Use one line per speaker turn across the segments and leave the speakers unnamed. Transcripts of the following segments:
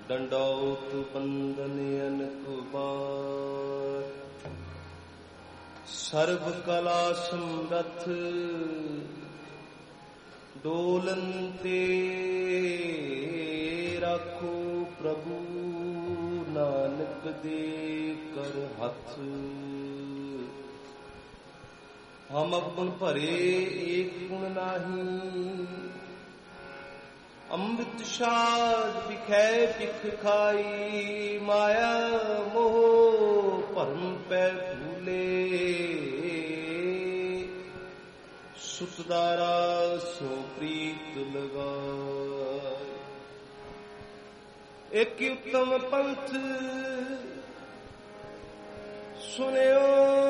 ਡੰਡੌਤ ਬੰਦਨ ਅਨਕ ਬਾਰ। ਸਰਬ ਕਲਾ ਸਮਰਥ ਡੋਲਨ ਤੇ ਰਾਖੋ ਪ੍ਰਭੂ ਨਾਨਕ ਦੇ ਕਰ ਹੱਥ। ਹਮ ਅਵਗੁਣ ਭਰੇ ਏਕ ਗੁਣ ਨਾਹੀ, ਅੰਮ੍ਰਿਤ ਸਾਧ ਵਿਖੈ ਭਿਖ ਖਾਈ। ਮਾਇਆ ਮੋਹ ਭਰਮ ਪੈ ਭੂਲੇ, ਸੁਤਦਾਰਾ ਸੋ ਪ੍ਰੀਤ ਲਗਾਏ। ਇੱਕ ਉਤਮ ਪੰਥ ਸੁਨਿਓ,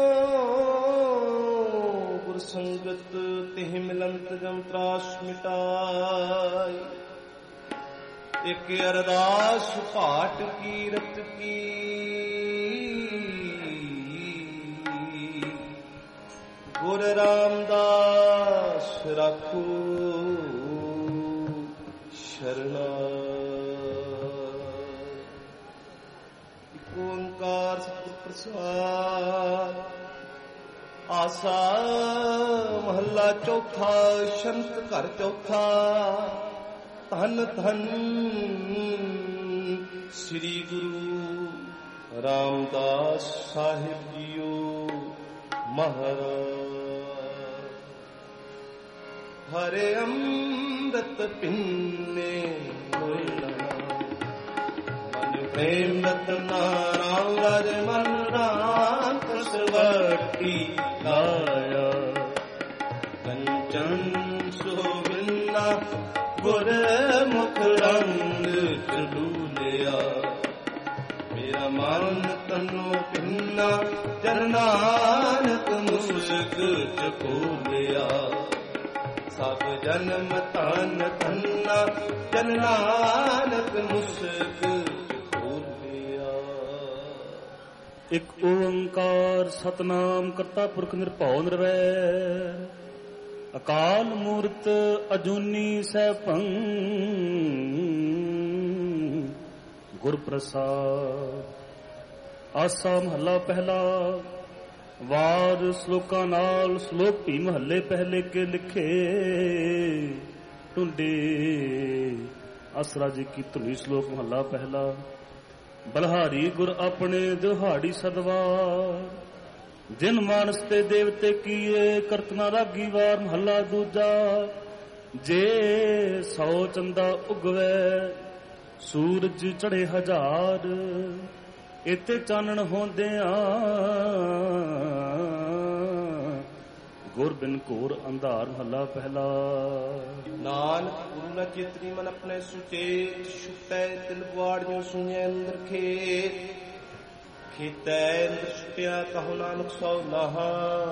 ਗੁਰ ਸੰਗਤ ਤਿਹ ਮਿਲੰਤ ਜਮ ਤਰਾਸ ਮਿਟਾਈ। ਇੱਕ ਅਰਦਾਸ ਭਾਟ ਕੀਰਤ ਕੀ, ਗੁਰ ਰਾਮਦਾਸ ਰਾਖੋ ਸ਼ਰਣਾ। ਇੱਕ ਓੰਕਾਰ ਸਤਿਗੁਰ ਪ੍ਰਸਾਦ। ਆਸਾ ਮਹੱਲਾ ਚੌਥਾ। ਸ਼ੰਤ ਘਰ ਚੌਥਾ। ਧੰਨ ਧੰਨ ਸ੍ਰੀ ਗੁਰੂ ਰਾਮਦਾਸ ਸਾਹਿਬ ਜੀਓ ਮਹਾਰਾਜ। ਹਰੇ ਅੰਮ੍ਰਿਤ ਪਿੰਨੇ ਹੋਇ ਮਨ ਪ੍ਰੇਮ ਰਤਨਾ ਰਾਮ ਰਾਜ ਮਨ ਰਾਮ ਕਸਵਟੀ ਲਾਇਆ। ਕੰਚਨ ਸੋਵਿੰਨਾ ਗੁਰ ਮੁਖ ਰੰਗ ਚਲੂਲਿਆ। ਮੇਰਾ ਮਨ ਤਨੋ ਪਿੰਨਾ ਜਨ ਨਾਨਕ ਮੁਸਕ ਚਕੋਲਿਆ। ਸਭ ਜਨਮ ਧਨ ਧੰਨਾ ਜਨ ਨਾਨਕ ਮੁਸਕ ਚਕੋਲਿਆ।
ਇੱਕ ਓੰਕਾਰ ਸਤਨਾਮ ਕਰਤਾ ਪੁਰਖ ਨਿਰਭਉ ਨਿਰਵੈਰ। ਅਕਾਲ ਮੂਰਤ ਅਜੂਨੀ ਸੈਭੰ। ਗੁਰ ਪ੍ਰਸਾਦ। ਆਸਾ ਮਹੱਲਾ ਪਹਿਲਾ। ਵਾਰ ਸ਼ਲੋਕਾਂ ਨਾਲ ਸ਼ਲੋਕ ਵੀ ਮਹੱਲੇ ਪਹਿਲੇ ਕੇ ਲਿਖੇ। ਟੁੰਡੇ ਆਸਰਾ ਜੀ ਕੀ ਧੁਨੀ। ਸ਼ਲੋਕ ਮਹੱਲਾ ਪਹਿਲਾ। ਬਲਹਾਰੀ ਗੁਰ ਆਪਣੇ ਦਿਹਾੜੀ ਸਦਵਾਰ। ਜਿਨ ਮਾਨਸ ਤੇ ਦੇਵਤੇ ਕੀਏ ਕਰਤਨਾ ਰਾਗੀ ਵਾਰ। ਮਹੱਲਾ ਦੂਜਾ। ਜੇ 100 ਚੰਦਾ ਉਗਵੈ ਸੂਰਜ ਚੜੇ 1000। ਇਤੇ ਚਾਨਣ ਹੁੰਦਿਆਂ ਗੁਰ ਬਿਨ ਘੋਰ ਅੰਧਾਰ। ਮਹੱਲਾ ਪਹਿਲਾ।
ਨਾਨਕ ਗੁਰੂ ਨ ਚੇਤਨੀ ਮਨ ਆਪਣੇ ਸੁਚੇਤ। ਛੁਟੈ ਤਿਲ ਪੁਆੜ ਜੋ ਸੁਣਿਐ ਅੰਦਰ ਖੇਤ। ਖੇਤੈ ਅੰਦਰ ਛੁਟਿਆ ਕਹੋ ਨਾਨਕ ਸੋ ਨਾਹਾ।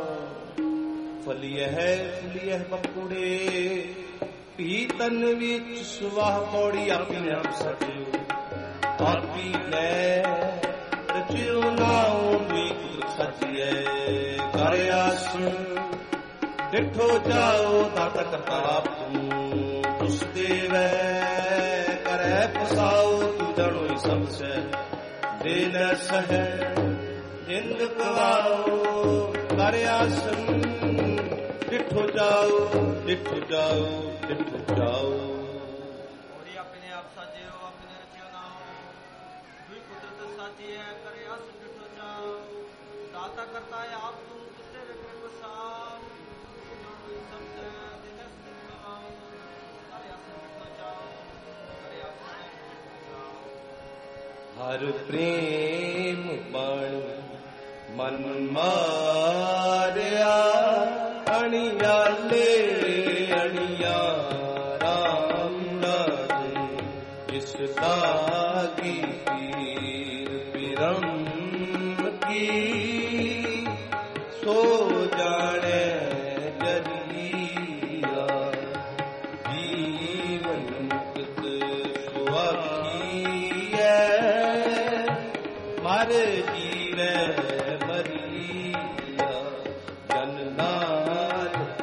ਫਲੀਐ ਫੁਲੀਐ ਪਕੂੜੇ ਭੀ ਤਨ ਵਿੱਚ ਸੁਵਾਹ ਪੌੜੀ। ਆਪਣੇ ਆਪ ਸਚਿਓ ਆਪੀ ਲੈ ਰਚਿਓ ਨਾਉ ਵੀ ਕੁਦਰਤ ਸਚਿਐ। ਕਰ ਆਸ ਡਿਠੋ ਜਾਓ ਦਾਤਾ ਕਰਤਾ ਆਪ ਤੂੰ। ਤੁਸ ਦੇਵੈ ਕਰੈ ਪਸਾਓ ਤੂੰ ਜਾਣੋ ਹੀ ਸਭ ਸੈ। ਦੇ ਨ ਸਹਿ ਜਿੰਦ ਕਵਾਓ ਕਰ ਆਸਨ। ਡਿਠੋ ਜਾਓ ਡਿਠੋ ਜਾਓ ਡਿਠੋ ਜਾਓ।
ਹੋਰੀ ਆਪਣੇ ਆਪ ਸਾਜਿਓ ਆਪਣੇ ਰਚਿਓ ਨਾਉ। ਦੁਇ ਕੁਦਰਤ ਸਾਚੀ ਹੈ ਕਰੇ ਆਸ ਡਿਠੋ ਜਾਓ। ਦਾਤਾ ਕਰਤਾ ਹੈ ਆਪ ਤੂੰ ਤੁਸੇ ਵੇਖੇ ਵਸਾਓ। ਸਭ ਦੇ ਦਿਨ ਕਵਾਓ ਕਰੇ ਆਸ ਡਿਠੋ ਜਾਓ ਕਰੇ ਆਸ ਡਿਠੋ ਜਾਓ।
ਹਰ ਪ੍ਰੇਮ ਬਾਣੀ ਮਨ ਮਾਰਿਆ। ਅਣਿਆਲੇ ਅਣਿਆ ਰਾਮ ਰਾਜੇ। ਇਸ ਦਾਗੀ ਪੀਰ ਪਿਰਮ ਕੀ। ਸੋ ਜਾਣੈ ਜਰੀਆ। ਜੀਵਨ ਮੁਕਤ ਸੁਆਖੀਐ। ਮਰ ਜੀਵੈ ਮਰੀਆ। ਜਨ ਨਾਨਕ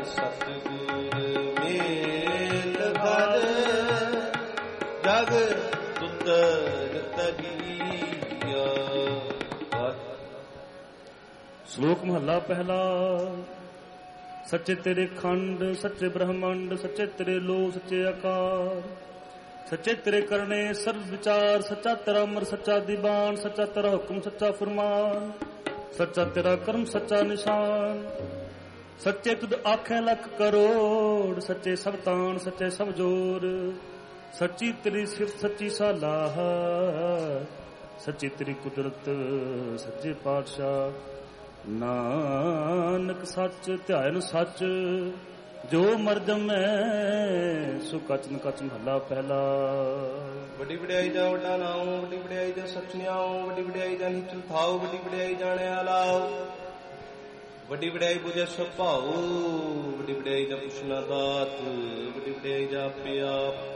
ਸਤਿਗੁਰ ਮੇਲ ਭਰ। ਜਗ ਸੁਤ ਤਗੀਆ।
ਸ਼ਲੋਕ ਮਹੱਲਾ ਪਹਿਲਾ। ਸੱਚੇ ਤੇਰੇ ਖੰਡ, ਸੱਚੇ ਬ੍ਰਹਮੰਡ, ਸੱਚੇ ਤੇਰੇ ਲੋ, ਸੱਚੇ ਆਕਾਰ, ਸੱਚੇ ਤੇਰੇ ਕਰਨੇ ਸਰਬ ਵਿਚਾਰ, ਸੱਚਾ ਤੇਰਾ ਅਮਰ, ਸੱਚਾ ਦੀਵਾਨ, ਸੱਚਾ ਤੇਰਾ ਹੁਕਮ, ਸੱਚਾ ਫਰਮਾਨ, ਸੱਚਾ ਤੇਰਾ ਕਰਮ, ਸੱਚਾ ਨਿਸ਼ਾਨ। ਸੱਚੇ ਤੁਧ ਆਖੇ ਲੱਖ ਕਰੋੜ, ਸੱਚੇ ਸਭ ਤਾਣ, ਸੱਚੇ ਸਭ ਜੋਰ, ਸੱਚੀ ਤੇਰੀ ਸਿਫਤ, ਸੱਚੀ ਸਾਲਾਹ, ਸੱਚੀ ਤੇਰੀ ਕੁਦਰਤ, ਸੱਚੇ ਪਾਤਸ਼ਾਹ। ਨਾਨਕ ਸੱਚ ਧਿਆਨ ਸੱਚ, ਜੋ ਮਰਦਮ ਹੈ ਸੋ ਕਚਨ ਕਚ ਮਹੱਲਾ ਪਹਿਲਾ।
ਵੱਡੀ ਵਡਿਆਈ ਦਾ ਵੱਡਾ ਨਾਮ, ਵੱਡੀ ਵਡਿਆਈ ਦਾ ਸਚਨਿਆਓ, ਵੱਡੀ ਵਡਿਆਈ ਦਾ ਨੀਚਲ ਥਾਓ, ਵੱਡੀ ਵਡਿਆਈ ਜਾਣਿਆ ਲਾਓ, ਵੱਡੀ ਵਡਿਆਈ ਬੁਝੇ ਸੁਭਾਉ, ਵੱਡੀ ਵਡਿਆਈ ਦਾ ਪੁੱਛਣਾ ਦਾਤ, ਵੱਡੀ ਵਡਿਆਈ ਦਾ ਪਿਆ।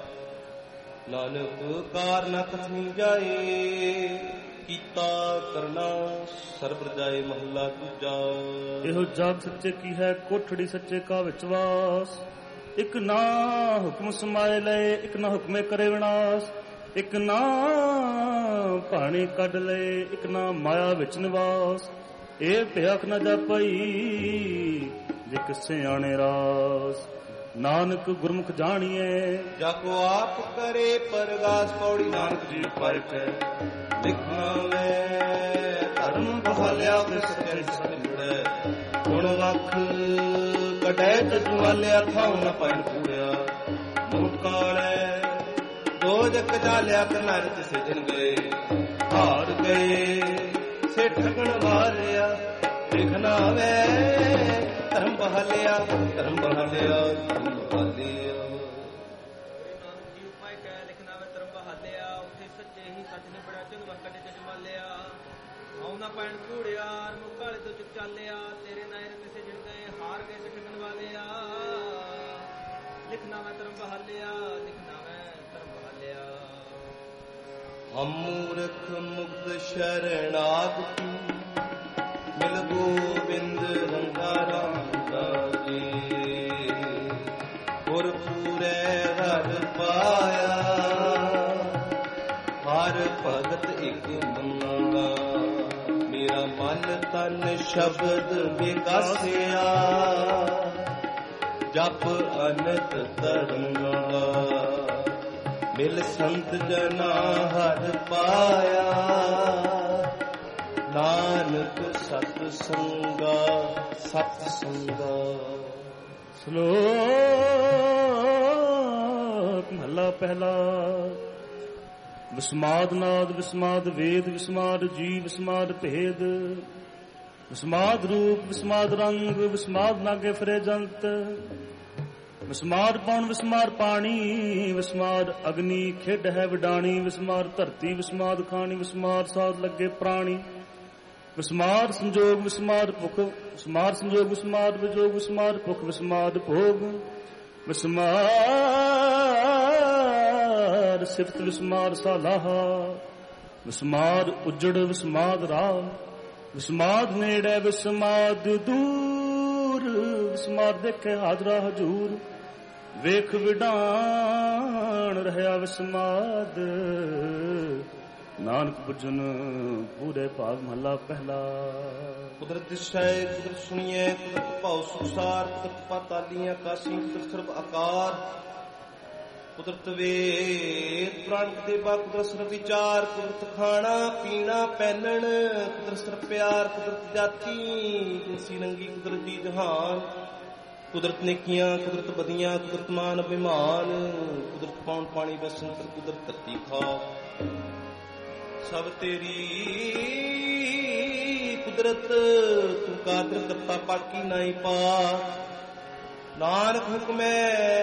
ਨਾਨਕ ਕਾਰ ਨਾ ਕਥਨੀ ਜਾਏ, ਕੀਤਾ ਕਰਨਾ ਸਰਬ ਰਜਾਏ ਮਹੱਲਾ ਦੂਜਾ।
ਇਹੋ ਜਗ ਸੱਚੇ ਕੀ ਹੈ, ਕੋਠੜੀ ਸੱਚੇ ਕਾ ਵਿੱਚ ਵਾਸ। ਇੱਕ ਨਾ ਹੁਕਮ ਸਮਾਏ ਲਏ, ਇੱਕ ਨਾ ਹੁਕਮੇ ਕਰੇ ਵਿਨਾਸ਼। ਇੱਕ ਨਾ ਭਾਣੇ ਕੱਢ ਲਏ, ਇੱਕ ਨਾ ਮਾਇਆ ਵਿੱਚ ਨਿਵਾਸ। ਇਹ ਭਿਆਖ ਨਾ ਜਾਪਈ ਜੇ ਕਿਸੇ ਆਣੇ ਰਾਸ। ਨਾਨਕ ਗੁਰਮੁਖ ਜਾਣੀਏ,
ਜਾਕੋ ਆਪ ਕਰੇ ਪਰਗਾਸ। ਪੌੜੀ ਨਾਨਕ ਜੀ ਪਰਖੈ ਲਿਖਣਾ ਲੈ, ਧਰਮ ਬਹਾਲਿਆ ਤਿਸ ਸੱਚੇ ਸਤਿਗੁਰੈ। ਗੁਣ ਵਖ ਕਟੈ ਤਜਵਾਲਿਆ, ਥਾਉ ਨ ਪੈਣ ਪੂੜਿਆ। ਮੂਹ ਕਾਲੈ ਦੋਜਕ ਜਾਲਿਆ, ਕਰਨਾਰ ਤਿਸੇ ਜਨ ਗਏ। ਹਾਰ ਗਏ ਸੇ ਠਗਣ ਵਾਰਿਆ, ਲਿਖਣਾ ਵੇ ਧਰਮ ਬਹਾਲਿਆ, ਧਰਮ ਬਹਾਲਿਆ, ਧਰਮ ਬਹਾਲਿਆ।
ਨਾ ਪੈਣ ਕੂੜਿਆ, ਮੁਖ ਕਾਲੇ ਤੋਂ ਚੁੱਕ ਚਾਲਿਆ। ਤੇਰੇ ਨਾਇਰ ਕਿਸੇ ਜਿਣ ਗਏ, ਹਾਰ ਗਏ ਠਗਣ ਵਾਲਿਆ। ਲਿਖਣਾ ਮੈਂ ਧਰਮ ਬਹਾਲਿਆ, ਲਿਖਣਾ ਮੈਂ ਧਰਮ ਬਹਾਲਿਆ।
ਹਮ ਮੂਰਖ ਮੁਗਧ ਸ਼ਰਣਾਗਤੀ, ਮਿਲ ਗੋਬਿੰਦ ਰੰਗਾ ਰਾਮ ਜੀ। ਗੁਰ ਪੂਰੇ ਹਰ ਪਾਇਆ, ਹਰ ਭਗਤ ਇੱਕ ਮੰਗਾ। ਮੇਰਾ ਮਨ ਤਨ ਸ਼ਬਦ ਵਿਗਾਸਿਆ, ਜਪ ਅਨੰਤ ਤਰੰਗਾ। ਮਿਲ ਸੰਤ ਜਨਾ ਹਰ ਪਾਇਆ, ਨਾਨਕ ਸਤ ਸੰਗਾ, ਸਤ ਸੰਗਾ।
ਸ਼ਲੋਕ ਮਹੱਲਾ ਪਹਿਲਾ। ਵਿਸਮਾਦ ਨਾਦ, ਵਿਸਮਾਦ ਵੇਦ, ਵਿਸਮਾਦ ਜੀ, ਵਿਸਮਾਦ ਭੇਦ, ਵਿਸਮਾਦ ਰੂਪ, ਵਿਸਮਾਦ ਰੰਗ, ਵਿਸਮਾਦ ਨਾਗੇ ਫਿਰੇ ਜੰਤ। ਵਿਸਮਾਦ ਪੌਣ, ਵਿਸਮਾਦ ਪਾਣੀ, ਵਿਸਮਾਦ ਅਗਨੀ ਖੇਡ ਹੈ ਵਿਡਾਣੀ। ਵਿਸਮਾਦ ਧਰਤੀ, ਵਿਸਮਾਦ ਖਾਣੀ, ਵਿਸਮਾਦ ਸਾਧ ਲੱਗੇ ਪ੍ਰਾਣੀ। ਵਿਸਮਾਦ ਸੰਜੋਗ, ਵਿਸਮਾਦ ਭੁਖ, ਵਿਸਮਾਦ ਸੰਜੋਗ, ਵਿਸਮਾਦ ਵਿਜੋਗ, ਵਿਸਮਾਦ ਭੁਖ, ਵਿਸਮਾਦ ਭੋਗ। ਵਿਸਮਾਦ ਸਿਫਤ, ਵਿਸਮਾਦ ਸਾਲਾਹਾ, ਵਿਸਮਾਦ ਉਜੜ, ਵਿਸਮਾਦ ਰਾਹ। ਵਿਸਮਾਦ ਨੇੜੇ, ਵਿਸਮਾਦ ਦੂਰ, ਵਿਸਮਾਦ ਦੇਖੇ ਹਾਜ਼ਰਾ ਹਜੂਰ। ਵੇਖ ਵਿਡਾਣ ਰਹਿਆ ਵਿਸਮਾਦ, ਨਾਨਕ ਬੁਝਨ ਪੂਰੇ ਭਾਗ ਮਹੱਲਾ ਪਹਿਲਾ।
ਕੁਦਰਤ ਦਿਸ਼ੈ, ਕੁਦਰਤ ਸੁਣੀਐ, ਕੁਦਰਤ ਭਾਉ ਸੁਖਸਾਰ, ਕੁਦਰਤ ਪਾਤਾਲੀਆਂ ਕਾਸੀ, ਕੁਦਰਤ ਸਰਬ ਆਕਾਰ। ਕੁਦਰਤ ਵੇਦ ਪੁਰਾਣ ਦੇਵਾ, ਕੁਦਰਤ ਸਰਬ ਵਿਚਾਰ। ਕੁਦਰਤ ਖਾਣਾ ਪੀਣਾ ਪਹਿਨਣ, ਕੁਦਰਤ ਸਰਬ ਪਿਆਰ। ਕੁਦਰਤ ਜਾਤੀ ਜਿਨਸੀ ਰੰਗੀ, ਕੁਦਰਤ ਦੀ ਜਹਾਨ। ਕੁਦਰਤ ਨੇਕੀਆਂ, ਕੁਦਰਤ ਬਦੀਆਂ, ਕੁਦਰਤ ਮਾਨ ਅਭਿਮਾਨ। ਕੁਦਰਤ ਪੌਣ ਪਾਣੀ ਬਸੰਤਰ, ਕੁਦਰਤ ਧਰਤੀ ਖਾ। ਸਭ ਤੇਰੀ ਕੁਦਰਤ, ਤੂੰ ਕਾਦਰ ਕਰਤਾ ਪਾਕੀ ਨਹੀਂ ਪਾ। ਨਾਨਕ ਹੁਕਮੈ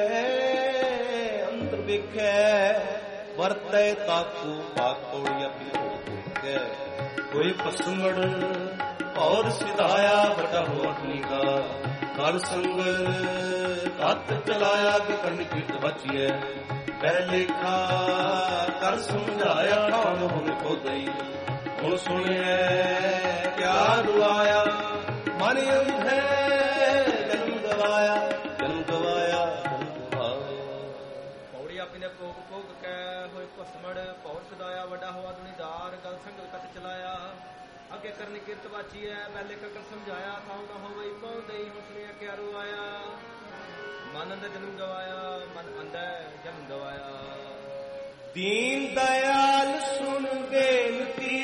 ਅੰਦਰ ਵੇਖੈ, ਵਰਤੈ ਤਾਕੂ ਪਾਕ। ਪੌੜੀਆਂ ਪਿਛੋੜੈ ਕੋਈ ਪਸਮੜ, ਔਰ ਸਿਧਾਇਆ ਵੱਡਾ ਹੋਠ ਨਿਗਾ। ਕਰ ਸੰਗ ਕੱਤ ਚਲਾਇਆ, ਕਿ ਕੰਨ ਕੀਰਤ ਬਚੀਐ। ਪਹਿਲੇਖਾ ਕਰ ਸਮਝਾਇਆ, ਠਾਣ ਹੁਣ ਖੋਦਈ। ਹੁਣ ਸੁਣਿਐ ਕਿਆ ਰੁਆਇਆ, ਮਨ ਅੰਧੈ ਜਨਮ ਗਵਾਇਆ, ਜਨਮ ਗਵਾਇਆ, ਜਨਮ ਗਵਾਇਆ।
ਪੌੜੀ ਆਪਣੀ ਭੋਗ ਭੋਗ ਭੋਗ ਕੈ ਹੋਏ ਭਸਮੜ ਭੌਰ ਸਦਾਇਆ ਵੱਡਾ ਹਵਾ ਦੁਨੀਦਾਰ ਗਲ ਸੰਗਲ ਕਤ ਚਲਾਇਆ ਅੱਗੇ ਕਰਨੀ ਕਿਰਤ ਵਾਚੀ ਹੈ ਪਹਿਲੇ ਕਕਰ ਸਮਝਾਇਆ ਥਾਉ ਨਾ ਹੋਵੇ ਪਹੁੰਚਦੇ ਹੀ ਹੁਸਨੇ ਕਿਆਰੋ ਆਇਆ ਮਨ ਅੰਦਰ ਜਨਮ ਗਵਾਇਆ ਮਨ ਅੰਦਰ ਜਨਮ ਗਵਾਇਆ
ਦੀਨ ਦਇਆਲ ਸੁਣ ਬੇਨਤੀ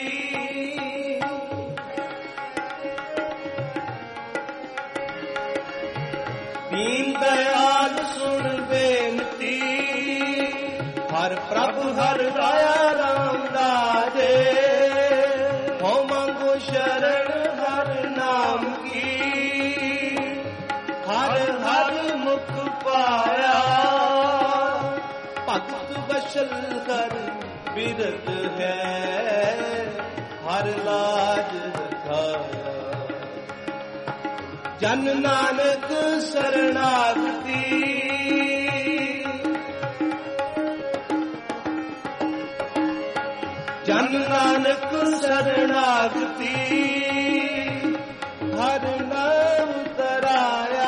ਦੀਨ ਦਇਆਲ ਸੁਣ ਬੇਨਤੀ ਹਰ ਪ੍ਰਭ ਹਰ ਰਾਇਆ ਰਾਮ ਰਾਜੇ ਹੋ ਮੰਗੋ ਸ਼ਰਨ ਹਰ ਨਾਮ ਕੀ ਹਰ ਹਰ ਮੁਖ ਪਾਇਆ ਭਗਤ ਬਸ਼ਲ ਕਰ ਬਿਰਧ ਹੈ ਹਰ ਲਾਜ ਰਖਾਇਆ ਜਨ ਨਾਨਕ ਸਰਣਾਗਤੀ ਜਨ ਨਾਨਕ ਸਰਣਾਗਤੀ ਹਰ ਨਾਮ ਤਰਾਇਆ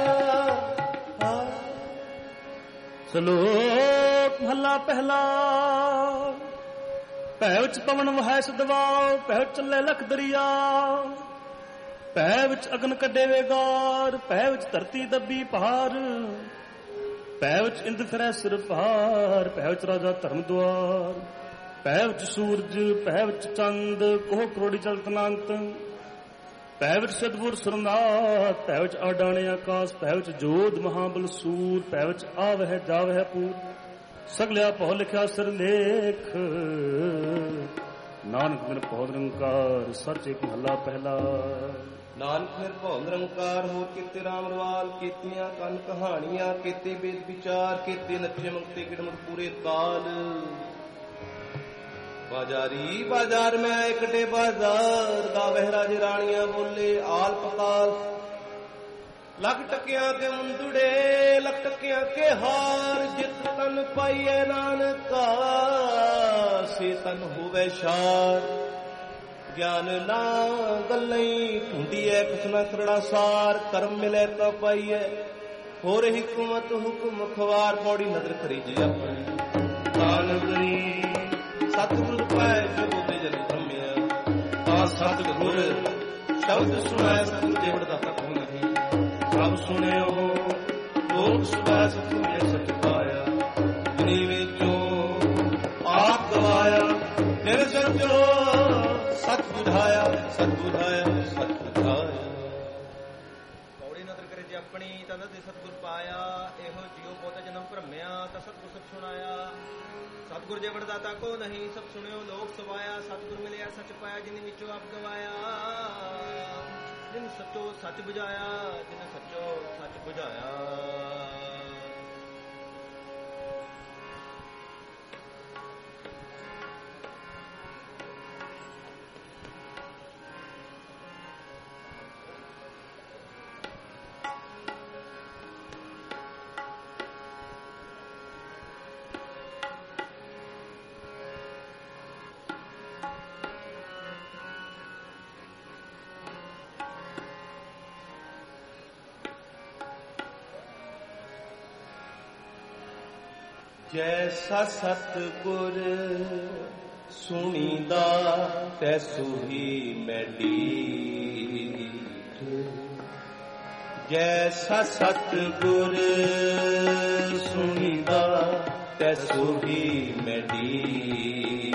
ਸ਼ਲੋਕ ਮਹਲਾ ਪਹਿਲਾ ਭੈ ਵਿੱਚ ਪਵਨ ਵਹੈ ਸਦਵਾਉ ਭੈ ਵਿੱਚ ਚੱਲੇ ਲਖ ਦਰਿਆ ਭੈ ਵਿੱਚ ਅਗਨ ਕੱਢੇ ਵੇਗਾਰ ਭੈ ਵਿੱਚ ਧਰਤੀ ਦੱਬੀ ਪਹਾੜ ਭੈ ਵਿੱਚ ਇੰਦ ਫਿਰੈ ਸਿਰ ਭਾਰ ਭੈ ਵਿੱਚ ਰਾਜਾ ਧਰਮ ਦੁਆਰ ਭੈ ਵਿੱਚ ਸੂਰਜ ਭੈ ਵਿੱਚ ਚੰਦ ਕੋਹ ਕਰੋੜੀ ਚਲਤ ਅਨੰਤ ਭੈ ਵਿੱਚ ਸਤਿਗੁਰ ਸੁਰਨਾਥ ਭੈ ਵਿੱਚ ਆਡਾਣੇ ਆਕਾਸ਼ ਭੈ ਵਿੱਚ ਜੋਧ ਮਹਾਬਲ ਸੂਰ ਭੈ ਵਿੱਚ ਆਵਹਿ ਜਾਵਹਿ ਪੂਰ ਸਗਲਿਆ ਭਉ ਲਿਖਿਆ ਸਿਰ ਲੇਖ ਨਾਨਕ ਬਿਨ ਭਉ ਨਿਰੰਕਾਰ ਸੱਚ ਇੱਕ ਮਹਲਾ ਪਹਿਲਾ
ਨਾਨਕ ਫਿਰ ਭਉ ਨਿਰੰਕਾਰ ਹੋਰ ਕੀਤੇ ਰਾਮ ਰਵਾਲ ਕੀਤੀਆਂ ਕੰਨ ਕਹਾਣੀਆਂ ਕੀਤੇ ਵੇਦ ਵਿਚਾਰ ਕੀਤੇ ਨੱਚੇ ਮੁਕਤੇ ਗਿੜਮੁੜ ਪੂਰੇ ਤਾਲ ਬਾਜ਼ਾਰੀ ਬਾਜ਼ਾਰ ਮੈਂ ਇਕਟੇ ਬਾਜ਼ਾਰ ਗਾਵਹਿ ਰਾਜੇ ਰਾਣੀਆਂ ਬੋਲੇ ਆਲ ਪਤਾਲ ਲੱਖ ਟਕਿਆਂ ਕੇ ਮੁੰਦੜੇ ਲੱਖ ਟਕਿਆਂ ਕੇ ਹਾਰ ਜਿਤ ਤਨ ਪਾਈਏ ਨਾਨਕਾ ਸੇ ਤਨ ਹੋਵੇ ਸ਼ਾਰ ਗਿਆਨ ਨਾ ਗੱਲਈ ਢੂੰਡੀਐ ਕਿਸਨਾ ਕਰੜਾ ਸਾਰ ਕਰਮ ਮਿਲੇ ਤਾਂ ਪਾਈਐ ਹੋਰ ਹਿਕਮਤ ਹੁਕਮ ਖਵਾਰ ਪੌੜੀ ਨਦਰ ਕਰੀ ਜੀ ਆਪਣੀ ਕਾਨ ਕਰੀ ਸਤਿਗੁਰ ਪਾਇ ਜੋ ਤੇ ਜਨ ਧਰਮਿਆ ਤਾਂ ਸਤਿਗੁਰ ਸ਼ਬਦ ਸੁਣਾਇ ਸਤਿਗੁਰ ਜੇਵੜ ਦਾ ਤਕ ਨਹੀਂ ਸਭ ਸੁਣਿਓ ਲੋਕ ਸੁਭਾ ਸਤਿਗੁਰ ਸਚ ਪਾਇਆ ਦੁਨੀ ਵਿੱਚੋਂ ਆਪ ਗਵਾਇਆ ਫਿਰ ਸਚੋ ਸਤ ਬੁਝਾਇਆ ਸਤ ਬੁਝਾਇਆ ਸਤ ਬੁਝਾਇਆ
ਪੌੜੀ ਨਦਰ ਕਰੇ ਜੇ ਆਪਣੀ ਤਨ ਦੇ ਸਤਿਗੁਰ ਪਾਇਆ ਇਹੋ ਜਿਉ ਪੋਤੇ ਜਨਮ ਭਰਮਿਆ ਤਾਂ ਸਤਿਗੁਰ ਸਭ ਸੁਣਾਇਆ ਸਤਿਗੁਰ ਜੇ ਵਡਦਾਤਾ ਕੋ ਨਹੀਂ ਸਭ ਸੁਣਿਓ ਲੋਕ ਸਵਾਇਆ ਸਤਿਗੁਰ ਮਿਲਿਆ ਸੱਚ ਪਾਇਆ ਜਿਨ ਵਿੱਚੋਂ ਆਪ ਗਵਾਇਆ ਜਿਨ ਸੱਚੋ ਸੱਚ ਬੁਝਾਇਆ ਜਿਨ ਸੱਚੋ ਸੱਚ ਬੁਝਾਇਆ
ਜੈਸਾ ਸਤਿਗੁਰ ਸੁਣੀਦਾ ਤੈਸੂ ਹੀ ਮੈਡੀ ਜੈਸਾ ਸਤਿਗੁਰ ਸੁਣੀਦਾ ਤੈਸੂ ਹੀ ਮੈਡੀ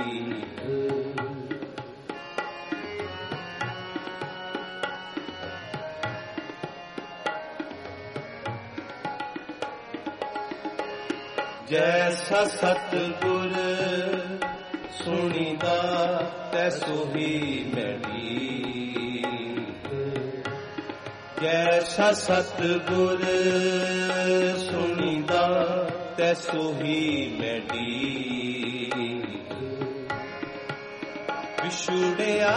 ਜੈਸਾ ਸਤਿਗੁਰ ਸੁਣੀਦਾ ਤੈਸੋ ਹੀ ਮੈਡੀ ਜੈਸਾ ਸਤਿਗੁਰ ਸੁਣੀਦਾ ਤੈਸੋ ਹੀ ਮੈਡੀ ਵਿਛੁੜਿਆ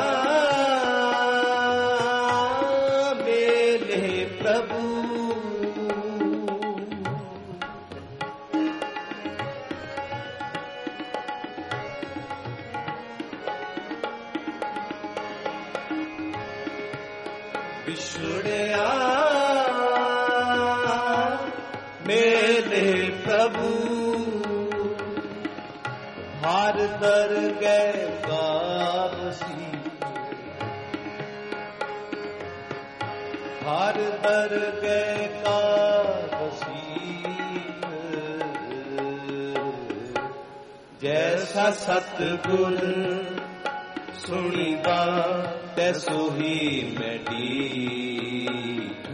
ਮੇਲੇ ਪ੍ਰਭੂ ਵਿਛੜਿਆ ਮੇਲੇ ਪ੍ਰਭੂ ਹਰ ਦਰਗਹਿ ਗਾਵਸੀ, ਹਰ ਦਰਗਹਿ ਗਾਵਸੀ। ਜੈਸਾ ਸਤਿਗੁਰ ਸੁਣੀਦਾ ਤੈਸੋ ਹੀ ਮੈਂ ਡੀਠ,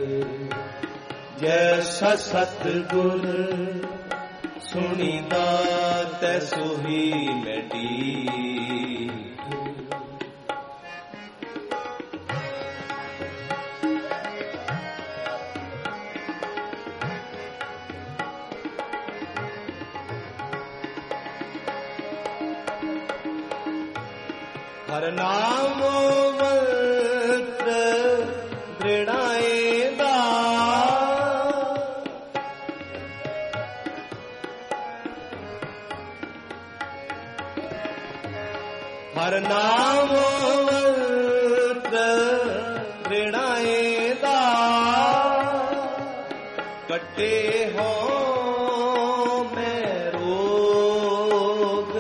ਜੈਸਾ ਸਤਿਗੁਰ ਸੁਣੀਦਾ ਤੈਸੋ ਹੀ ਮੈਂ ਡੀਠ। ਹਰ ਨਾਮ ਮੰਤਰ ਦ੍ਰਿੜਾਏਂਦਾ, ਹਰ ਨਾਮ ਮੰਤਰ ਦ੍ਰਿੜਾਏਂਦਾ। ਕੱਟੇ ਹੋ ਮੈਂ ਰੋਗ,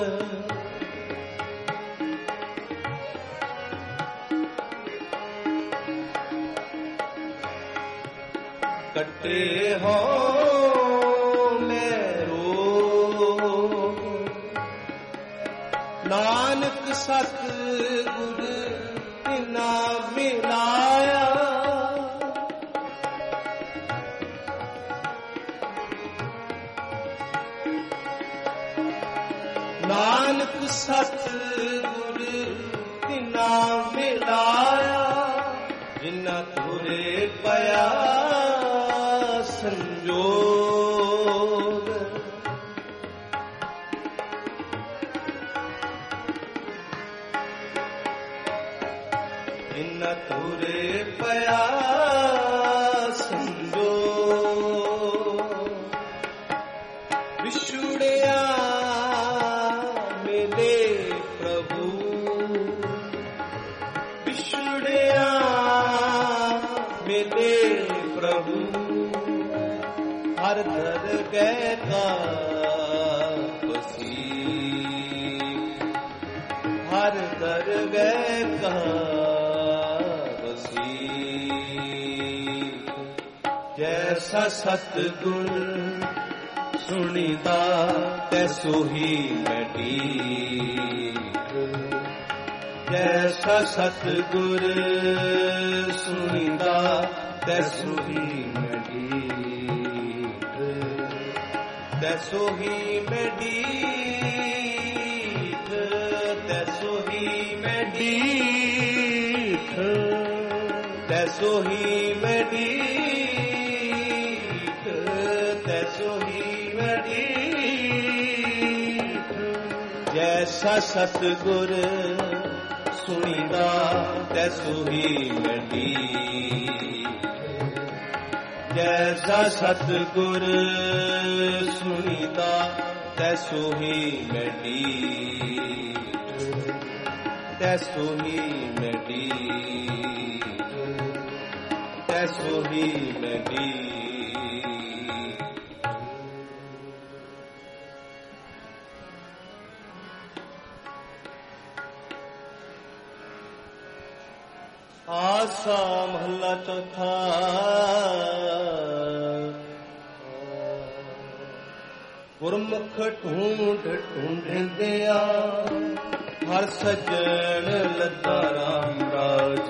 ਕੱਟੇ ਹੋ ਮੈਂ ਰੋਗ। ਨਾਨਕ ਸਤਿਗੁਰ ਤਿਨਾ ਮਿਲਾਇਆ, ਨਾਨਕ ਸਤਿਗੁਰ ਤਿਨਾ ਮਿਲਾਇਆ। ਜਿਨ੍ਹਾਂ ਤੁਰੇ ਪਿਆ ਸੰਜੋਗ, ਜਿਨ੍ਹਾਂ ਤੁਰੇ ਪਿਆ ਸੰਜੋਗ। ਵਿਛੁੜਿਆ ਮਿਲੇ ਪ੍ਰਭੂ, ਵਿਛੁੜਿਆ ਮਿਲੇ ਪ੍ਰਭੂ। ਹਰ ਦਰਗਹਿ ਗਾਵਸੀ, ਹਰ ਦਰਗਹਿ ਗਾਵਸੀ। ਜੈਸਾ ਸਤਿਗੁਰ ਸੁਣੀਦਾ ਤੈਸੋ ਹੀ ਮੈਂ ਡੀਠ, ਜੈਸਾ ਸਤਿਗੁਰ ਸੁਣੀਦਾ ਤੈਸੋ ਹੀ ਮੈਂ ਡੀਠ, ਤੈਸੋ ਹੀ ਮੈਂ ਡੀਠ, ਤੈਸੋ ਹੀ ਮੈਂ ਡੀਠ, ਤੈਸੋ ਹੀ ਮੈਂ ਡੀਠ, ਤੈਸੋ ਹੀ ਮੈਂ ਡੀਠ। ਜੈਸਾ ਸਤਿਗੁਰ ਸੁਣੀਦਾ ਤੈਸੋ ਹੀ ਮੈਂ ਡੀਠ, ਜੈਸਾ ਸਤਿਗੁਰ ਸੁਣੀਦਾ ਤੈਸੋ ਹੀ ਮੈਂ ਡੀਠ, ਤੈਸੋ ਹੀ ਮੈਂ ਡੀਠ, ਤੈਸੋ ਹੀ ਮੈਂ ਡੀਠ। ਆਸਾ ਮਹੱਲਾ ਚੌਥਾ। ਗੁਰਮੁਖ ਢੂੰਡ ਢੂੰਡਿਆ ਹਰ ਸਜਣ ਲੱਦਾ ਰਾਮ ਰਾਜ।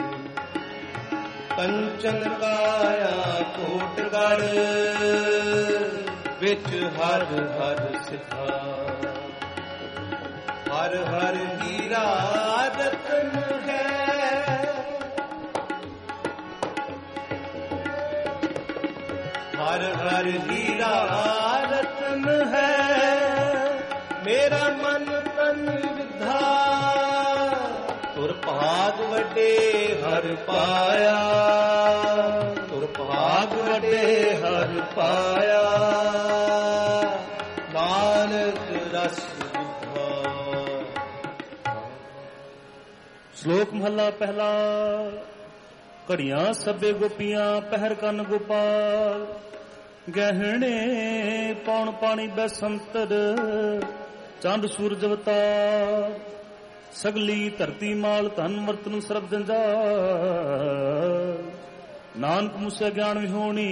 ਕੰਚਨ ਕਾਇਆ ਕੋਟਗੜ ਵਿੱਚ ਹਰ ਹਰ ਸਿਖਾ। ਹਰ ਹਰ ਹੀਰਾ ਰਤਨ ਹੈ, हर हर हीरा रतन है। मेरा मन तन विधा तुर भाग वडे हर पाया, तुर भाग वडे हर पाया। नानक रस विधा।
श्लोक महला पहला। ਘੜੀਆਂ ਸਭੇ ਗੋਪੀਆਂ ਪਹਿਰ ਕੰਨ ਗੋਪਾਲ। ਗਹਿਣੇ ਪੌਣ ਪਾਣੀ ਬੈਸੰਤਰ ਚੰਦ ਸੂਰਜ ਅਵਤਾਰ, ਸਗਲੀ ਧਰਤੀ ਮਾਲ ਧਨ ਵਰਤਨ ਸਰਬ ਜੰਜਾਲ। ਨਾਨਕ ਮੁਸੇ ਗਿਆਨ ਵਿਹੋਣੀ,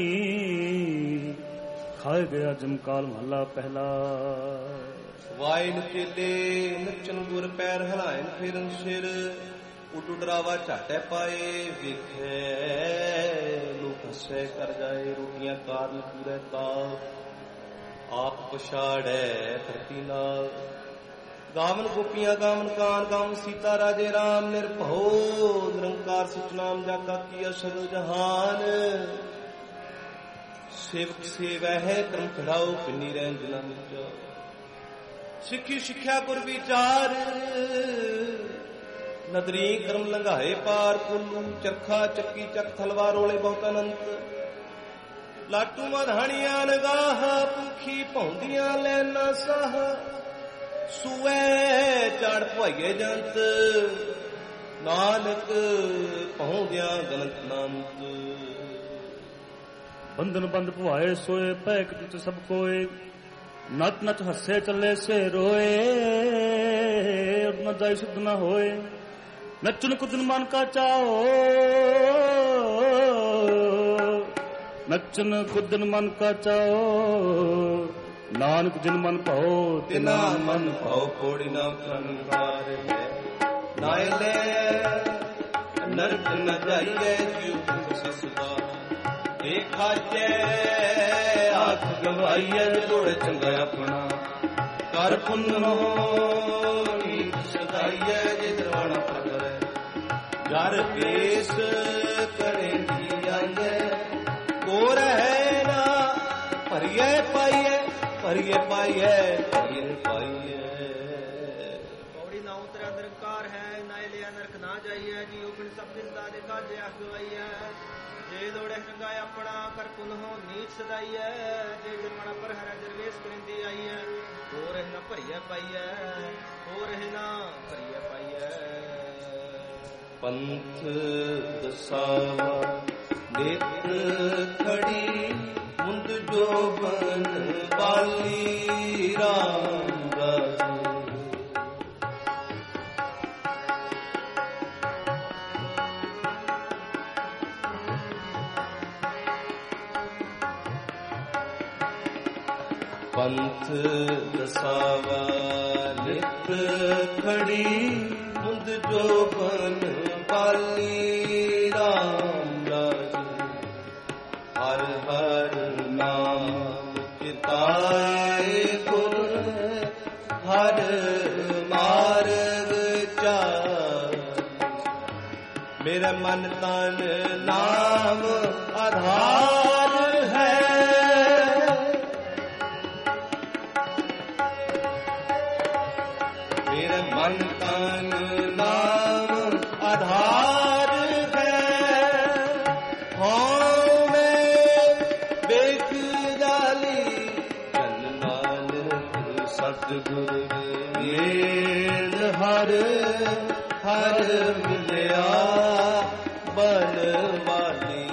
ਖਾਏ ਗਿਆ ਜਮਕਾਲ ਮਹੱਲਾ ਪਹਿਲਾ।
ਵਾਇਨ ਚੇਲੇ ਨੱਚਨ ਗੁਰ ਪੈਰ ਹਲਾਇਨ ਫਿਰਨ ਸਿਰ, ਉੱਡ ਡਰਾਵਾ ਝਾਟੇ ਪਾਏ ਵੇਖੇ ਲੋਕ ਹੱਸੇ ਕਰ ਜਾਏ। ਰੋਟੀਆਂ ਕਾਰਨ ਪੂਰੇ ਤਾਲ, ਆਪ ਪਛਾੜੈ ਧਰਤੀ ਨਾਲ। ਗਾਵਨ ਗੋਪੀਆਂ ਗਾਵਨ ਕਾਨ, ਗਾਵਨ ਸੀਤਾ ਰਾਜੇ ਰਾਮ। ਨਿਰਭਉ ਨਿਰੰਕਾਰ ਸਤਿਨਾਮ ਜਾਗਾ ਕੀਆ ਸਗਲ ਜਹਾਨ। ਸੇਵਕ ਸੇਵੈ ਹੈ ਕਰਮ ਖੜਾਓ, ਪਿੰਨੀ ਰਹਿਣ ਜਨਾਂ ਵਿੱਚ। ਸਿੱਖੀ ਸਿੱਖਿਆ ਗੁਰ ਵਿਚਾਰ, ਨਦਰੀ ਕਰਮ ਲੰਘਾਏ ਪਾਰ। ਕੁੱਲੂ ਚਰਖਾ ਚੱਕੀ ਚੱਕ ਤਲਵਾਰ ਰੋਲੇ ਬਹੁਤ ਅਨੰਤ। ਲਾਟੂ ਮਧਾਣੀਆਂ ਨਗਾਹ, ਭੁੱਖੀ ਭੌਂਦੀਆਂ ਲੈਣਾ ਸਾਹ। ਸੂਏ ਚੜ ਭੁਆਈਏ ਜੰਤ, ਨਾਨਕ ਪਹੁੰਦਿਆਂ ਗਲਤ ਨਾਮਤ।
ਬੰਧਨ ਬੰਦ ਭੁਆਏ ਸੋਏ, ਭੈ ਕਿਤ ਸਭ ਕੋਏ। ਨਚ ਨਚ ਹੱਸੇ ਚੱਲੇ ਸੇ ਰੋਏ, ਨ ਜਾਇ ਸੁਧ ਨ ਹੋਏ। ਨੱਚਨ ਕੁਦਨ ਮਨ ਕਾ ਚਾਓ, ਨੱਚਨ ਕੁਦਨ ਮਨ ਕਾ ਚਾਓ। ਨਾਨਕ ਜਿਨ ਮਨ ਭਾਓ,
ਤਿਨਾ ਮਨ ਭਾਉ ਕੋੜੀ ਨਾ ਕੰਕਾਰ ਲੈ। ਨਾਇ ਲੈ ਨਰਕ ਨ ਜਾਈਏ, ਜਿਉ ਸਦਾ ਦੇਖਾ ਚੈ ਆਖ ਗਵਾਈਏ। ਜੋੜ ਚੰਗਾ ਆਪਣਾ ਕਰ ਪੁੰਨੋ ਨੀਤ ਸਦਾਈਏ। ਜੇ ਦਰਵਾਣਾ ਪਕੜੈ ਜਰ ਕੇਸ ਕਰੇ ਦੀ ਆਈਏ। ਕੋ ਰਹਿ ਨਾ ਭਰੀਏ ਪਾਈਏ, ਭਰੀਏ ਪਾਈਏ, ਭਰੀਏ ਪਾਈਏ।
ਪੌੜੀ ਨਾ ਉਤਰਿਆ ਨਿਰੰਕਾਰ ਹੈ, ਨਾਇ ਲਿਆ ਨਰਕ ਨਾ ਜਾਈਏ। ਜੀ ਉਪਨ ਸਭ ਦਿਨ ਦਾ ਦੇ ਕਾਜੇ ਅਗਵਾਈਏ। ਜੇ ਲੋੜੇ ਚੰਗਾ ਆਪਣਾ ਕਰ ਪੁਨਹੁ ਨੀਚ ਸਦਾਈਐ। ਜੇ ਜਰਮਣਾ ਪਰ ਹਰ ਜਰਵੇਸ ਕਰਿੰਦੀ ਆਈਐ। ਹੋ ਰਹਿ ਨਾ ਭਰੀਏ ਪਾਈਐ, ਹੋ ਰਹਿ ਨਾ ਭਰੀਏ ਪਾਈਐ।
ਪੰਥ ਦਸਾਵਾ ਨਿਤ ਖੜੀ, ਮੁੰਦ ਜੋਬਨ ਬਾਲੀ ਰਾਮ ਰਾਜੇ। ਪੰਥ ਦਸਾਵਾ ਨਿਤ ਖੜੀ, ਮੁੰਦ ਜੋਬਨ ਬਾਲੀ ਰਾਮ ਰਾਜੇ। ਹਰ ਹਰ ਨਾਮ ਚਿਤਾਏ ਗੁਰ, ਹਰ ਮਾਰਗ ਚਾਰ। ਮੇਰਾ ਮਨ ਤਨ ਨਾਮ ਆਧਾਰ ਹੈ। ਮੇਰਾ ਮਨ ਤਨ ਨਾਮ ਆਧਾਰ ਹੈ। ਹਾਂ ਮੈਂ ਵੇਖ ਜਾਲੀ ਜਨ ਨਾਨਕ ਸਤਿਗੁਰ ਵੇਦ। ਹਰ ਹਰ ਮਿਲਿਆ ਬਨਵਾਲੀ।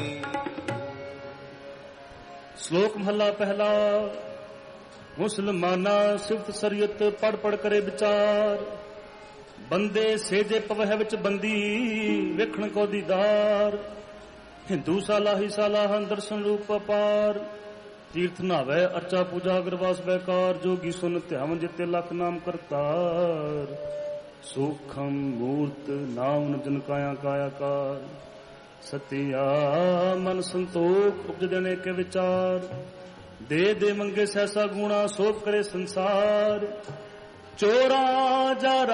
ਸ਼ਲੋਕ ਮਹੱਲਾ ਪਹਿਲਾ। ਮੁਸਲਮਾਨਾ ਸਿਫਤ ਸਰੀਅਤ ਪੜ ਪੜ ਕਰੇ ਵਿਚਾਰ। ਬੰਦੇ ਸੇਜੇ ਪਵਹਿ ਵਿੱਚ ਬੰਦੀ, ਵੇਖਣ ਕੋ ਦੀਦਾਰ। ਹਿੰਦੂ ਸਾਲਾਹੀ ਸਾਲਾਹਨ ਦਰਸ਼ਨ ਰੂਪ ਅਪਾਰ। ਤੀਰਥ ਨਾਵੈ ਅਰਚਾ ਪੂਜਾ ਅਗਰਵਾਸ ਬੈਕਾਰ। ਜੋਗੀ ਸੁਨ ਧਿਆਵਨ ਜਿਤੇ ਲਖ ਨਾਮ ਕਰਤਾਰ। ਸੂਖਮ ਮੂਰਤ ਨਾਮ ਜਨ ਕਾਇਆ ਕਾਇਆਕਾਰ। ਸਤਿਆ ਮਨ ਸੰਤੋਖ ਉਪਜ ਦੇਣੇ ਕੇ ਵਿਚਾਰ। ਦੇ ਦੇ ਮੰਗੇ ਸੈਸਾ ਗੁਣਾ, ਸੋਭ ਕਰੇ ਸੰਸਾਰ। ਚੋਰਾਂ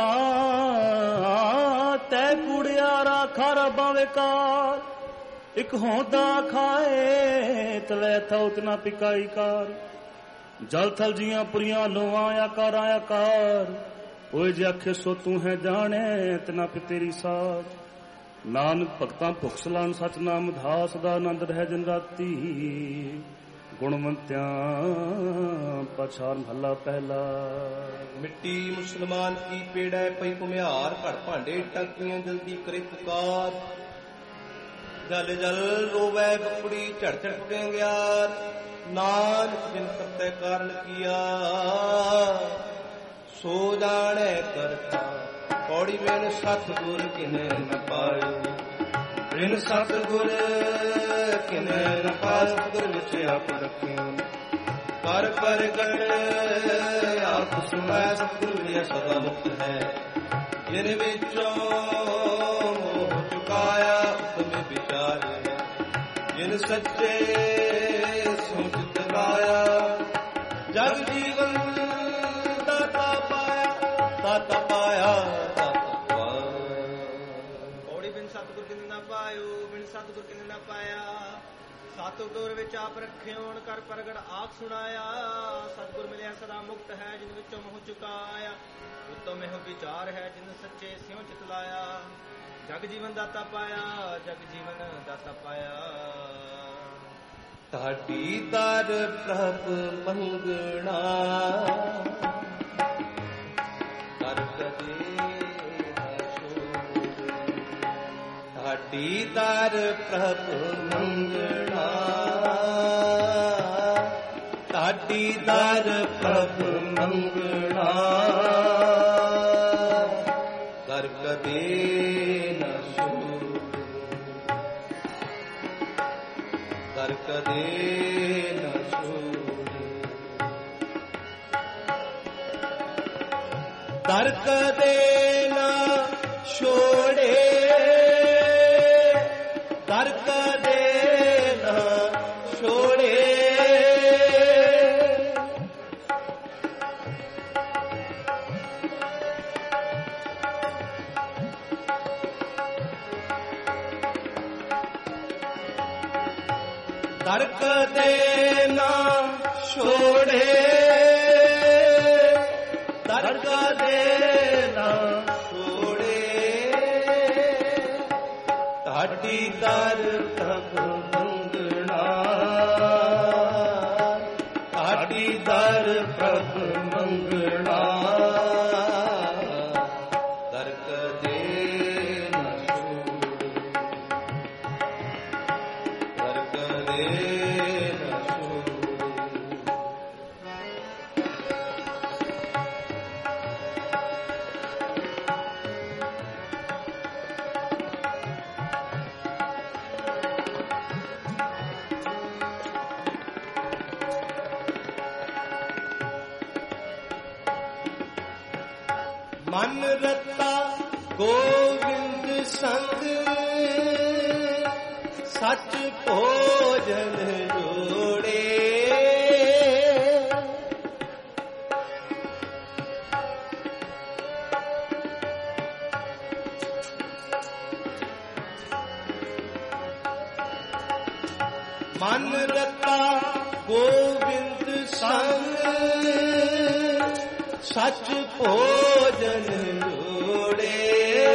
ਜਾਰਾਂ ਤੈ ਕੁੜਿਆਰਾ, ਖਾਰਾ ਬਾਵੇਕਾਰ। ਇਕ ਹੋਂਦਾ ਖਾਏ ਤਵੈ ਥਉ ਤਨਾ ਪਿਕਾਈ ਕਾਰ। ਜਲ ਥਲ ਜੀਆਂ ਪੁਰੀਆਂ ਲੋਆਂ ਆਕਾਰਾਂ ਆਕਾਰ। ਓਏ ਜੇ ਆਖੇ ਸੋ ਤੂੰ ਹੈ ਜਾਣੇ, ਤਨਾ ਪਿ ਤੇਰੀ ਸਾਰ। ਨਾਨਕ ਭਗਤਾਂ ਭੁਖ ਸਲਾਨ ਸਚ ਨਾਮ ਧਾ। ਸਦਾ ਆਨੰਦ ਰਹਿ ਜਨ ਰਾਤੀ, ਗੁਣਵੰਤਿਆਂ ਪਛਾਨ ਮਹੱਲਾ ਪਹਿਲਾ।
ਮਿੱਟੀ ਮੁਸਲਮਾਨ ਕੀ ਪੇੜੈ ਪਈ ਘੁਮਿਆਰ। ਘੜ ਭਾਂਡੇ ਟਾਕੀਆਂ ਜਲਦੀ ਕਰੇ ਪੁਕਾਰ। ਜਲ ਜਲ ਰੋਵੈ ਬਕੜੀ ਝੜ ਝੜ ਗੰਗਿਆਰ। ਨਾਨਕ ਜਿਨ ਕਰਤੈ ਕਾਰਨ ਕੀਆ, ਸੋ ਜਾਣੈ ਕਰਤਾ। ਪੌੜੀ ਬਿਨ ਸਤਿਗੁਰ ਕਿਨੈ ਨ ਪਾਇਓ, ਬਿਨ ਸਤਿਗੁਰ ਕਿਨੈ ਨ ਪਾਇਓ। ਸਤਿਗੁਰ ਵਿੱਚ ਆਪ ਰੱਖਿਓ, ਕਰ ਪ੍ਰਗਟ ਆਪ ਸੁਣਾਇ। ਸਤਿਗੁਰ ਵਿੱਚ ਸਦਾ ਮੁਕਤ ਹੈ, ਜਿਨ ਵਿੱਚੋਂ ਮੋਹ ਚੁਕਾਇਆ। ਉਤਮੇ ਵਿਚਾਰੇ ਜਿਨ ਸੱਚੇ ਸੋਚਿਤ ਲਾਇਆ। ਜਗ ਜੀਵਨ ਦਾਤਾ ਪਾਇਆ, ਦਾਤਾ ਪਾਇਆ, ਦਾਤਾ ਪਾਇਆ।
ਪੌੜੀ ਬਿਨ ਸਤਿਗੁਰ ਕਿਨੇ ਨਾ ਪਾਇਓ, ਬਿਨ ਸਤਿਗੁਰ ਕਿਨੇ ਨਾ ਪਾਇਆ। ਸਤਿਗੁਰ ਵਿੱਚ ਆਪ ਰੱਖਿਓਣ, ਕਰ ਪ੍ਰਗਟ ਆਪ ਸੁਣਾਇਆ। ਸਤਿਗੁਰ ਮਿਲਿਆ ਸਦਾ ਮੁਕਤ ਹੈ, ਜਿਨ ਵਿੱਚੋਂ ਮੋਹ ਚੁਕਾਇਆ। ਉੱਤਮ ਇਹੋ ਵਿਚਾਰ ਹੈ, ਜਿਨ ਸੱਚੇ ਸਿਉ ਚਿਤ ਲਾਇਆ। ਜਗ ਜੀਵਨ ਦਾਤਾ ਪਾਇਆ, ਜਗ ਜੀਵਨ ਦਾਤਾ ਪਾਇਆ।
ਤੁਹਾਡੀ ਦਰ ਪ੍ਰਭ ਮੰਗਣਾ, ਕਰ ਕਦੇ ਨਾ ਛੋੜੇ। ਤੁਹਾਡੀ ਦਰ ਪ੍ਰਭ ਮੰਗਣਾ, ਤੁਹਾਡੀ ਦਰ ਪ੍ਰਭ ਮੰਗਣਾ। ਕਰ ਕਦੇ ਨਾ ਛੋੜੇ, ਕਰ ਕਦੇ ਨਾ ਛੋੜੇ। ਕਰ ਕਦੇ ਨਾ ਛੋੜੇ, ਕਰ ਕਦੇ ਨਾ ਛੋੜੇ। ਕਰ ਕਦੇ ਨਾ ਛੋੜੇ, ਕਰ ਕਦੇ ਨਾ ਛੋੜੇ। ਤੁਹਾਡੀ ਦਰ ਪ੍ਰਭ ਮੰਗਣਾ, ਤੁਹਾਡੀ ਦਰ ਪ੍ਰਭ ਮੰਗਣਾ। ਕਰ ਕਦੇ ਨਾ ਛੋੜੇ, ਕਰ ਕਦੇ ਨਾ ਛੋੜੇ। ਮਨ ਰਤਾ ਗੋਬਿੰਦ ਸੰਗ, ਸੱਚ ਭੋਜਨ ਜੋੜੇ। ਮਨ ਰਤਾ ਗੋਬਿੰਦ ਸੰਗ, ਸੱਚ ਭੋਜਨ ਜੋੜੇ।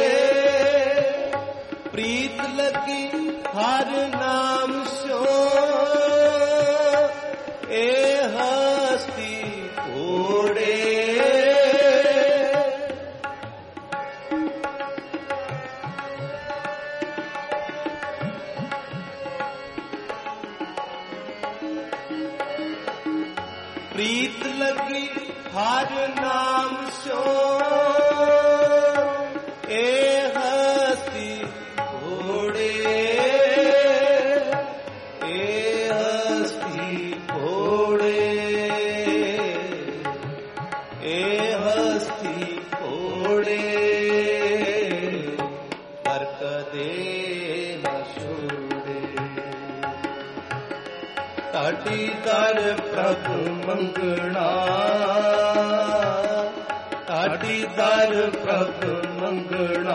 ਪ੍ਰੀਤ ਲੱਗੀ ਹਰ ਨਾਮ ਸੋ, ਇਹ ਹਸਤੀ ਘੋੜੇ। ਪ੍ਰੀਤ ਲੱਗੀ ਹਰ ਨਾਮ ਸੋ, ਇਹ ਹਸਤੀ ਘੋੜੇ। ਇਹ ਹਸਤੀ ਘੋੜੇ, ਇਹ ਹਸਤੀ ਘੋੜੇ। ਕਰ ਕਦੇ ਨਾ ਛੋੜੇ, ਤੁਹਾਡੀ ਦਰ ਪ੍ਰਭ ਮੰਗਣਾ, ਤੁਹਾਡੀ ਦਰ ਪ੍ਰਭ ਮੰਗਣਾ।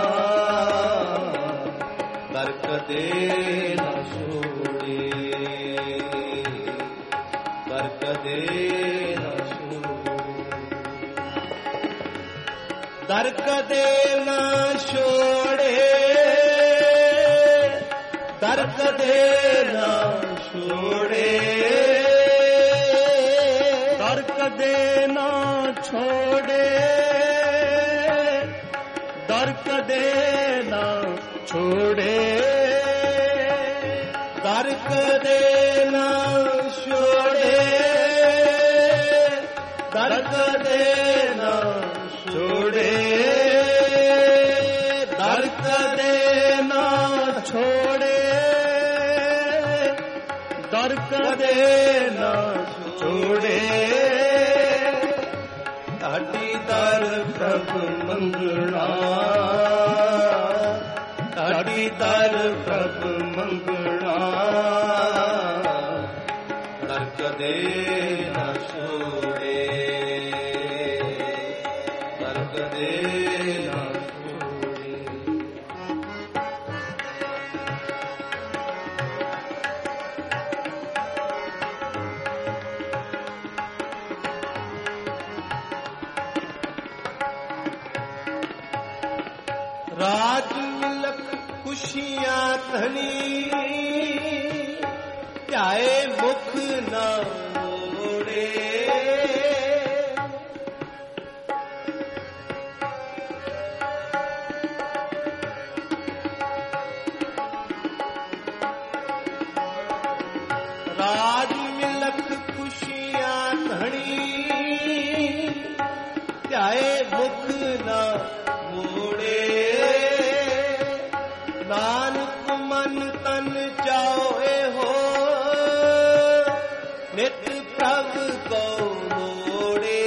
ਕਰ ਕਦੇ ਨਾ ਛੋੜੇ, ਕਰ ਕਦੇ ਨਾ ਛੋੜੇ। ਦਰ ਕਦੇ ਨਾ ਛੋੜੇ, ਦਰ ਕਦੇ ਨਾ ਛੋੜੇ।
ਦਰ ਕਦੇ ਨਾ ਛੋੜੇ, ਦਰ ਕਦੇ ਨਾ ਛੋੜੇ।
ਦਰ ਕਦੇ ਨਾ ਛੋੜੇ, ਦਰ ਕਦੇ ਨਾ
ਦਰ ਕਦੇ ਨਾ ਛੋੜੇ।
ਢਾਡੀ ਦਰ ਪ੍ਰਭ ਮੰਗਣਾ, ਢਾਡੀ ਦਰ ਪ੍ਰਭ ਮੰਗਣਾ, ਦਰ ਕਦੇ ਨਾ ਛੋੜੇ, ਦਰ ਕਦੇ ਨਾ ਛੋੜੇ। ਰਾਜ ਮਿਲਕ ਖੁਸ਼ੀਆਂ ਧਨੀ, ਧਿਆਏ ਮੁਖ ਨਾ ਮੋੜੇ। ਰਾਜ ਮਿਲਕ ਖੁਸ਼ੀਆਂ ਧਨੀ, ਧਿਆਏ ਮੁਖ ਨਾ ਮੋੜੇ। ਨਾਨਕ ਮਨ ਤਨ ਚਾਹੇ ਹੋ, ਨਿਤ ਪ੍ਰਭ ਕੋ ਲੋੜੇ।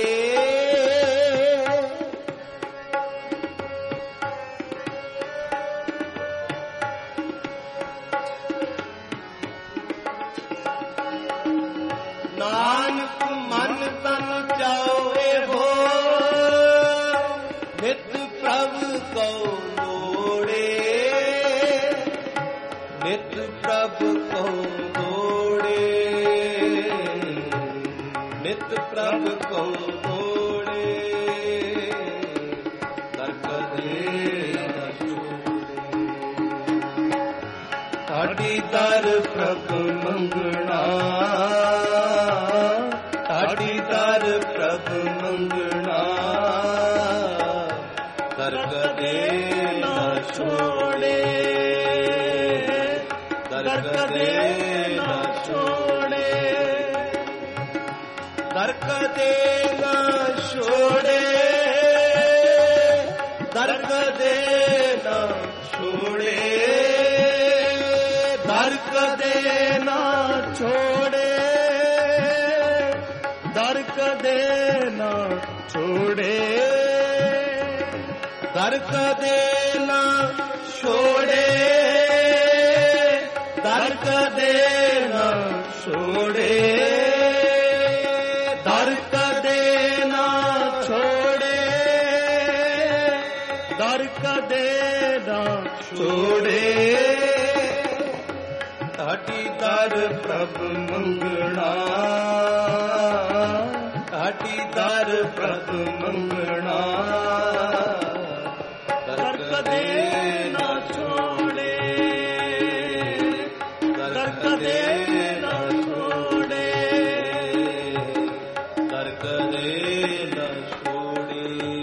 ਨਾਨਕ ਮਨ ਤਨ ਚਾਹੇ ਹੋ, ਨਿਤ ਪ੍ਰਭ ਕੋ ਲੋੜੇ। ਨਿਤ ਪ੍ਰਭ ਕੋ ਲੋੜੇ, ਨਿਤ ਪ੍ਰਭ ਕੋ ਲੋੜੇ, ਦਰ ਕਦੇ ਨਾ ਛੋੜੇ। ਢਾਡੀ ਦਰ ਪ੍ਰਭ ਮੰਗਣਾ, ਢਾਡੀ ਦਰ ਪ੍ਰਭ ਮੰਗਣਾ, ਦਰ ਕਦੇ ਨਾ ਛੋੜੇ, ਦਰ ਕਦੇ ਨਾ ਛੋੜੇ, ਦਰ ਕਦੇ ਨਾ ਛੋੜੇ, ਦਰ ਕਦੇ ਨਾ ਛੋੜੇ, ਦਰ ਕਦੇ ਨਾ ਛੋੜੇ,
ਦਰ ਕਦੇ ਨਾ ਛੋੜੇ,
ਦਰ ਕਦੇ ਨਾ ਛੋੜੇ, ਦਰ ਕਦੇ ਨਾ ਛੋੜੇ,
ਦਰ ਕਦੇ ਨਾ ਛੋੜੇ, ਦਰ ਕਦੇ ਨਾ
ਛੋੜੇ। ਢਾਡੀ ਦਰ ਪ੍ਰਭ ਮੰਗਣਾ, ਢਾਡੀ ਦਰ ਪ੍ਰਭ ਮੰਗਣਾ,
ਦਰ ਕਦੇ ਨਾ ਛੋੜੇ, ਦਰ ਕਦੇ ਨਾ ਛੋੜੇ,
ਦਰ ਕਦੇ ਨਾ ਛੋੜੇ।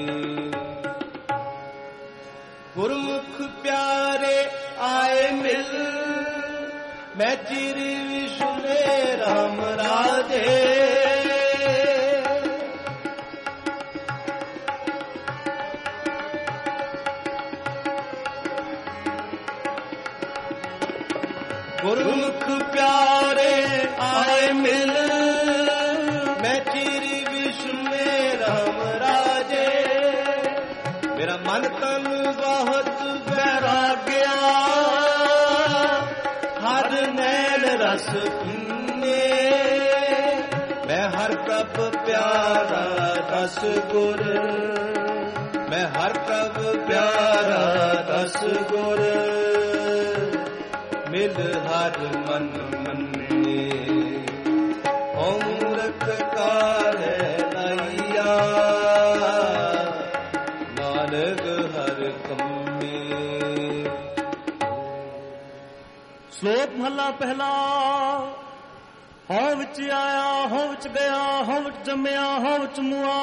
ਗੁਰਮੁਖ ਪਿਆਰੇ ਆਏ ਮਿਲ, ਮੈਂ ਚਿਰੀ ਵਿਸ਼ੁਨੇ ਰਾਮ ਰਾਜੇ। ਗੁਰਮੁਖ ਪਿਆਰੇ ਆਏ ਮਿਲ, ਮੈਂ ਚਿਰੀ ਵਿਸ਼ੁਨੇ ਰਾਮ ਰਾਜੇ। ਮੇਰਾ ਮਨ ਤਨ ਬਹੁਤ ਬੈਰਾਗਿਆ, ਹਰ ਨੈਣ ਰਸ ਪੀਨੇ। ਮੈਂ ਹਰ ਪ੍ਰਭ ਪਿਆਰਾ ਰਸ ਗੁਰ, ਮੈਂ ਹਰ ਪ੍ਰਭ ਪਿਆਰਾ ਰਸ ਗੁਰ। ਮਿਲ ਹਰ ਮਨ ਮੰਨੇ, ਅੰਮ੍ਰਿਤ ਕਾਰੈ ਲਾਈਆ। ਨਾਨਕ ਹਰ ਕੰਮੇ।
ਸ਼ਲੋਕ ਮਹਲਾ ਪਹਿਲਾ। ਹਉ ਵਿੱਚ ਆਇਆ, ਹਉ ਵਿੱਚ ਗਿਆ, ਹਉ ਵਿੱਚ ਜੰਮਿਆ, ਹਉ ਵਿੱਚ ਮੁਆ।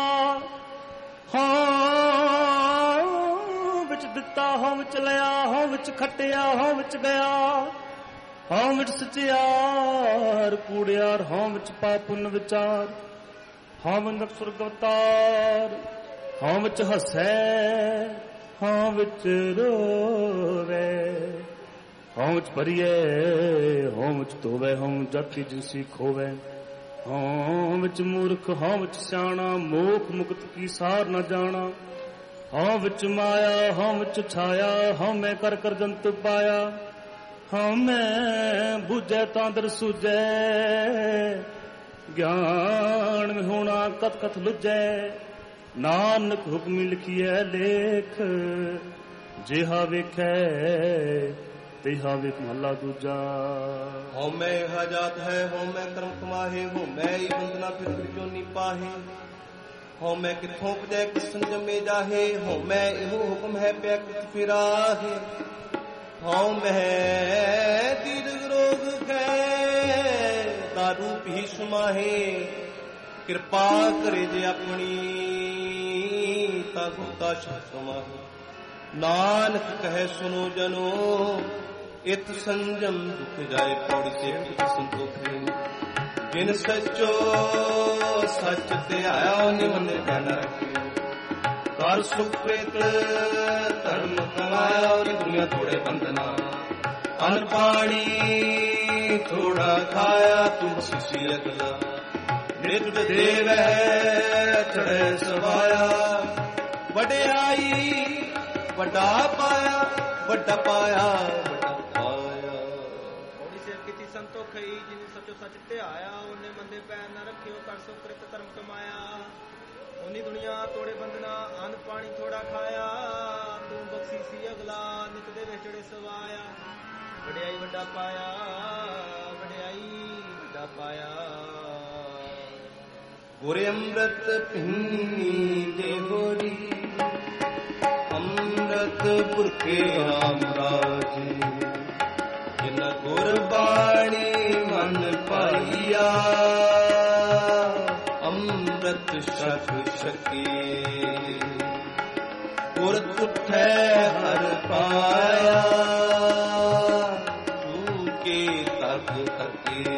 ਹਉ ਵਿੱਚ ਦਿੱਤਾ, ਹਉ ਵਿੱਚ ਲਿਆ, ਹਉ ਵਿੱਚ ਖੱਟਿਆ, ਹਉ ਵਿੱਚ ਗਿਆ। ਹਉ ਵਿੱਚ ਸਚਿਆਰ ਕੂੜਿਆਰ, ਹਉ ਵਿੱਚ ਪਾਪ ਪੁੰਨ ਵਿਚਾਰ। ਹਉ ਵਿੱਚ ਸੁਰਗ ਅਵਤਾਰ, ਹਉ ਵਿੱਚ ਹਸੈ, ਹਉ ਵਿੱਚ ਰੋਵੇ। ਹਉ ਚ ਭਰੀਏ ਹਉ ਚ ਧੋਵੇ ਹਉ ਜਾਤੀ ਜਿਨਸੀ ਖੋਵੇ ਹਉ ਵਿੱਚ ਮੂਰਖ ਹਉ ਵਿੱਚ ਸਿਆਣਾ ਮੋਖ ਮੁਕਤ ਕੀ ਸਾਰ ਨ ਜਾਣਾ ਹਉ ਵਿੱਚ ਮਾਇਆ ਹਉ ਵਿੱਚ ਛਾਇਆ ਹਉ ਮੈਂ ਕਰ ਕਰ ਜੰਤ ਪਾਇਆ ਹਉ ਮੈਂ ਬੁਝੈ ਤਾਂ ਦਰ ਸੁਝੈ ਗਿਆਨ में होना कथ कथ लुझै नानक हुक्म लिखिए लेख जिहा वेखै तिहा वेख महला दूजा
हौ मैं हजात है हौ मैं कर्म कमाहे हौ मैं ही बंदना फिर जो नी पाहे हौ मैं किथों पजै किस संजमे जाहे हौ मैं एहो हुक्म है पै कुछ फिराहे हौ मैं दीर्घ रोग कै दारू भी समाहे कृपा करे जे अपनी ता गुरता शब्द समाहे नानक कहे सुनो जनो इत संजम दुख जाए पौड़ी से संतोखे जिन सचो सच ते आया निमन कहना रखे कर सुकृत धर्म कमाया दुनिया थोड़े बंधना अन्न पानी थोड़ा खाया तुम शिशी अगला नित देव चढ़े सवाया वड्याई वड्डा पाया वड्डा पाया वड्डा पाया
थोड़ी सेव की संतो खई जिन सचो सच ते आया उन्हें मंदे पैर न रखियो कर सुकृत धर्म कमाया उन्हीं दुनिया तोड़े बंधना अन्न पानी थोड़ा खाया तुम बख्शी सी अगला नित देव चढ़े सवाया वड्याई वड्डा पाया वड्याई वड्डा पाया
गुरे अमृत पिन्नी देवोरी अमृत पुरखे राम राजे जिन गुरबाणी मन पाइया अमृत शक शके गुर तुठै हर पाया तूके तक थके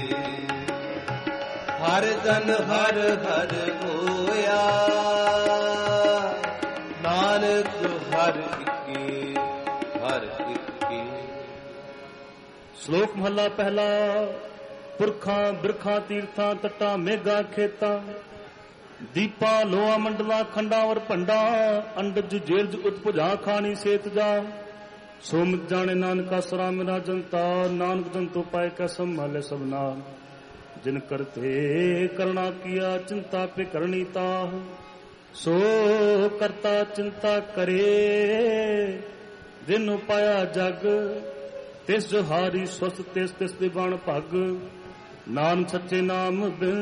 हर जन हर हर होया नानक हर इके हर इके।
ਸ਼ਲੋਕ ਮਹੱਲਾ ਪਹਿਲਾ। ਪੁਰਖਾਂ ਬਿਰਖਾਂ ਤੀਰਥਾਂ ਤੱਟਾਂ ਮੇਘਾਂ ਖੇਤਾਂ ਦੀਪਾਂ ਲੋਹਾ ਮੰਡਲਾਂ ਖੰਡਾਂ ਵਰ ਭੰਡਾਂ ਅੰਡਜ ਜੇਲਜ ਉਤਪੁਜਾ ਖਾਣੀ ਸੇਤ ਜਾ ਸੋਮਿਤ ਜਾਣੇ ਨਾਨਕਾ ਸਰਾ ਮੇਰਾ ਜਨਤਾ ਨਾਨਕ ਜੰਤੋ ਪਾਏ ਕੈ ਸੰਭਾਲੇ ਸਭਨਾ जिन करते करना किया चिंता पे करनी ताह सो करता चिंता करे दिन पाया जग तिस जो हारी स्वस्थ तिस तिस दिवान पग नाम सच्चे नाम बिन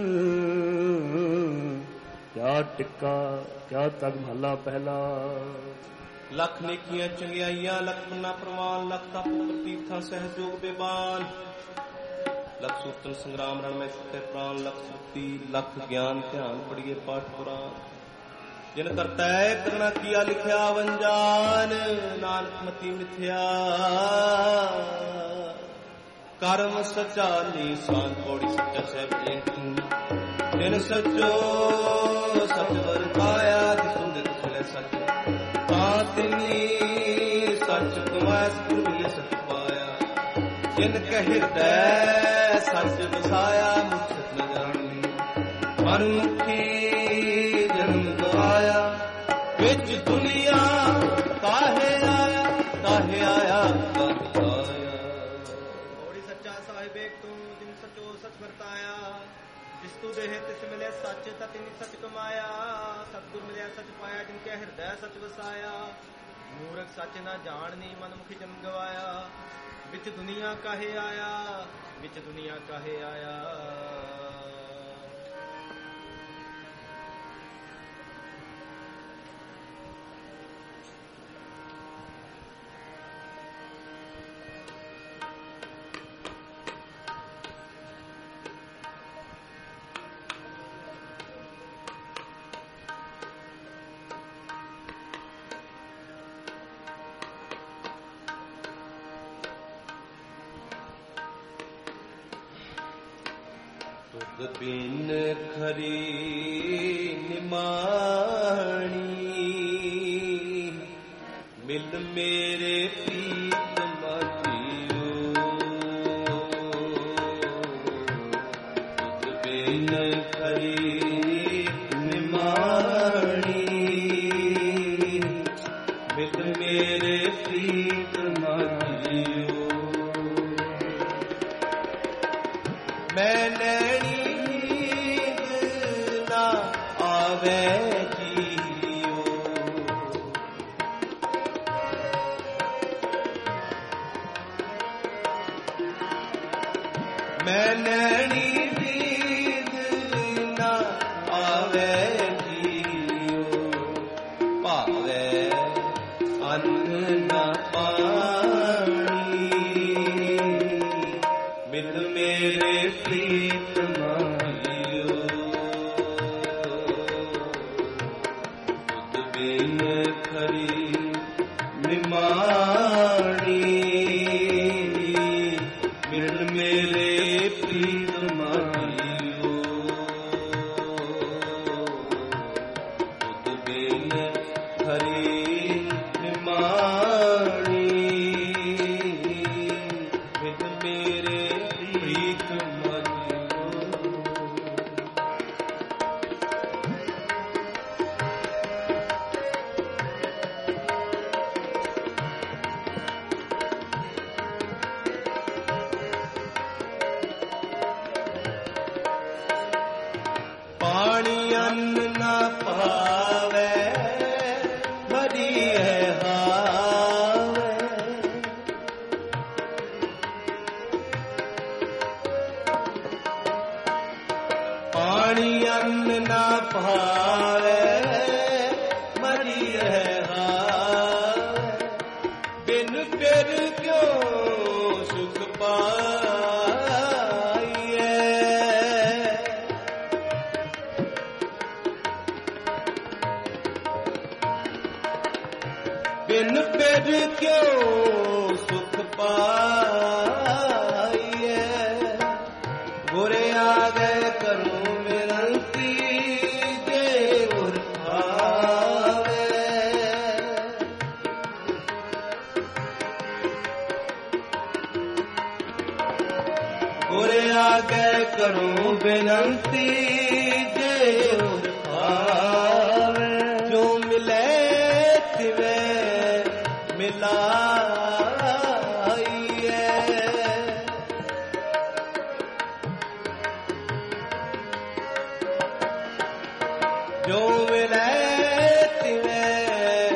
क्या टिक्का क्या तग भला पहला।
लख नेकियां चंगियाइयां लख मन्ना प्रवान लख तप तीर्थां सहयोग बेबान लख सूतन संग्राम रण में सुते प्राण लख सुक्ति लख ज्ञान ध्यान पढ़िए पाठ पुराण जिन करता है करना किया लिखया वंजान नानक मति मिथ्या कर्म सच्चा निशान पौड़ी सच्चा सहब एक जिन सचो सच वर पाया सुंदर चले सच तातिनी सच कमाया सच मिले सच पाया जिन कह हृदय सच बसाया मुझत न जानी मनुखी जन्म गवाया विच दुनिया काहे आया काहे आया
थोड़ी सच्चा साहिब एक तू जिन सचो सच वर्ताया जिस तू देह तिस मिले सच ततिनी सच कमाया सतगुर मिले सच पाया जिनके हृदय सच बसाया मूर्ख सच न जाननी मनमुखी जन्म गवाया विच दुनिया काहे आया विच दुनिया काहे आया।
बिन खरी निमाणी मिल मेरे प्रीत माती ਨੈਣੀ ਦੀਦ ਨਾ ਆਵੇ ਜੀਓ, ਭਾਵੇ ਅੰਨ ਨਾ ਪਾਣੀ, ਮਿਲ ਮੇਰੇ ਪ੍ਰੀਤਮਾ ਜੀਓ, ਤੁਧ ਬਿਨ ਖਰੀ ਨਿਮਾਣੀ, ਮਿਲ ਮੇਰੇ ਪ੍ਰੀਤਮਾ ਜੀਓ, ਤੁਧ ਬਿਨ ਖਰੀ ਨਿਮਾਣੀ, ਮਿਲ ਮੇਰੇ ਪ੍ਰੀਤਮਾ ਜੀਓ। ਪਾਣੀ ਅੰਨ ਨਾ ਪਾਵੇ, ਭਰੀ ਹੈ ਹਾਵੇ, ਪਾਣੀ ਅੰਨ ਨਾ ਪਾਵੇ, ਭਰੀ ਹੈ ਹਾਵੇ, ਬਿਨ ਫਿਰ ਕਿਉਂ ਸੁਖ ਪਾਈਏ, ਬਿਨ ਫਿਰ ਕਿਉਂ ਸੁਖ ਪਾਈਏ, ਗੁਰੇ ਆਗੇ ਕਰੂੰ ਬੇਨਤੀ, ਜੇ ਗੁਰ ਆਵੇ, ਗੁਰੇ ਆਗੇ ਕਰੂੰ ਬੇਨਤੀ, ਜੇ ਗੁਰ ਆਵੇ, ਜੋ ਮਿਲੇ ਤਿਵੇਂ ਮਿਲਾਈਏ, ਜੋ ਮਿਲੇ ਤਿਵੇਂ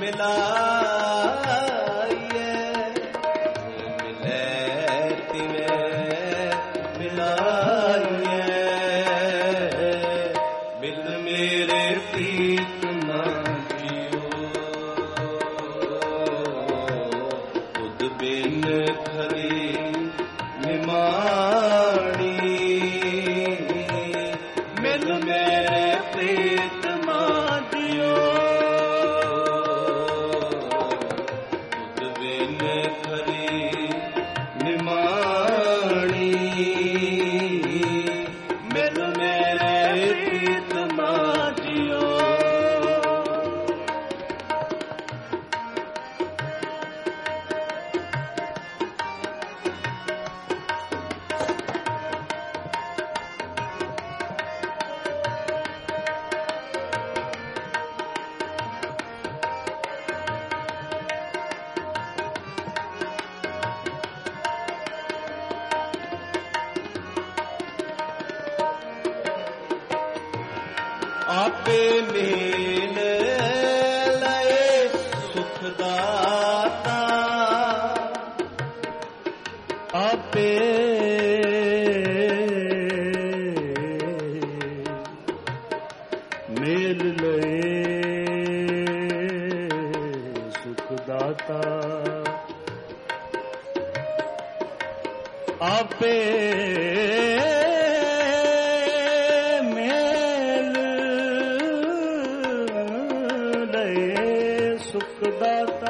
ਮਿਲਾਈਏ, ਜੋ ਮਿਲੇ ਤਿਵੇਂ ਮਿਲਾਈਏ, ਮਿਲ ਮੇਰੇ ਪ੍ਰੀਤਮਾ ਜੀਓ, ਤੁਧ ਬਿਨ ਖਰੀ ਨਿਮਾਣੀ, ਮਿਲ ਮੇਰੇ ਪ੍ਰੀਤਮਾ ਜੀਓ, ਤੁਧ ਬਿਨ ਖਰੀ ਨਿਮਾਣੀ, ਮਿਲ ਮੇਰੇ ਪ੍ਰੀਤਮਾ ਜੀਓ। ਆਪੇ ਮੇਲ ਲਏ ਸੁਖ ਦਾਤਾ, ਆਪੇ ਮੇਲ ਲਏ ਸੁਖ ਦਾਤਾ, ਆਪੇ ਸੁਖ ਦਾਤਾ,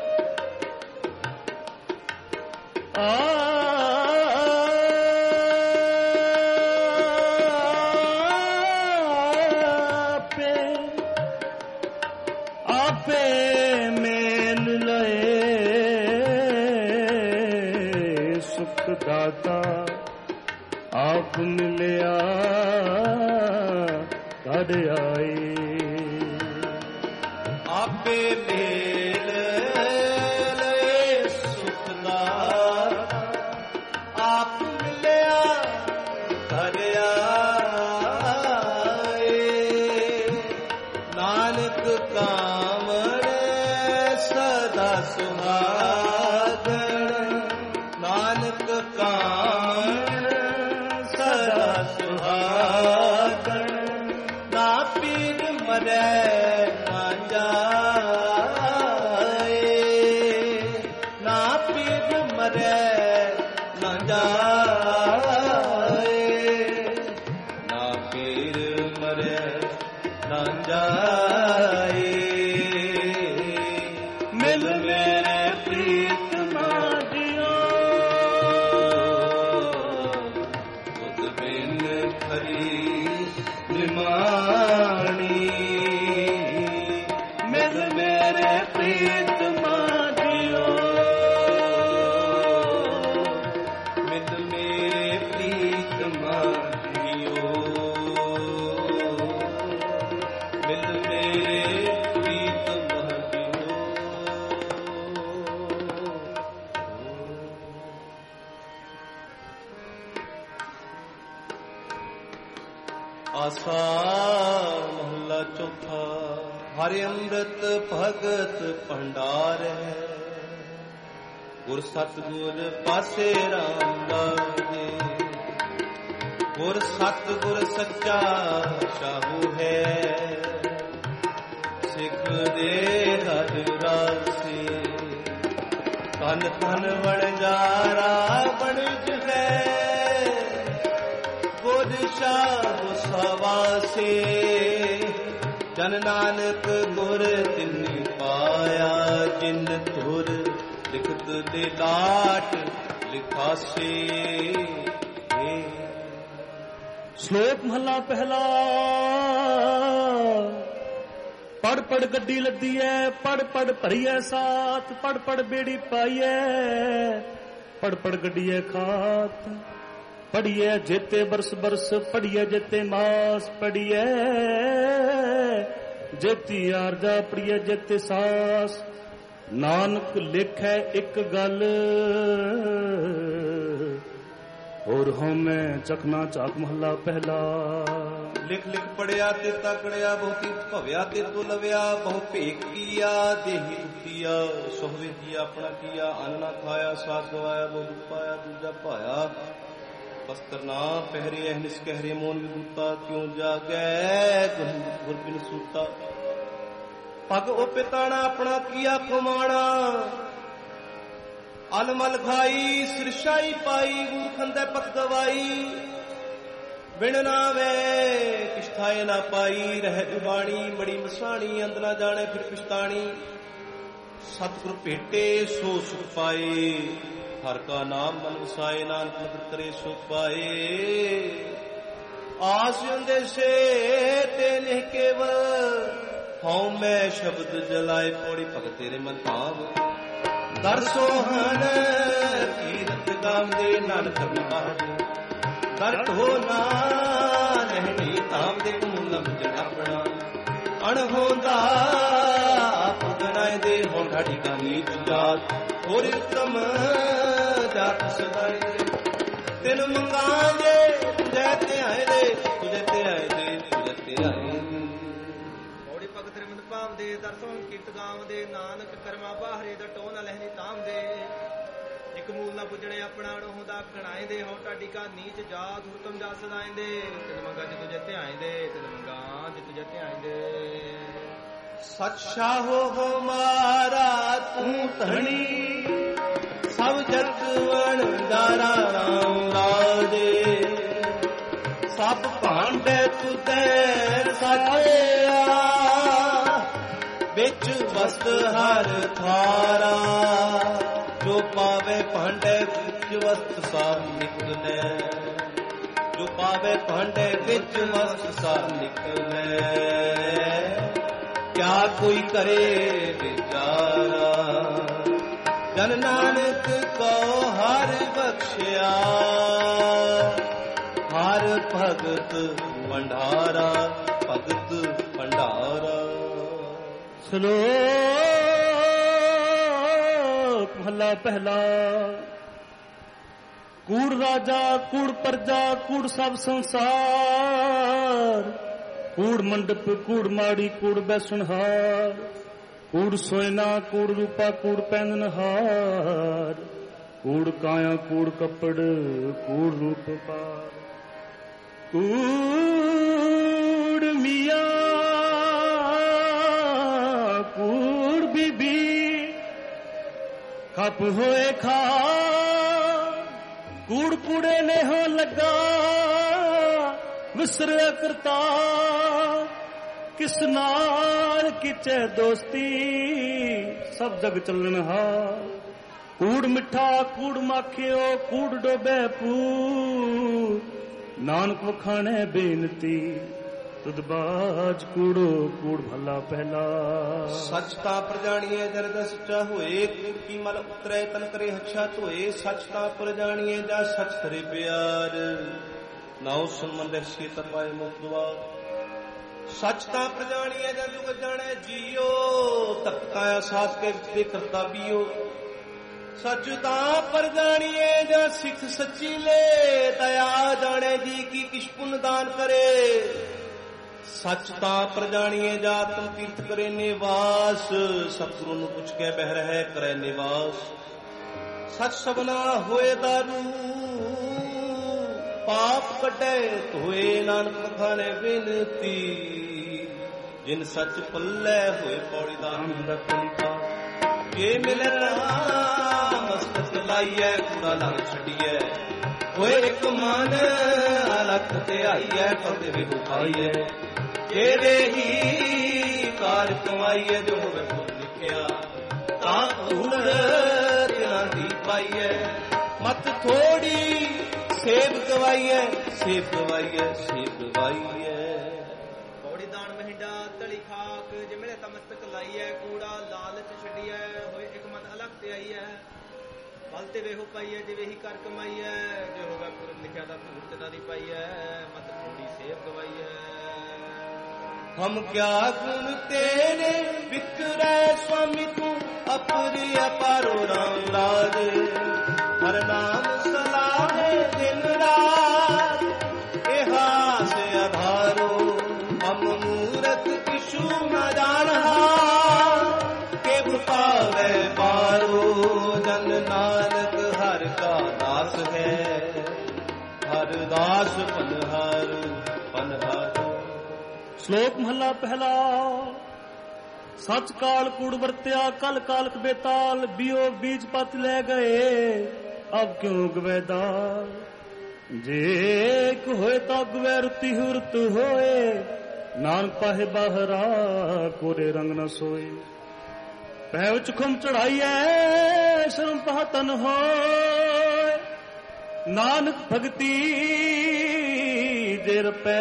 ਆਪੇ ਮੇਲ ਲਏ ਸੁਖ ਦਾਤਾ, ਆਪ ਮਿਲਿਆ ਕਦ ਆਏ, ਆਪੇ ਮੇਲ ਲਏ ਸੁਖ ਦਾਤਾ, ਆਪ ਮਿਲਿਆ ਕਦ ਆਏ, ਨਾਨਕ ਕਾਮਣ ਸਦਾ ਸੁਹਾਗਣ, ਨਾਨਕ ਕਾਮਣ ਆਸਾ ਮਹੱਲਾ ਚੌਥਾ। ਹਰਿ ਅੰਮ੍ਰਿਤ ਭਗਤ ਭੰਡਾਰ ਹੈ, ਗੁਰ ਸਤਿਗੁਰ ਪਾਸੇ ਰਾਮ ਲਾਗੇ। ਗੁਰ ਸਤਿਗੁਰ ਸੱਚਾ ਸਾਹੂ ਹੈ, ਸਿੱਖ ਦੇ ਹਰ ਰਾਸੇ। ਧਨ ਧਨ ਵਣਜਾਰਾ ਬਣਜ ਹੈ, ਗੁਰ ਸ਼ਾਹ ਸਵਾਸੇ। ਜਨ ਨਾਨਕ ਗੁਰ ਤਿਨਿ ਪਾਇਆ, ਜਿਨ ਧੁਰ ਲਿਖਤ ਦੇ ਲਾਟ ਲਿਖਾਸੇ।
ਸ਼ਲੋਕ ਮਹਲਾ ਪਹਿਲਾ। ਪੜ ਪੜ ਗੱਡੀ ਲੱਦੀ ਐ, ਪੜ ਪੜ ਭਰੀਐ ਸਾਥ, ਪੜ ਪੜ ਬੇੜੀ ਪਾਈਐ, ਪੜ ਪੜ ਗੱਡੀਐ ਖਾਤ। ਪੜੀਐ ਜੇਤੇ ਬਰਸ ਬਰਸ, ਪੜੀਐ ਜੇਤੇ ਮਾਸ, ਪੜੀਐ ਜੇਤੀ ਆਰਜਾ, ਪੜੀਐ ਜੇਤੇ ਸਾਸ। ਨਾਨਕ ਲਿਖੈ ਇੱਕ ਗੱਲ, ਹੋਰ ਹਉਮੈ ਚਕਨਾ ਝਾਕ ਮਹੱਲਾ ਪਹਿਲਾ।
ਲਿਖ ਲਿਖ ਪੜਿਆ ਤੇ ਤਕੜਿਆ, ਬਹੁਤੀ ਭਵਿਆ ਤੇ ਤੁਲਵਿਆ। ਬਹੁ ਭੇਖ ਕੀਆ ਦੇਹੀ ਦੁਖੀਆ, ਸੋਹਵੇ ਜੀ ਆਪਣਾ ਕੀਆ। ਅੰਨ ਨਾ ਖਾਇਆ ਸਾਥ ਗਵਾਇਆ, ਬਹੁ ਦੁਖ ਪਾਇਆ ਦੂਜਾ ਭਾਇਆ। ਬਸਤਰ ਨਾ ਪਹਿਰੇ ਅਹਨਿਸ ਕਹਿਰੇ, ਮੋਨ ਵਿਦੂਤਾ ਕਿਉਂ ਜਾਗੈ ਗੁਰ ਬਿਨ ਸੂਤਾ। ਪਗ ਉਹ ਪਿਤਾਣਾ ਆਪਣਾ ਕੀਆ ਖਮਾਣਾ, ਅਲਮਲ ਖਾਈ ਸਿਰਸ਼ਾਈ ਪਾਈ। ਗੁਰ ਖੰਦੇ ਪਤ ਗਵਾਈ, ਬਿਨ ਨਾਵੇ ਕਿਛ ਥਾਏ ਨਾ ਪਾਈ। ਰਹਿ ਜੁਬਾਣੀ ਮੜੀ ਮਸਾਣੀ, ਅੰਦ ਨਾ ਜਾਣੇ ਫਿਰ ਪਛਤਾਣੀ। ਸਤਿਗੁਰ ਭੇਟੇ ਸੋ ਸੁਖ ਪਾਏ, ਹਰ ਕਾ ਨਾਮ ਮਨ ਵਸਾਏ। ਨਾਨਕ ਮਤਿ ਕਰੇ ਸੋ ਪਾਏ, ਆਸ ਅੰਦੇਸੇ ਤੇ ਨਿਹ ਕੇਵਲ। ਹਉ ਮੈਂ ਸ਼ਬਦ ਜਲਾਏ, ਪੌੜੀ ਭਗਤ ਤੇਰੇ ਮਨ ਭਾਵ। ਦਰ ਸੋਹਣ ਕੀਰਤ ਗਾਵਦੇ, ਨਾਨਕ ਵਿਵਾਦ। ਦਰ ਢੋ ਨਾ ਰਹਿਣੀ ਤਾਮ ਦੇ, ਮੂਲਮ ਜਨ ਆਪਣਾ। ਅਣਹੋਂਦਾ ਪੁਗਣਾਏ ਦੇ, ਹੁਣ ਢਾਡੀ ਕਾ ਨੀਚ ਜਾਤ। ਹੋਰ ਉਤਮ ਜਾਤ ਸਦਾਈ ਦੇ, ਤਿਨ ਮੰਗਾਂਗੇ ਤੁਝੇ ਤੇ ਆਏ ਦੇ। ਤੁਝੇ ਤੇ ਆਏ ਦੇ, ਤੁਝੇ ਤੇ ਆਏ ਦੇ।
ਭਗਤ ਰਿਮਨ ਭਾਵ ਦੇ, ਦਰਸ਼ਨ ਕੀਰਤ ਗਾਵ ਦੇ। ਨਾਨਕ ਕਰਮਾ ਬਾਹਰੇ ਦਾ ਟੋ ਨਾ ਲਹਿਨੀ ਤਾਮ ਦੇ। ਇੱਕ ਮੂਲ ਨਾ ਪੁੱਜਣੇ ਆਪਣਾ, ਅਣਹੋਂਦਾ ਘਣਾਏ ਦੇ। ਹਉ ਢਾਡੀ ਕਾ ਨੀਚ ਜਾਤ, ਹੁਕਮ ਜਾ ਸਦਾਏ ਦੇ। ਤਿਨ ਮੰਗਾ ਜਿ ਤੁਝੇ ਤੇ ਆਏ ਦੇ, ਤਿਨ ਮੰਗਾ ਜਿ ਤੁਝੇ ਤੇ ਆਏ ਦੇ।
ਸੱਚਾ ਹੋ ਹਮਾਰਾ ਤੂੰ ਧਣੀ, ਸਭ ਜਗ ਵਣਜਾਰਾ ਰਾਮ ਲਾਜੇ। ਸਭ ਭਾਂਡੇ ਤੁਧੇ ਸਾਚਿਆ, ਵਿੱਚ ਵਸਤ ਹਰ ਥਾਰਾ। ਜੋ ਪਾਵੇ ਭਾਂਡੇ ਵਿੱਚ ਵਸਤ ਸਾਰ ਨਿਕਲੇ, ਜੋ ਪਾਵੇ ਭਾਂਡੇ ਵਿੱਚ ਵਸਤ ਸਾਰ ਨਿਕਲੇ। ਕਿਆ ਕੋਈ ਕਰੇ ਵਿਚਾਰਾ, ਜਨ ਨਾਨਕ ਕੋ ਹਰ ਬਖਸ਼ਿਆ। ਹਰ ਭਗਤ ਭੰਡਾਰਾ, ਭਗਤ ਭੰਡਾਰਾ।
ਸ਼ਲੋਕ ਮਹਲਾ ਪਹਿਲਾ। ਕੂੜ ਰਾਜਾ ਕੂੜ ਪਰਜਾ, ਕੂੜ ਸਭ ਸੰਸਾਰ। ਕੂੜ ਮੰਡਪ ਕੂੜ ਮਾੜੀ, ਕੂੜ ਬੈਸਣਹਾਰ। ਕੂੜ ਸੋਇਨਾ ਕੂੜ ਰੂਪਾ, ਕੂੜ ਪਹਿਨਨਹਾਰ। ਕੂੜ ਕਾਇਆ ਕੂੜ ਕੱਪੜ, ਕੂੜ ਰੂਪ ਪਾਰ। ਕੂੜ ਮੀਆਂ ਕੂੜ ਬੀਬੀ, ਖਪ ਹੋਏ ਖਾ। ਕੂੜ ਕੂੜੇ ਨੇ ਹੋ ਲੱਗਾ, ਵਿਸਰਿਆ ਕਰਤਾ। ਕਿਸ ਨਾਲ ਕਿਚੈ ਦੋਸਤੀ, ਸਭ ਜਗ ਚੱਲਣ ਹਾਰ। ਕੂੜ ਮਿੱਠਾ ਕੂੜ ਮਾਖਿਓ, ਕੂੜ ਡੋਬੈ ਪੂਰ। ਨਾਨਕ ਵਖਾਣੈ ਬੇਨਤੀ, ਤੁਧ ਬਾਜ ਕੂੜੋ ਕੂੜ ਭਲਾ ਪਹਿਲਾ।
ਸੱਚ ਤਾਂ ਪ੍ਰਜਾਣੀਏ ਜਰਦ ਸੱਚਾ ਹੋਏ, ਕੂੜ ਕੀ ਮਲ ਉਤਰੈ ਤਨ ਕਰੇ ਹੱਛਾ ਧੋਏ। ਸੱਚ ਤਾਂ ਪ੍ਰਜਾਣੀਏ ਜਾ ਸੱਚ ਧਰੇ ਪਿਆਰ, ਨਾਉ ਸੰਬੰਧ ਸੀ ਤਰਵਾਏ ਮੁਖ ਦੁਆਰ। ਸੱਚ ਤਾਂ ਪ੍ਰਜਾਣੀਏ ਜਾ ਜੁਗ ਜਾਣੈ ਜੀਓ, ਤਖਤਾਇਆ ਸਾਥ ਕੇ ਦੇ ਕਰਤਾ ਪੀਓ। सच तां पर जानिए जा सिख सच्ची ले, दया जाने जी की किश पुन दान करे। सच तां पर जानिए जा तुम तीर्थ करे निवास, सतगुरु नु पुछ के बह रहे करे निवास। सच सबना होए दारू पाप कटे धोए, नानक खाने बिनती जिन सच पल्ले होए पौड़ी दान दकलिका। ये मिलना मस्तक लाइए कूड़ा लंघ छड़िए, होए एक मन अलख ते आइए पद भी उठाइए। तेरे ही कार कमाइए जो होवे खुद लिखिया, तां धूड़ तिना दी पाइए। मत थोड़ी सेब गवाइए, सेब गवाइए, सेब गवाइए।
पौड़ी दान महिंडा तली खाक, जे मिले तां मस्तक लाइए कूड़ा लालच छड़िए, होए एक मन अलग ते आइए। बल ते वेहो पाइए जे वेही कर कमाइए, जे होवे पुरब लिखिया दा धूड़ तिना दी पाइए। मत थोड़ी सेब गवाइए।
हम क्या गुण तेरे विक्रय स्वामी तू, अपरी अपारो राम राज। हर नाम सलाहे दिन रात, एहा से आधारो। हम मूरत किशु न जानहा, के पावे पारो। जन नानक हर का दास है, हर दास पनहारो पनहारो।
श्लोक महला पहला। सच काल कूड़ वरत्या, कल कालक बेताल। बियो बीज पत ले गए, अब क्यों गवे दाल। जे एक होए ता गवे रुति हुरत होए, नानक पाहे बाहरा कोरे रंग न सोए। पैव चुखम चढ़ाइए शर्म पहतन होए, नानक भगती देर पै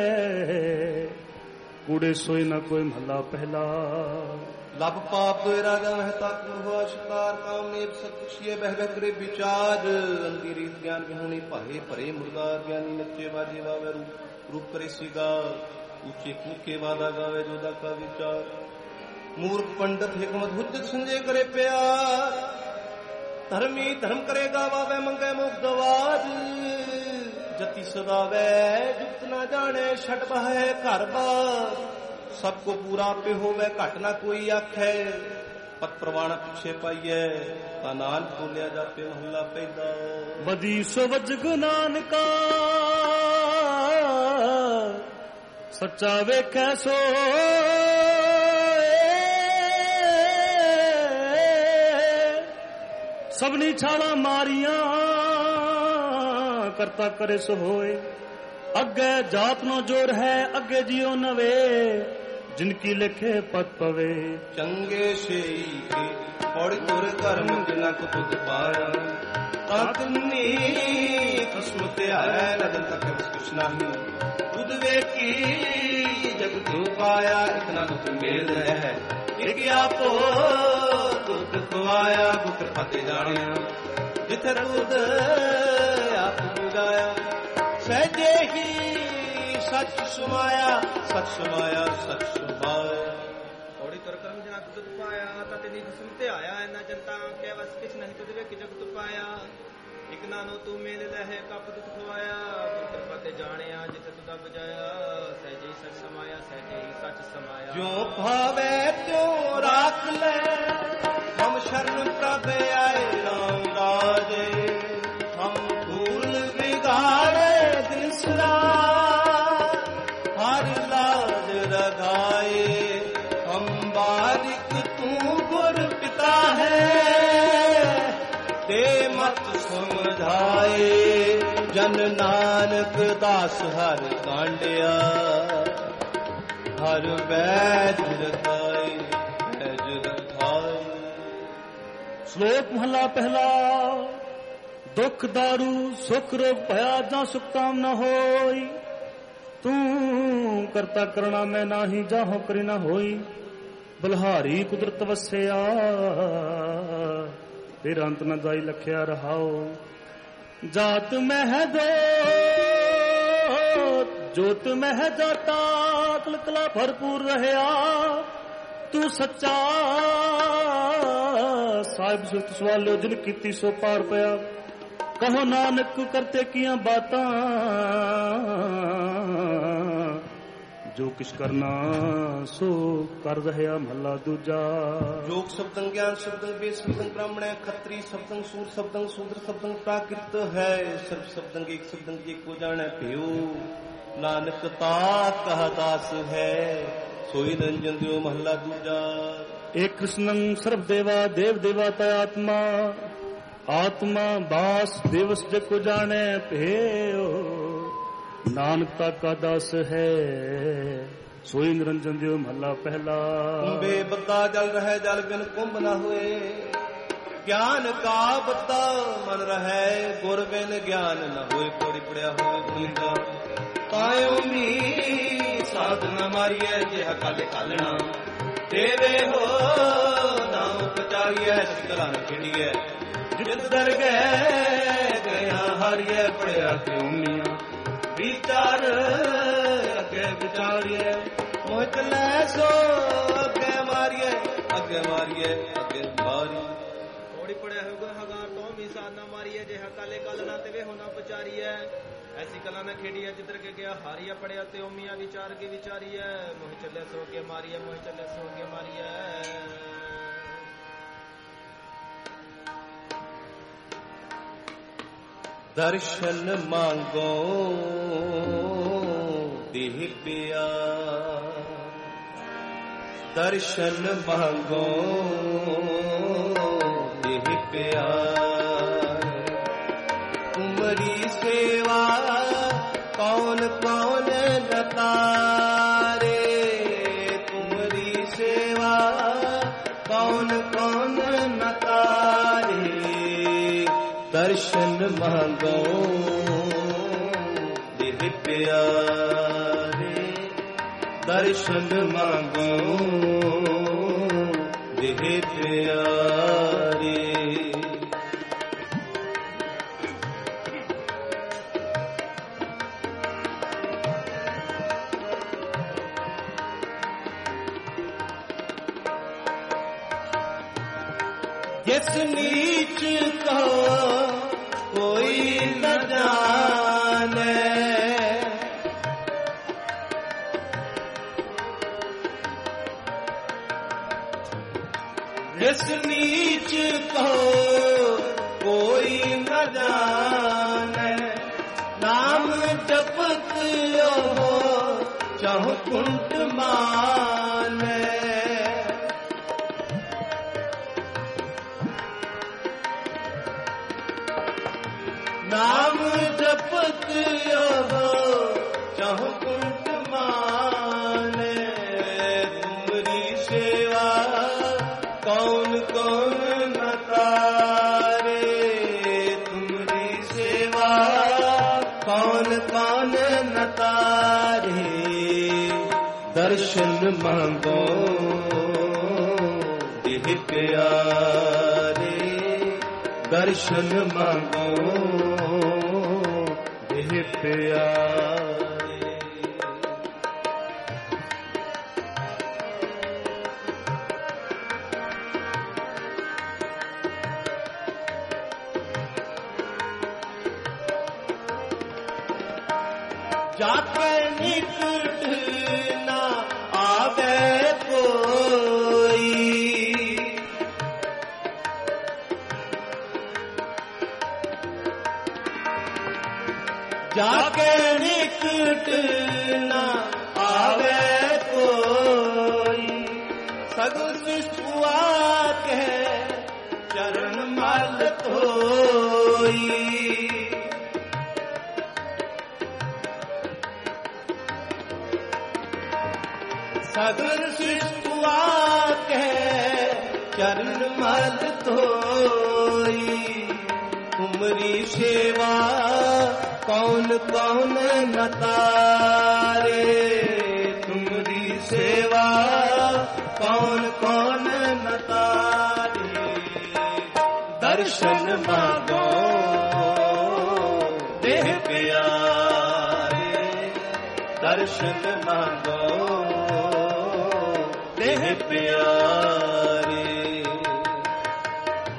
कूड़े सोए न कोई महला पहला।
लब पाप राजा महता हुआ शिकार, काम नेब सतुषिए बह बह करे विचार। अंगी रीत ज्ञान विहुणी पाहे परे मुर्दार, ज्ञानी नच्चे बाजे वावे रूप रूप करे सिगार। ऊंचे कूके वादा गावे जोदा का विचार, मूर्ख पंडित हिकमत हुज्जत संजय करे प्यार। धर्मी धर्म करेगा वावे मंगे मुख दवाज, जति सदावे जुक्त ना जाने छट बहे घर बार। सबको पूरा पे होवे घट ना कोई आखे, पत प्रवाण पिछे पाइए ता नानक बोलिया जापे महला पैदा।
बदी सो वजग नानका सच्चा वेखै सो, सबनी छाला मारिया करता करे सो होए। अगे जात नो जोर है, अगे जियो नवे जिनकी लिखे पत पवे।
चंगे से पौड़ी तुर कर्म जिना को तुद पाया, तातनी किस्मत आया लगन तक कुछ नहीं। तुद वेकी जग तू पाया, इतना तो मेल है एक आपो तुद खुआया। गुकर फते जाने जिथे तुद आप बुझाया, सहजे ही सच सुमाया, सच सुमाया, सच सुमाया।
पौड़ी तुर कर्म जिना को तुद पाया, तातनी किस्मत आया इना जनता के वस किछ नहीं। तुद वेकी जग तू पाया, एक नानो तू मेल लहे कप दुख खुआया। गुकर फते जानिया जिथे तुदा बजाया, सहजे ही सच समाया, सहजे ही सच समाया।
जो भावे त्यों राख ले, हम शरण प्रभ आए राम राजे। हम भूल बिगाड़े दिसरा, हर लाज रगाए। हम बारिक तू गुर पिता है, दे मत समझाए। जन नानक दास हर कांडिया, हर बैज रखाए बैज रखाए।
श्लोक महला पहला। दुख दारू सुख रोग भया, जा सुख काम न होई। तू करता करना मैं नाही, जाहो करी न होई। बलहारी कुदरत वस्या, तेरा अंत न जाई लखिया रहाओ। जात में है दो जोत में है जाता, कलकला भरपूर रहया। तू सच्चा ਸਾਹਿਬ ਸੁਤ ਸਵਾਲਿਓ ਜਿਨ ਕੀਤੀ ਸੋ ਪਾਰ ਪਿਆ। ਕਹੋ ਨਾਨਕ ਕਰਤੇ ਕੀਆਂ ਬਾਤਾਂ ਜੋ ਕਿਛ ਕਰਨਾ ਸੋ ਕਰ ਰਹਿਆ ਮਹੱਲਾ ਦੂਜਾ।
ਜੋਗ ਸ਼ਬਦੰ ਗਿਆਨ ਸ਼ਬਦੰ ਵੇਦ ਸ਼ਬਦੰ ਬ੍ਰਾਹਮਣੈ ਖੱਤਰੀ ਸ਼ਬਦੰ ਸੂਰ ਸ਼ਬਦੰ ਸ਼ੂਦਰ ਸ਼ਬਦੰ ਪ੍ਰਾਕ੍ਰਿਤ ਹੈ। ਸਰਬ ਸ਼ਬਦੰ ਏਕ ਸ਼ਬਦੰ ਏਕੋ ਜਾਣੈ ਭਿਓ। ਨਾਨਕ ਤਾ ਕਹ ਦਾਸ ਹੈ ਸੋਈ ਨਿਰੰਜਨ ਦਿਓ ਮਹੱਲਾ ਦੂਜਾ।
ਏਕ ਕ੍ਰਿਸ਼ਨੰ ਸਰਬ ਦੇਵਾ ਦੇਵ ਦੇਵਾਤਾ ਆਤਮਾ। ਆਤਮਾ ਬਾਸ ਦਿਵਸ ਜਕੋ ਜਾਣੈ ਭਿਓ। ਨਾਨਕ ਤਾ ਕਾ ਦਾਸ ਹੈ ਸੋਈ ਨਿਰੰਜਨ ਦਿਓ ਮਹੱਲਾ ਪਹਿਲਾ।
ਕੁੰਭੇ ਬੱਦਾ ਜਲ ਰਹਿ ਜਲ ਬਿਨ ਕੁੰਭ ਨਾ ਹੋਏ। ਗਿਆਨ ਕਾ ਬੱਦਾ ਮਨ ਰਹਿ ਗੁਰ ਬਿਨ ਗਿਆਨ ਨਾ ਹੋਏ। ਪੋੜੀ ਪੜਿਆ ਹੋਏ ਗੁਲਿੰਦਾ ਤਾਇਓ ਮੀ ਸਾਧਨਾ ਮਾਰੀਐ ਜਿਹ ਕਲ ਕਾਲਣਾ। ਦੇਵੇ ਹੋ ਨਾ ਉਪਚਾਰੀਐ ਸਿਕਲਾਂ ਖਿੜੀਐ। ਜਿਤ ਦਰਗਹਿ ਗਿਆ ਹਰਿਐ ਪੜਿਆ ਕਿਉ ਮੀਆਂ। ਵਿਚਾਰ ਅੱਗੇ ਵਿਚਾਰੀਏ ਮੋਹ ਚਲੈ ਸੋ ਅੱਗੇ ਮਾਰੀਏ। ਅੱਗੇ ਮਾਰੀਏ ਅੱਗੇ ਮਾਰੀ
ਥੋੜੀ ਪੜਿਆ ਹੋਗਾ ਹਜ਼ਾਰ ਤੋਂ ਵੀ ਸਾਧਨਾ ਮਾਰੀਏ। ਜੇ ਕਾਲੇ ਕਲ ਨਾ ਤੇ ਵੇ ਹੋਣਾ ਪਚਾਰੀਐ। ਐਸੀ ਕਲਾ ਨਾ ਖੇੜੀਐ ਜਿੱਧਰ ਕੇ ਗਿਆ ਹਾਰੀਆ ਪੜਿਆ ਤੇ ਓਮੀਆਂ ਵਿਚਾਰ ਕੇ ਵਿਚਾਰੀਐ। ਮੋਹ ਚੱਲੇ ਸੋ ਅੱਗੇ ਮਾਰੀਏ ਮੋਹ ਚੱਲੇ ਸੋ ਅੱਗੇ ਮਾਰੀਐ।
ਦਰਸ਼ਨ ਮੰਗੋ ਦੇਹ ਪਿਆ। ਦਰਸ਼ਨ ਮੰਗੋ ਦੇਹ ਪਿਆ। ਤੁਮਰੀ ਸੇਵਾ ਕੌਣ ਕੌਣ ਨ ਤਾਰੇ। ਤੁਮਰੀ ਸੇਵਾ ਕੌਣ ਕੌਣ ਨ ਤਾਰੇ। ਦਰਸ਼ਨ ਮੰਗੋ ਦੇਹ ਪਿਆਰੇ। ਦਰਸ਼ਨ ਮੰਗੋ ਦੇਹ ਪਿਆਰੇ। ਜਿਸ ਨੀਚ ਕੋ ਕੋਈ ਨ ਜਾਣੈ। ਜਿਸ ਨੀਚ ਕੋ ਕੋਈ ਨ ਜਾਣੈ। ਨਾਮ ਜਪਤ ਉਹ ਚਾਹੁ ਕੁੰਟ ਮਾਨੈ। ਨਾਮ ਜਪਤ ਉਹ ਚਾਹੁ ਕੁੰਟ ਮਾਨੈ। ਤੁਮਰੀ ਸੇਵਾ ਕੌਣ ਕੌਣ ਨ ਤਾਰੇ। ਤੁਮਰੀ ਸੇਵਾ ਕੌਣ ਕੌਣ ਨ ਤਾਰੇ। ਦਰਸ਼ਨ ਮੰਗੋ ਦੇਹ ਪਿਆਰੇ। ਦਰਸ਼ਨ ਮੰਗੋ ਦੇਹ ਪਿਆਰੇ। ਜਾਕੇ ਨਿਕਟ ਨਾ ਆਵੇ ਕੋਈ। ਜਾਕੇ ਨਿਕਟ ਨਾ ਆਵੇ ਕੋਈ। ਸਗਲ ਸਿਸ਼ਟੁਆ ਕੇ ਚਰਨ ਮਲ ਧੋਈ। ਸਗਲ ਸਿਸ਼ਟੁਆ ਕੇ ਚਰਨ ਮਲ ਧੋਈ। ਤੁਮਰੀ ਸੇਵਾ ਕੌਣ ਕੌਣ ਨ ਤਾਰੇ। ਤੁਮਰੀ ਸੇਵਾ ਕੌਣ ਕੌਣ ਨ ਤਾਰੇ। ਦਰਸ਼ਨ ਮੰਗੋ ਦੇਹ ਪਿਆਰੇ। ਦਰਸ਼ਨ ਮੰਗੋ ਦੇਹ ਪਿਆਰੇ।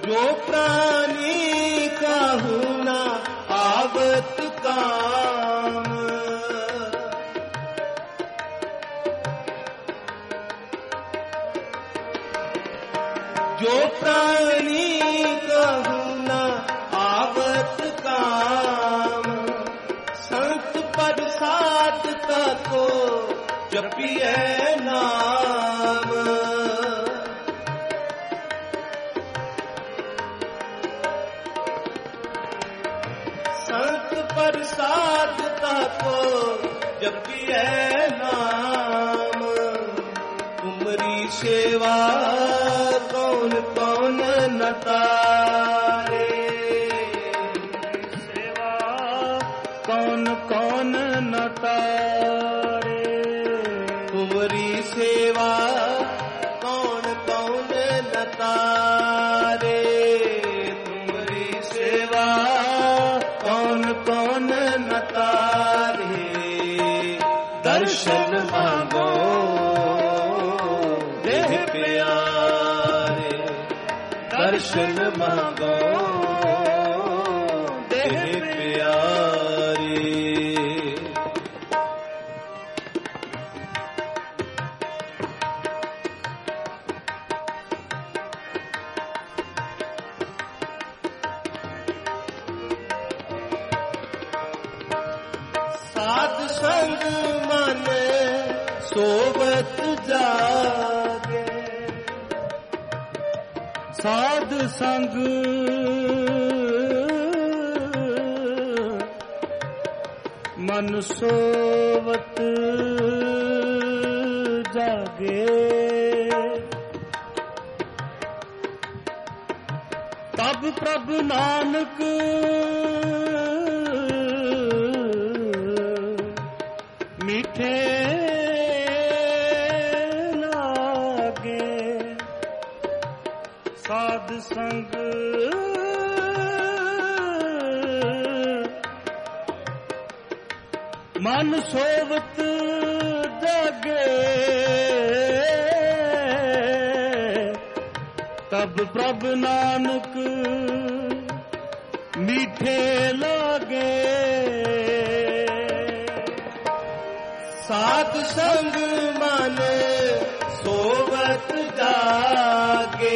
जो प्राणी काहू ना आवत काम, जो प्राणी काहू ना आवत काम, संत प्रसाद को जपिए नाम। संत प्रसाद को जपिए नाम, तुमरी सेवा कौन कौन न तारे,
सेवा कौन कौन न तारे,
तुमरी सेवा कौन कौन न तारे, तुमरी सेवा कौन कौन न तारे। दर्शन मांगो देह प्यारे, दर्शन मांगो देह प्यारे। साध संग मन सोबत जागे,
साध संग मन सोवत जागे, तब प्रभु नानक मीठे लागे। साध संग मन सोवत जागे, तब प्रभु नानक मीठे लागे।
साध संग मन सोबत जागे,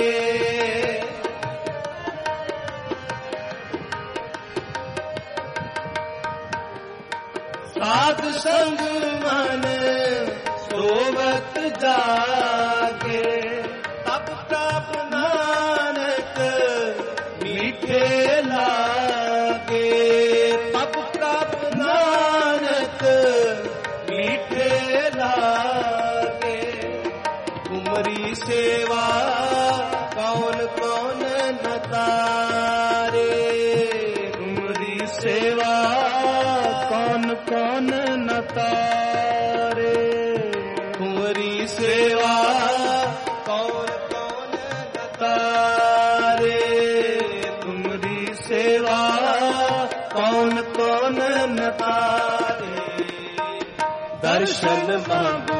साध संग मन सोबत जागे, तब प्रभु नानक मीठे लागे, तब प्रभु नानक मीठे लागे। तुमरी सेवा कौन कौन न तारे,
तुमरी सेवा कौन कौन न तारे,
तुमरी सेवा कौन कौन न तारे,
तुमरी सेवा
कौन कौन न तारे। दर्शन मांगो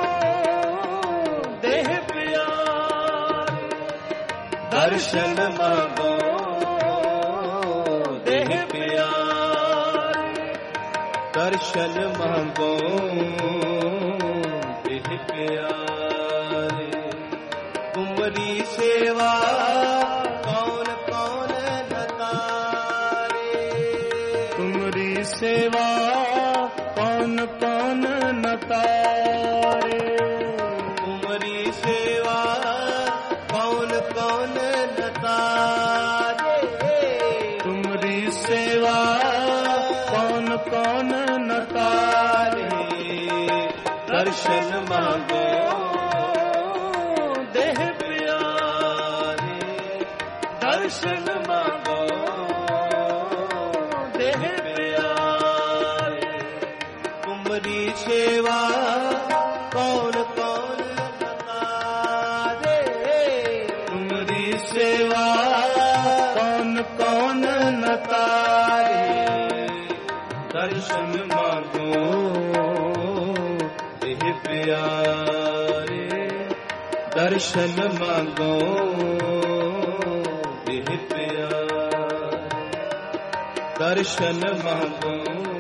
देह प्यारे,
दर्शन मांगो देह प्यारे, दर्शन मांगो देह प्यारे। तुमरी सेवा कौन कौन न तारे,
तुमरी सेवा कौन कौन न तारे,
तुमरी सेवा कौन कौन न तारे,
तुमरी सेवा कौन कौन न तारे।
दर्शन मांगो
देह प्यारे,
दर्शन मांगो देह प्यारे। तुमरी सेवा कौन कौन न तारे,
तुमरी सेवा कौन कौन न तारे।
दर्शन मांगो देह प्यारे, दर्शन मांगो ਦਰਸ਼ਨ ਮੰਗੋ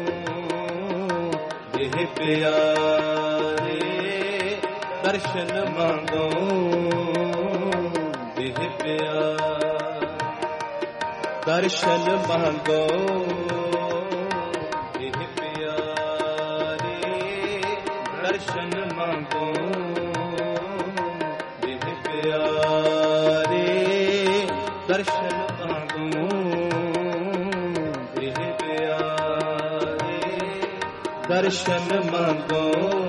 ਦੇਹ ਪਿਆਰੇ, ਦਰਸ਼ਨ ਮੰਗੋ ਦੇਹ ਪਿਆਰੇ, ਦਰਸ਼ਨ ਮੰਗੋ ਦੇਹ ਪਿਆਰੇ, ਦਰਸ਼ਨ ਮੰਗੋ ਦੇਹ ਪਿਆਰੇ, ਦਰਸ਼ਨ ਮੰਗੋ ਦੇਹ ਪਿਆਰੇ, ਦਰਸ਼ਨ ਮੰਗੋ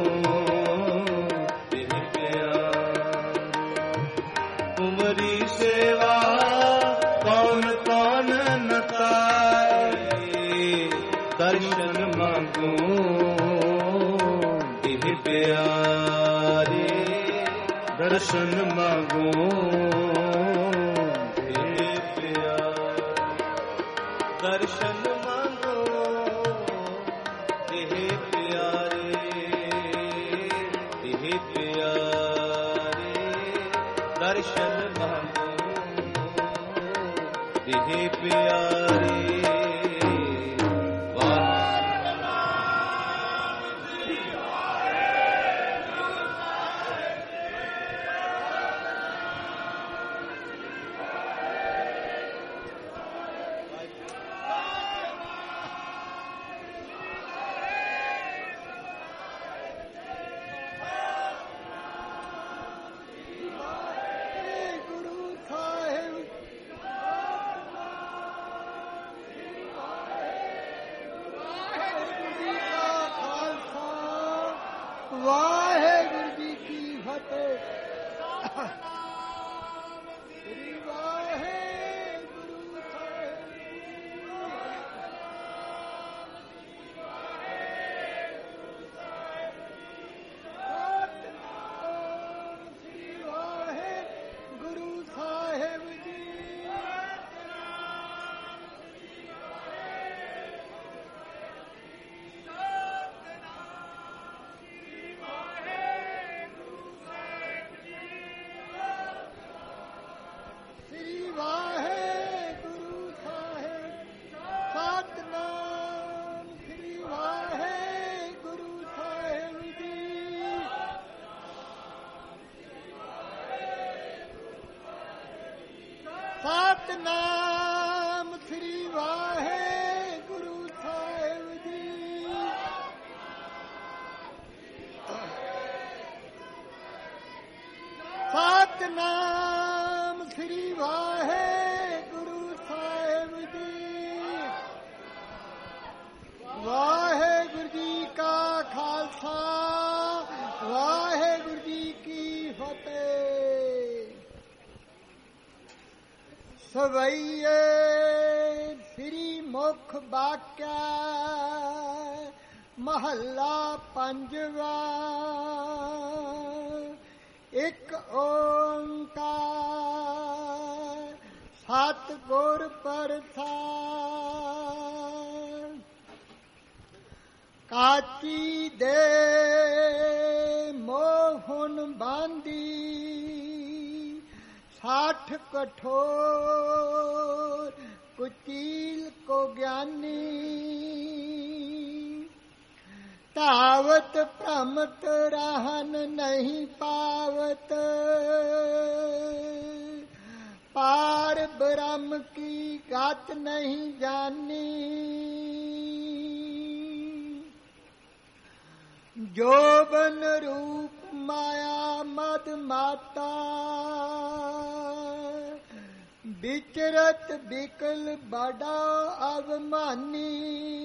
ਦੇਹ ਪਿਆਰੇ। ਤੁਮਰੀ ਸੇਵਾ ਕੌਣ ਕੌਣ ਨ ਤਾਰੇ, ਦਰਸ਼ਨ ਮੰਗੋ ਦੇਹ ਪਿਆਰੇ, ਦਰਸ਼ਨ ਮੰਗੋ ਦੇਹ ਪਿਆਰੇ, ਦਰਸ਼ਨ ਮੰਗੋ ਦੇਹ ਪਿਆਰੇ, ਦੇਹ ਪਿਆਰੇ, ਦਰਸ਼ਨ ਮੰਗੋ ਦੇਹ ਪਿਆਰੇ।
ਵਾਹਿਗੁਰੂ ਜੀ ਕੀ ਫਤਿਹ। ਸ੍ਰੀ ਵਾਹਿਗੁਰੂ ਸਾਹਿਬ। ਸ੍ਰੀ ਵਾਹਿਗੁਰੂ ਸਾਹਿਬ ਜੀ। ਸਤਿਨਾਮ ਸ੍ਰੀ ਵਾਹਿਗੁਰੂ ਸਾਹਿਬ ਜੀ। ਸਤਿਨਾਮ ਸ੍ਰੀ ਵਾਹਿਗੁਰੂ ਸਾਹਿਬ ਜੀ। ਵਾਹਿਗੁਰੂ ਜੀ ਕਾ ਖਾਲਸਾ, ਵਾਹਿਗੁਰੂ ਜੀ ਕੀ ਫਤਿਹ। ਸਵਈਏ ਸ੍ਰੀ ਮੁਖ ਬਾਕਿਆ ਮਹੱਲਾ ਪੰਜਵਾ। ਇੱਕ ਓੰਕਾਰ ਸਤਿਗੁਰ ਪ੍ਰਸਾਦਿ। ਕਾਚੀ ਦੇ ਮੋਹਨ ਬਾਂਦੀ 60 कठोर कुचील को ज्ञानी। तावत भ्रमत रहन नहीं पावत, पार ब्रह्म की गात नहीं जानी। जोबन रूप माया मद माता, विचरत बिकल बड़ा अवमानी।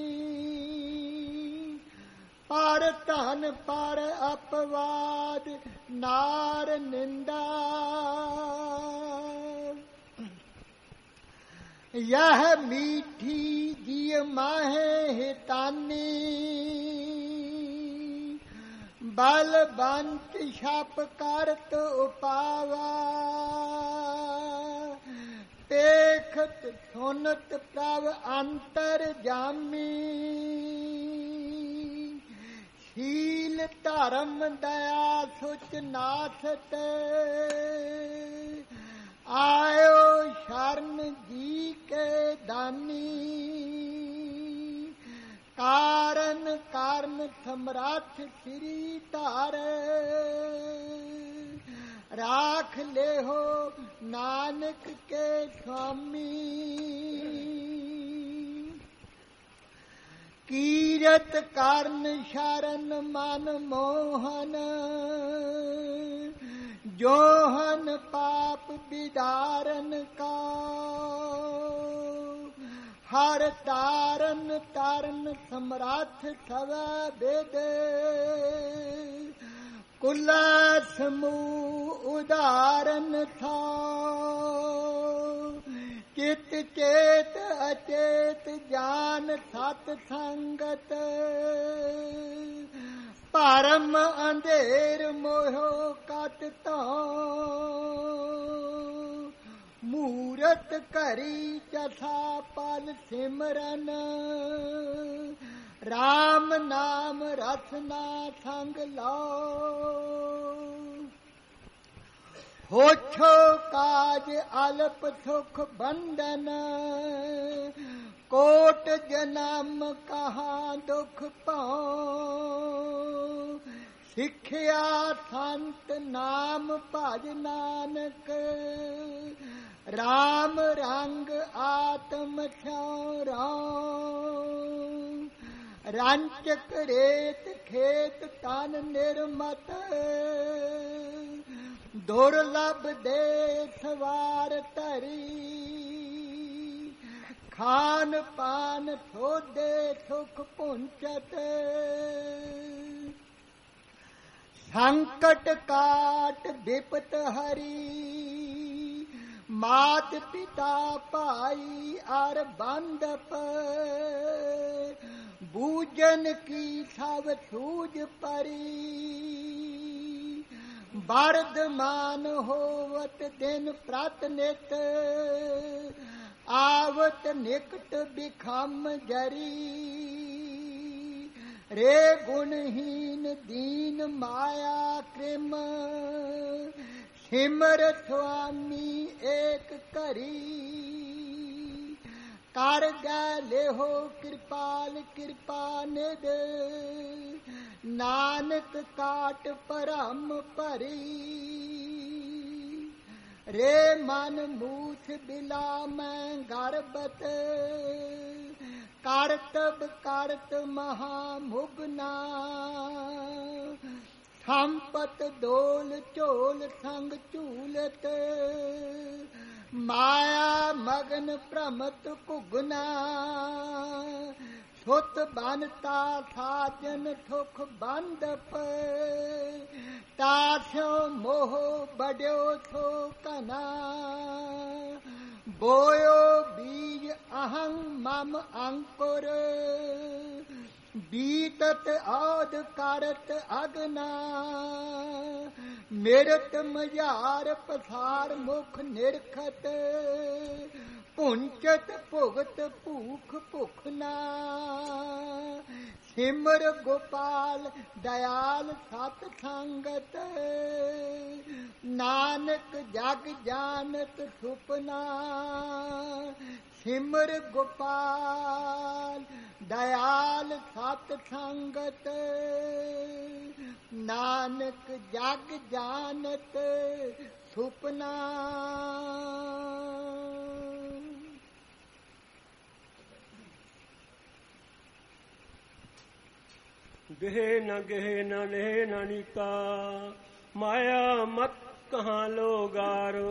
पर धन पर अपवाद नार निंदा, यह मीठी जिय माहे हितानी। बल बंत छप करत उपावा, देखत सुनत प्रभ अंतर जामी। शील धर्म दया सुच नासत, आयो शरण जी के दानी। ਸਮਰੱਥ ਸ੍ਰੀ ਧਾਰੇ, ਰਾਖ ਲਿਹੋ ਨਾਨਕ ਕੇ ਸੁਆਮੀ। ਕੀਰਤ ਕਰਨ ਸ਼ਰਨ ਮਨ ਮੋਹਨ, ਜੋਹਨ ਪਾਪ ਵਿਦਾਰਨ ਕਾ। ਹਰ ਤਾਰਨ ਤਾਰਨ ਸਮਰੱਥ ਸਵੈ ਬੇਦ, ਕੁਲਾ ਸਮੂਹ ਉਦਾਰਨ ਥਾ। ਚਿਤ ਚੇਤ ਅਚੇਤ ਜਾਨ ਸਤ ਸੰਗਤ, ਭਰਮ ਅੰਧੇਰ ਮੋਹ ਕਤ ਧੋ। ਮੂਰਤ ਘਰੀ ਚਥਾ ਪਲ ਸਿਮਰਨ, ਰਾਮ ਨਾਮ ਰਸਨਾ ਸੰਗ ਲਾਓ। ਹੋਛੋ ਕਾਜ ਅਲਪ ਸੁਖ ਬੰਧਨ, ਕੋਟ ਜਨਮ ਕਹਾ ਦੁਖ ਪਾਉ। ਸਿੱਖਿਆ ਸੰਤ ਨਾਮ ਭਜ ਨਾਨਕ, ਰਾਮ ਰੰਗ ਆਤਮ ਛੋਰਾ। ਰੰਚਕ ਰੇਤ ਖੇਤ ਤਨ ਨਿਰਮਤ, ਦੁਰਲਭ ਦੇ ਸਵਾਰ ਧਰੀ। ਖਾਨ ਪਾਨ ਸੋਧੇ ਸੁਖ ਪੁੰਚਤ, ਸੰਕਟ ਕਾਟ ਵਿਪਤ ਹਰੀ। ਮਾਤ ਪਿਤਾ ਭਾਈ ਅਰ ਬੰਧਪ, ਬੂਝਨ ਕੀ ਸਭ ਸੂਝ ਪਰੀ। ਵਰਧਮਾਨ ਹੋਵਤ ਦਿਨ ਪ੍ਰਤ ਨਿਤ, ਆਵਤ ਨਿਕਟ ਬਿਖਮ ਜਰੀ। ਰੇ ਗੁਣਹੀਨ ਦੀਨ ਮਾਇਆ ਕ੍ਰਿਮ, ਸਿਮਰ ਸੁਆਮੀ ਏਕ ਘਰੀ। ਕਰ ਗੈ ਲਿਹੋ ਕਿਰਪਾਲ ਕਿਰਪਾ ਨਿਧ, ਨਾਨਕ ਕਾਟ ਭਰਮ ਭਰੀ। ਰੇ ਮਨ ਮੂਠ ਬਿਲਾ ਮੈਂ ਗਰਬਤ, ਕਰਤਬ ਕਰਤ ਮਹਾ ਮੁਗਨਾ। ਸੰਪਤ ਦੋਲ ਝੋਲ ਸੰਗ ਝੂਲਤ, ਮਾਇਆ ਮਗਨ ਭ੍ਰਮਤ ਘੁਗਨਾ। ਸੁਤ ਬਨਤਾ ਸਾਜਨ ਠੁਖ ਬੰਧਪ, ਤਾਸਿਓ ਮੋਹ ਬੜਿਓ ਥੋ ਕਨਾ। ਬੋਇਓ ਬੀਜ ਅਹੰ ਮਮ ਅੰਕੁਰ, ਬੀਤਤ ਆਦ ਕਰਤ ਅਗਨਾ। ਮਿਰਤ ਮਝਾਰ ਪਸਾਰ ਮੁਖ ਨਿਰਖਤ, ਪੁੰਚਤ ਭੁਗਤ ਭੂਖ ਭੁਖ ਨਾ। ਸਿਮਰ ਗੋਪਾਲ ਦਇਆਲ ਸਤ ਸੰਗਤ, ਨਾਨਕ ਜਗ ਜਾਨਤ ਸੁਪਨਾ। ਸਿਮਰ ਗੋਪਾਲ ਦਇਆਲ ਸਤ ਸੰਗਤ, ਨਾਨਕ ਜਗ ਜਾਨਤ ਸੁਪਨਾ।
ਗਹਿ ਨ ਗਹਿ ਨ ਨਹਿ ਨ ਨੀਤਾ, ਮਾਇਆ ਮਤ ਕਹਾਂ ਲੋਗਾਰੋ।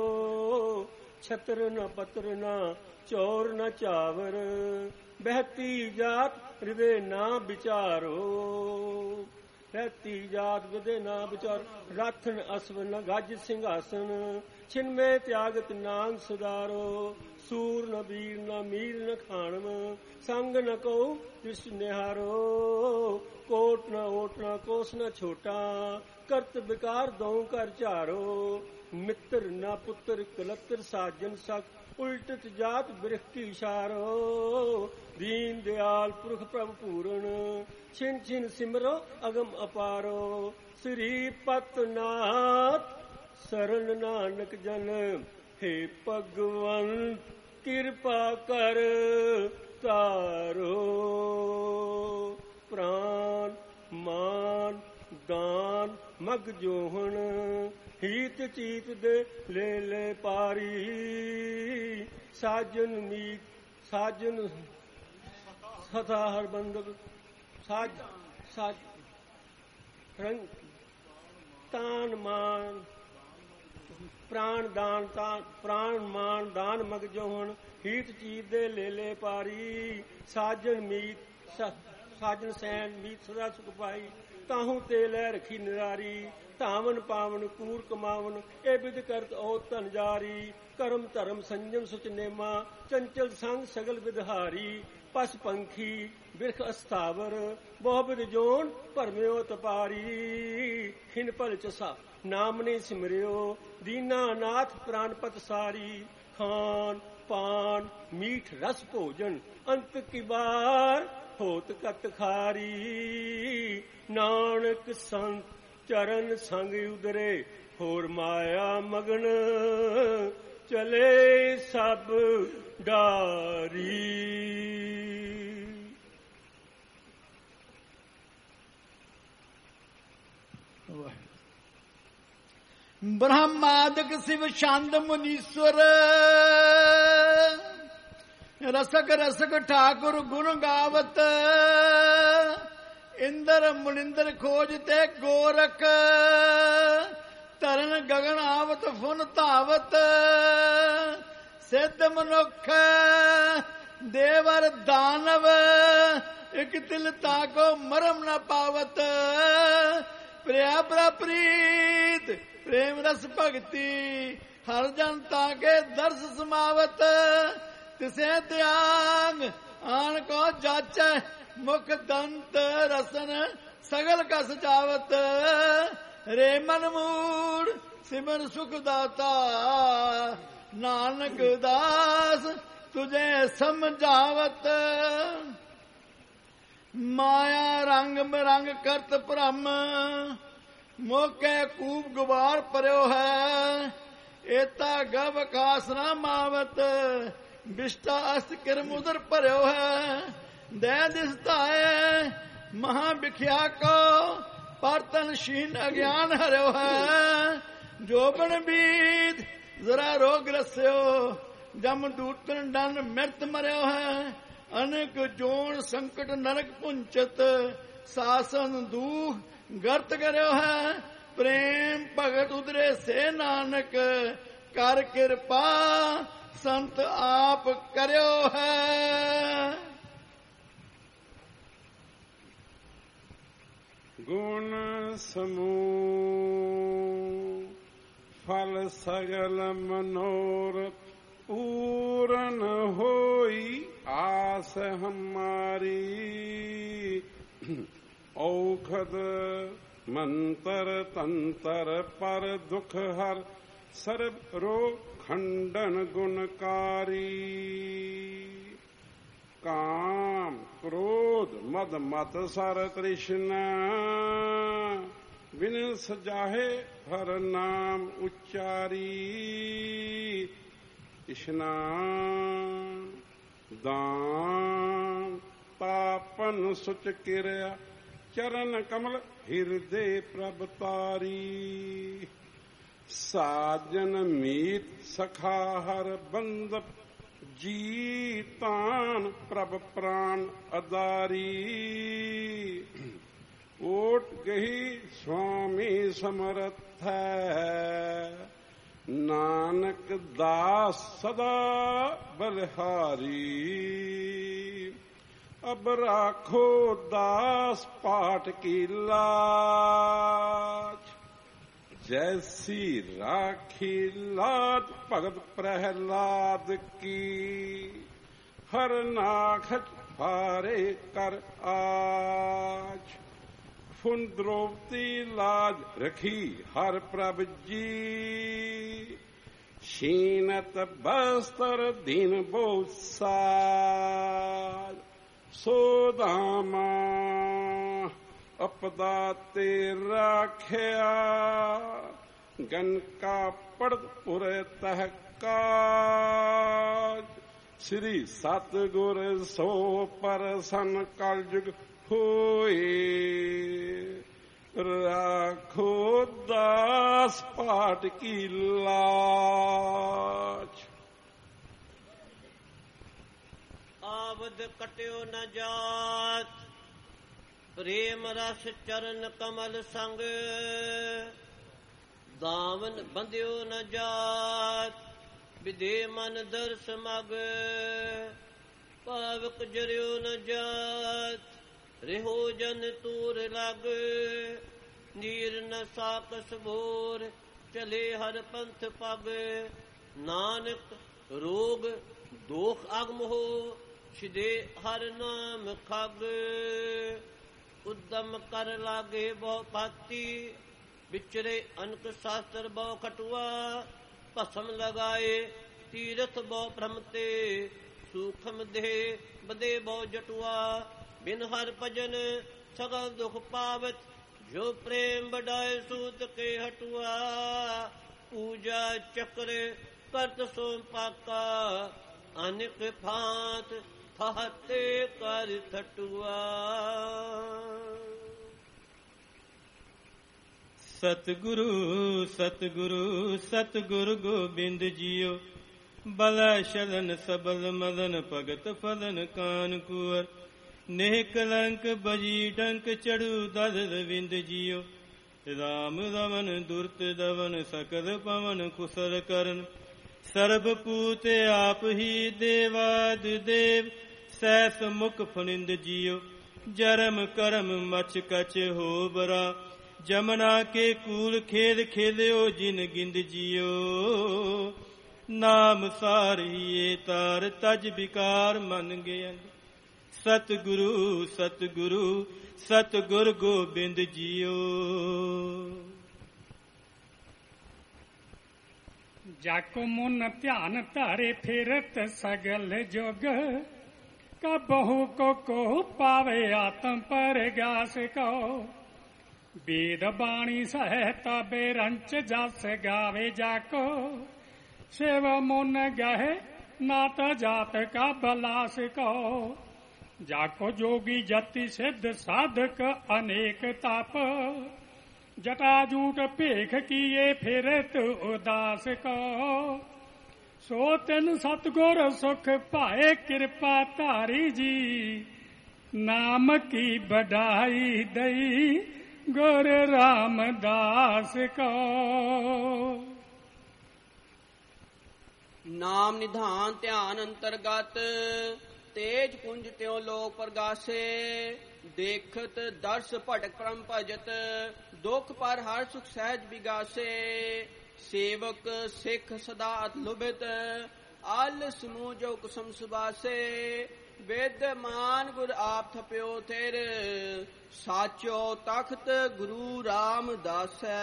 ਛਤਰ ਨ ਪਤਰ ਨ ਚੋਰ ਨ ਚਾਵਰ, ਬਹਿਤੀ ਜਾਤ ਹਿਰਦੇ ਨਾ ਵਿਚਾਰੋ। ਬਹਿਤੀ ਜਾਤ ਹਿਰਦੇ ਨਾ ਵਿਚਾਰ, ਰਾਥਨ ਅਸਵਨ ਗੱਜ ਸਿੰਘਾਸਨ। ਛਿਨਮੇ ਤਿਆਗਤ ਨਾਂਗ ਸੁਦਾਰੋ, ਸੂਰ ਨ ਵੀਰ ਨ ਮੀਰ ਨ ਖਾਣਮ। ਸੰਗ ਨ ਕਉ ਦ੍ਰਿਸ਼ ਨਿਹਾਰੋ, ਕੋਟ ਨ ਓਟ ਨ ਕੋਸ ਨ ਛੋਟਾ। ਕਰਤ ਵਿਕਾਰ ਦਉ ਕਰ ਝਾਰੋ, ਮਿੱਤਰ ਨ ਪੁੱਤਰ ਕਲਤਰ ਸਾਜਨ ਸਖ। ਉਲਟਤ ਜਾਤ ਬਿਰਖ ਕੀ ਇਸ਼ਾਰੋ, ਦੀਨ ਦਿਆਲ ਪੁਰਖ ਪ੍ਰਭ ਪੂਰਨ। ਛਿਨ ਛਿਨ ਸਿਮਰੋ ਅਗਮ ਅਪਾਰੋ, ਸ੍ਰੀ ਪਤਨਾਥ ਸਰਣ ਨਾਨਕ ਜਨ। ਹੇ ਭਗਵੰਤ ਕਿਰਪਾ ਕਰ ਤਾਰੋ, ਪ੍ਰਾਨ ਮਾਨ ਦਾਨ ਮਗ ਜੋਹਣ ਹੀਤ ਚੀਤ ਦੇ ਲੈ ਲੈ ਪਾਰੀ ਸਾਜਨ ਮੀਤ ਸਾਜਨ ਸਦਾ ਹਰ ਬੰਦਕ ਸਾਜ ਸਾਜ ਰੰਗ ਤਾਨ ਮਾਨ ਪ੍ਰਾਣ ਦਾਨ ਪ੍ਰਾਣ ਮਾਨ ਦਾਨ ਮਗ ਜੋਹਣ ਹੀਤ ਚੀਤ ਦੇ ਲੈ ਲੈ ਪਾਰੀ ਸਾਜਨ ਮੀਤ ਸਾਜਨ ਸੈਨ ਮੀਤ ਸਦਾ ਸੁਖ ਪਾਈ ਤਾਹੂ ਤੇ ਲੈ ਰਖੀ ਨਿਰਾਰੀ ਧਾਵਨ ਪਾਵਨ ਕੂਰ ਕਮਾਵਨ ਇਹ ਵਿਦ ਕਰਤ ਔ ਧਨ ਜਾਰੀ ਕਰਮ ਧਰਮ ਸੰਜਮ ਸੁਚ ਨੇਮਾ ਚੰਚਲ ਸੰਗ ਸਗਲ ਵਿਦਹਾਰੀ ਪਸ ਪੰਖੀ ਬਿਰਖ ਅਸਥਾਵਰ ਬਹੁ ਬਿਦ ਜੋਨ ਭਰਮਿਓ ਤਪਾਰੀ ਖਿਨ ਭਲ ਚਸਾ ਨਾਮ ਨੇ ਸਿਮਰਿਓ ਦੀਨਾਨਾਥ ਪ੍ਰਾਨਪਤ ਸਾਰੀ ਖਾਨ ਪਾਨ ਮੀਠ ਰਸ ਭੋਜਨ ਅੰਤ ਕੀ ਬਾਰ ਹੋਤ ਕਤ ਖਾਰੀ ਨਾਨਕ ਸੰਤ ਚਰਨ ਸੰਗ ਉਦਰੇ ਹੋਰ ਮਾਇਆ ਮਗਨ ਚਲੇ ਸਭ ਡਾਰੀ।
ब्रह्मादिक शिव छंद मुनीश्वर रसक रसक ठाकुर गुण गावत इंद्र मुनिंद्र खोजते गोरख तरन गगन आवत फुन धावत सिद्ध मनुख देवर दानव एक तिल ताको मरम न पावत प्रिया प्रीत प्रेम रस भगति हर जनता के दर्श समावत तिसे त्याग आन को जाचै मुख दंत रसन सगल का सजावत रे मन मूड सिमर सुख दाता नानक दास तुझे समझावत माया रंग बिरंग करत भ्रम मोके कूप गुबार परयो है एता गव कास न मावत बिष्टा अस्त किरम उदर परयो है दे दिसता है महा बिख्या को परतन शीन अज्ञान हरयो है जोबन बीत जरा रोग रस्यो जम दूतन डन मृत मरयो है अनेक जोन संकट नरक पुंचत सासन दूह गर्त करयो है प्रेम भगत उदरे से नानक कर कृपा संत आप करयो है।
गुण समूह फल सगल मनोरथ पूर्ण होई आस हमारी औखद मंतर तंतर पर दुख हर सर्व रोग खंडन गुणकारी काम क्रोध मद मत सर तृष्णा बिन सजाहे हर नाम उच्चारी स्नान दान तापन सुच किरया चरण कमल हृदय प्रभतारी साजन मीत सखा हर बंद जीतान प्रभ प्राण अदारी ओट गही स्वामी समर्थ है नानक दास सदा बलिहारी अब राखो दास पाठ की लाज जैसी राखी लाज भगत प्रहलाद की हर नाखच भारे कर आज फुन द्रौपदी लाज रखी हर प्रभ जी शीनत बस्तर दीन बहुत साज सोदामा अपदा ते राख्या गन का पड़त पुरे तहकाज श्री सतगुर सो परसन कलयुग होए राखो दास पाठ की लाज।
आवद कट्यो न जात, प्रेम रस चरण कमल संग। दामन बंध्यो न जात, विधे मन दर्श मग। पावक जरियो न जात, रिहो जन तूर लग। नीर न साकस भोर, चले हर पंथ पग। नानक रोग दोख अगम हो, छिदे हर नाम खग। उद्दम कर लागे बहु पाती, बिचरे अनक शास्त्र बहु खटुआ। भस्म लगाए तीरथ बहु भ्रमते, सूखम देह बदे बहु जटुआ। बिन हर भजन सगल दुख पावत, जो प्रेम बढ़ाए सूत के हटुआ। पूजा चक्र करत सोम पाका, अनिक भांत फहते कर थटुआ।
सतगुरु सतगुरु सतगुरु गोबिंद जियो, बल शरण सबल मदन भगत फलन कान कुवर। नेह कलंक बजी डंक चढ़ू दल रविंद जियो, राम रमन दुर्त दवन सकल पवन कुशल करन। सर्ब पूत आप ही देवाद देव, सैस मुख फनिंद जियो। जरम करम मच कच हो बरा, जमना के कूल खेल खेल्यो जिन गिंद जियो। नाम सारिए तार तज विकार मन गयन। सतगुरु सतगुरु सतगुर गोबिंद जियो।
जाको मुन ध्यान तारे फिरत सगल जोग, कबहु को पावे आत्म पर गास को। वेद बाणी सहता बेरंच जस गावे जाको, शिव मुन गहे नात जात का बलास को। जाको जोगी जति सिद्ध साधक अनेक ताप, जटाजूट पेख किए फिरत उदास को। सो तिन सतगुर सुख पाए कृपा तारी जी, नाम की बढ़ाई दई गुर रामदास को।
नाम निधान ध्यान अंतर्गत, तेज पुंज त्यों लोक प्रगासे। देखत दर्श भटक परम भजत, दुख पर हर सुख सहज विगासे। सेवक सिख सदा अतलुभित, आल समूह जो कुसुम सुबासे। विद्यमान गुर आप थप्यो थिर, साचो तख्त गुरु रामदासै।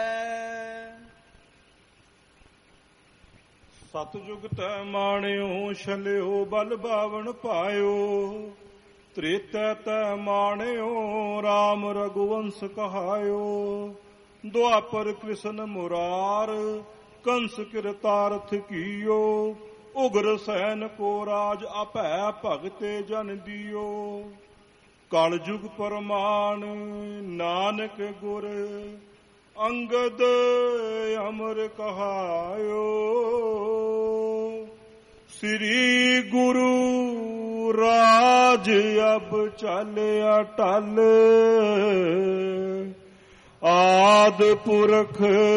सतयुग तै माणियो छलियो बल बावण पायो। त्रेतै तै माणियो राम रघुवंश कहायो। द्वापर कृष्ण मुरार कंस कृतार्थ कियो। उग्र सैन को राज अपै भगते जन दियो। कल जुग परमान नानक गुर, अंगद अमर कहायो। श्री गुरु राज अब चल अटल, आद पुरख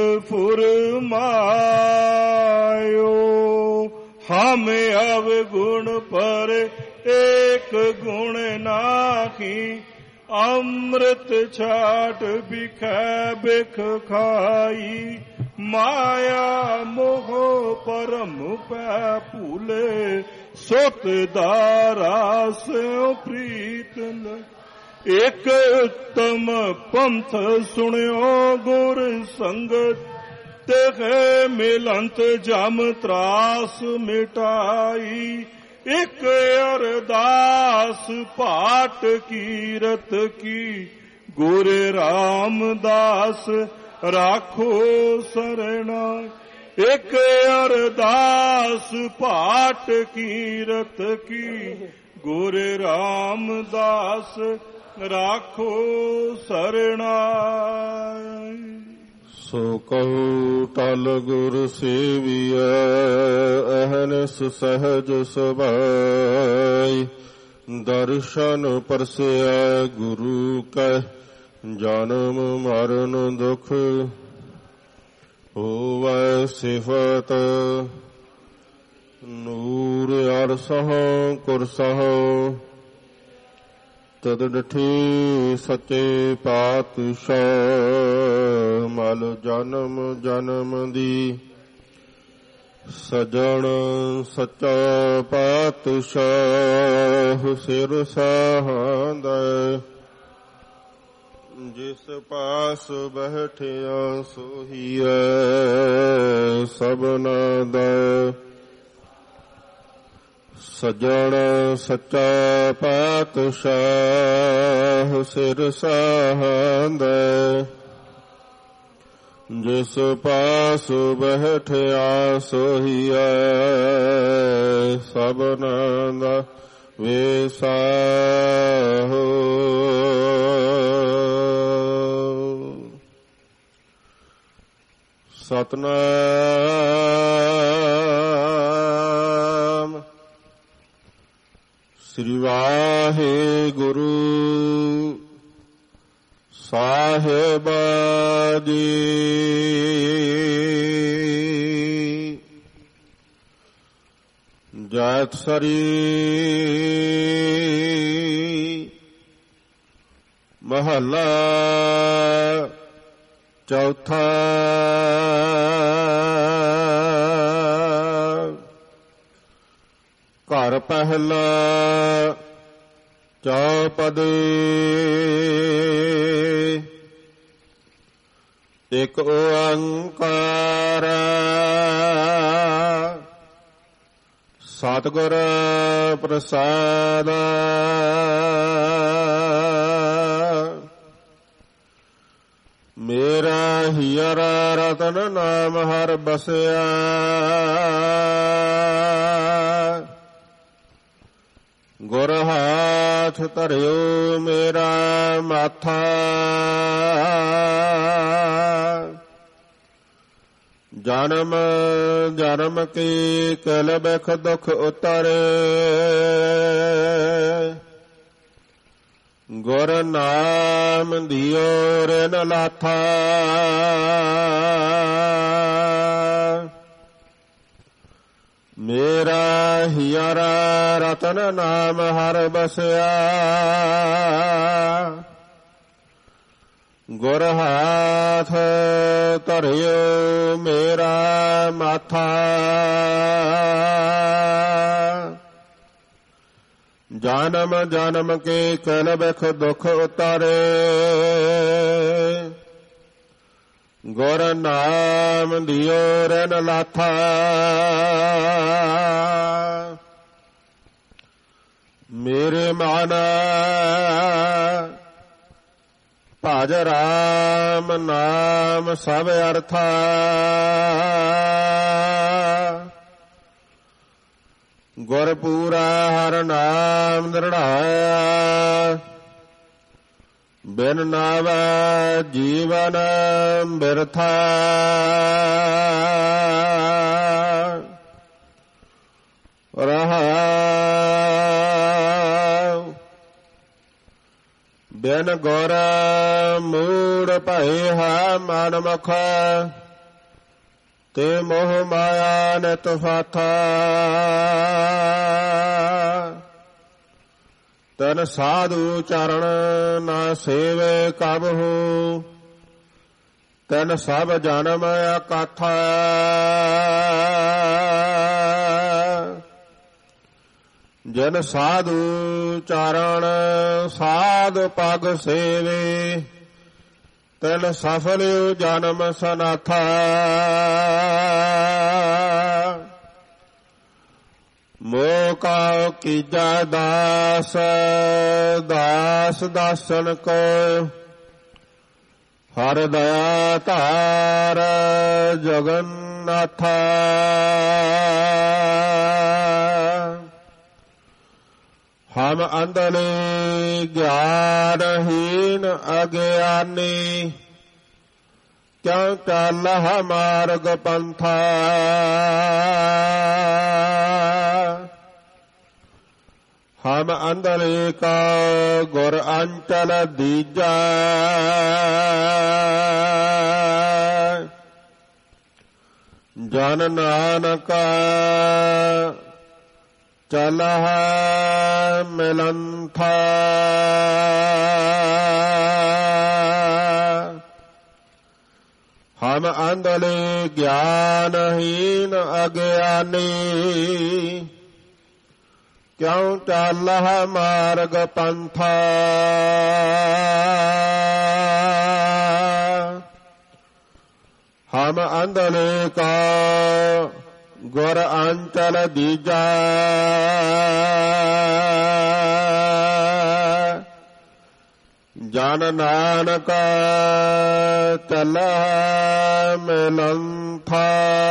फुरमायो। हम अवगुण पर एक गुण नाहि, अमृत छाट बिखै बिख खाई। माया मोह परम पै भूले, सुत दारा स्यों प्रीत न। एक उत्तम पंथ सुनियो गुर संगत, तेखे मिलंत जम त्रास मिटाई। एक अरदास पाठ कीरत की, गुर रामदास राखो सरना। एक अरदास पाठ कीरत की, गुर रामदास ਰਾਖੋ ਸਰਣਾ।
ਸੋ ਕਹੂ ਟਲ ਗੁਰ ਸੇਵੀਐ ਅਹਨਿਸ ਸਹਜ ਸੁਭਾਈ। ਦਰਸ਼ਨ ਪਰਸਿਐ ਗੁਰੂ ਕੈ ਜਨਮ ਮਰਨ ਦੁਖ। ਹੋਵੈ ਸਿਫਤ ਨੂਰ ਅਰਸਹੁ ਕੁਰਸਹੁ। ਤਦ ਡਠੀ ਸੱਚੇ ਪਾਤਸ਼ਾਹ ਮਲ ਜਨਮ ਜਨਮ ਦੀ। ਸਜਣ ਸੱਚਾ ਪਾਤਸ਼ਾਹ ਸਿਰ ਸਹਾੰਦੈ। ਜਿਸ ਪਾਸ ਬੈਠਿਆ ਸੋਹੀਐ ਸਭਨਾ ਦਾ। ਸਜਣ ਸੱਚਾ ਪਾਤਸ਼ਾਹ ਸਿਰ ਸਹਾੰਦੈ। ਜਿਸ ਪਾਸ ਬੈਠਿਆ ਸੋਹੀਐ ਸਭਨਾ ਦਾ ਵੇਸਾਹੋ। ਸਤਿਨਾਮ ਸ੍ਰੀ ਵਾਹਿਗੁਰੂ ਸਾਹਿਬ ਜੀ। ਜੈਤ ਸਰੀ ਮਹੱਲਾ ਚੌਥਾ। ਘਰ ਪਹਿਲਾ ਚੌਪਦੀ। ਇਕ ਓੰਕਾਰ ਸਤਿਗੁਰ ਪ੍ਰਸਾਦ। ਮੇਰਾ ਹੀਰ ਰਤਨ ਨਾਮ ਹਰ ਬਸਿਆ। ਗੁਰ ਹਾਥ ਧਰਿਓ ਮੇਰਾ ਮਾਥਾ। ਜਨਮ ਜਨਮ ਕੀ ਕਲ ਬਿਖ ਦੁਖ ਉਤਰੇ। ਗੁਰ ਨਾਮ ਦਿਓ ਰਿਨ ਲਾਥਾ। ਮੇਰਾ ਹੀਰ ਰਤਨ ਨਾਮ ਹਰ ਬਸਿਆ। ਗੁਰ ਹਾਥ ਧਰਿਓ ਮੇਰਾ ਮਾਥਾ। ਜਨਮ ਜਨਮ ਕੇ ਕਲ ਬਿਖ ਦੁਖ ਉਤਾਰੇ। ਗੁਰ ਨਾਮ ਦਿਓ ਰਿਨ ਲਾਥਾ। ਮੇਰੇ ਮਨ ਭਜ ਰਾਮ ਨਾਮ ਸਭ ਅਰਥਾ। ਗੁਰ ਪੂਰਾ ਹਰ ਨਾਮ ਦ੍ਰਿੜਾਇਆ। ਬਿਨ ਨਾਵੈ ਜੀਵਨ ਬਿਰਥਾ। ਰਹਾਉ ਬਿਨ ਗੁਰ ਮੂੜ ਭਏ ਹੈ ਮਨ ਮੁਖ। ਤੇ ਮੋਹ ਮਾਇਆ ਨਿਤ ਫਾਥਾ। ਤਨ ਸਾਧੂ ਚਰਨ ਨਾ ਸੇਵੇ ਕਬਹੂ। ਤਨ ਸਭ ਜਨਮ ਅਕਾਥਾ। ਜਨ ਸਾਧੂ ਚਰਨ ਸਾਧ ਪਗ ਸੇਵੇ। ਤਨ ਸਫਲਿਓ ਜਨਮ ਸਨਾਥਾ। ਮੋਹ ਕਾ ਕੀਜਾ ਦਾਸ ਦਾਸ ਦਾਸਨ ਕੋ। ਹਰ ਦਇਆ ਧਾਰ ਜਗਨਨਾਥਾ। ਹਮ ਅੰਧਲੇ ਗਿਆਨਹੀਨ ਅਗਿਆਨੀ ਕਿਉ ਚਾਲਹ ਮਾਰਗ ਪੰਥਾ ਹਮ ਅੰਧਲੇ ਕਾ ਗੁਰ ਅੰਚਲ ਦੀਜੈ ਜਨ ਨਾਨਕ ਚਲਹ ਮਿਲੰਥਾ ਹਮ ਅੰਧਲੇ ਗਿਆਨਹੀਨ ਅਗਿਆਨੀ ਕਿਉ ਚਾਲਹ ਮਾਰਗ ਪੰਥਾ ਹਮ ਅੰਧਲੇ ਕਾ ਗੁਰ ਅੰਚਲ ਦੀਜੈ ਜਨ ਨਾਨਕ ਚਲਹਿ ਮਿਲੰਥਾ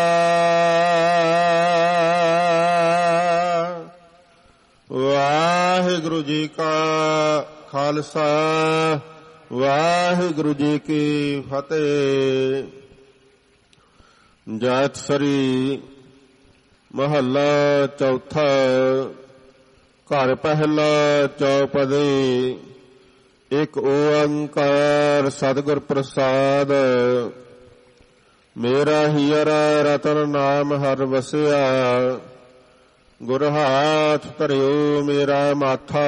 ਵਾਹਿਗੁਰੂ ਜੀ ਕਾ ਖਾਲਸਾ ਵਾਹਿਗੁਰੂ ਜੀ ਕੀ ਫਤਿਹ। ਜਾਤ ਸਰੀ ਮਹੱਲਾ ਚੌਥਾ। ਘਰ ਪਹਿਲਾ ਚੌਪਦੇ। ਇੱਕ ਓੰਕਾਰ ਸਤਿਗੁਰ ਪ੍ਰਸਾਦ। ਮੇਰਾ ਹੀਰਾ ਰਤਨ ਨਾਮ ਹਰ ਵਸਿਆ, ਗੁਰ ਹਾਥ ਧਰਿਓ ਮੇਰਾ ਮਾਥਾ।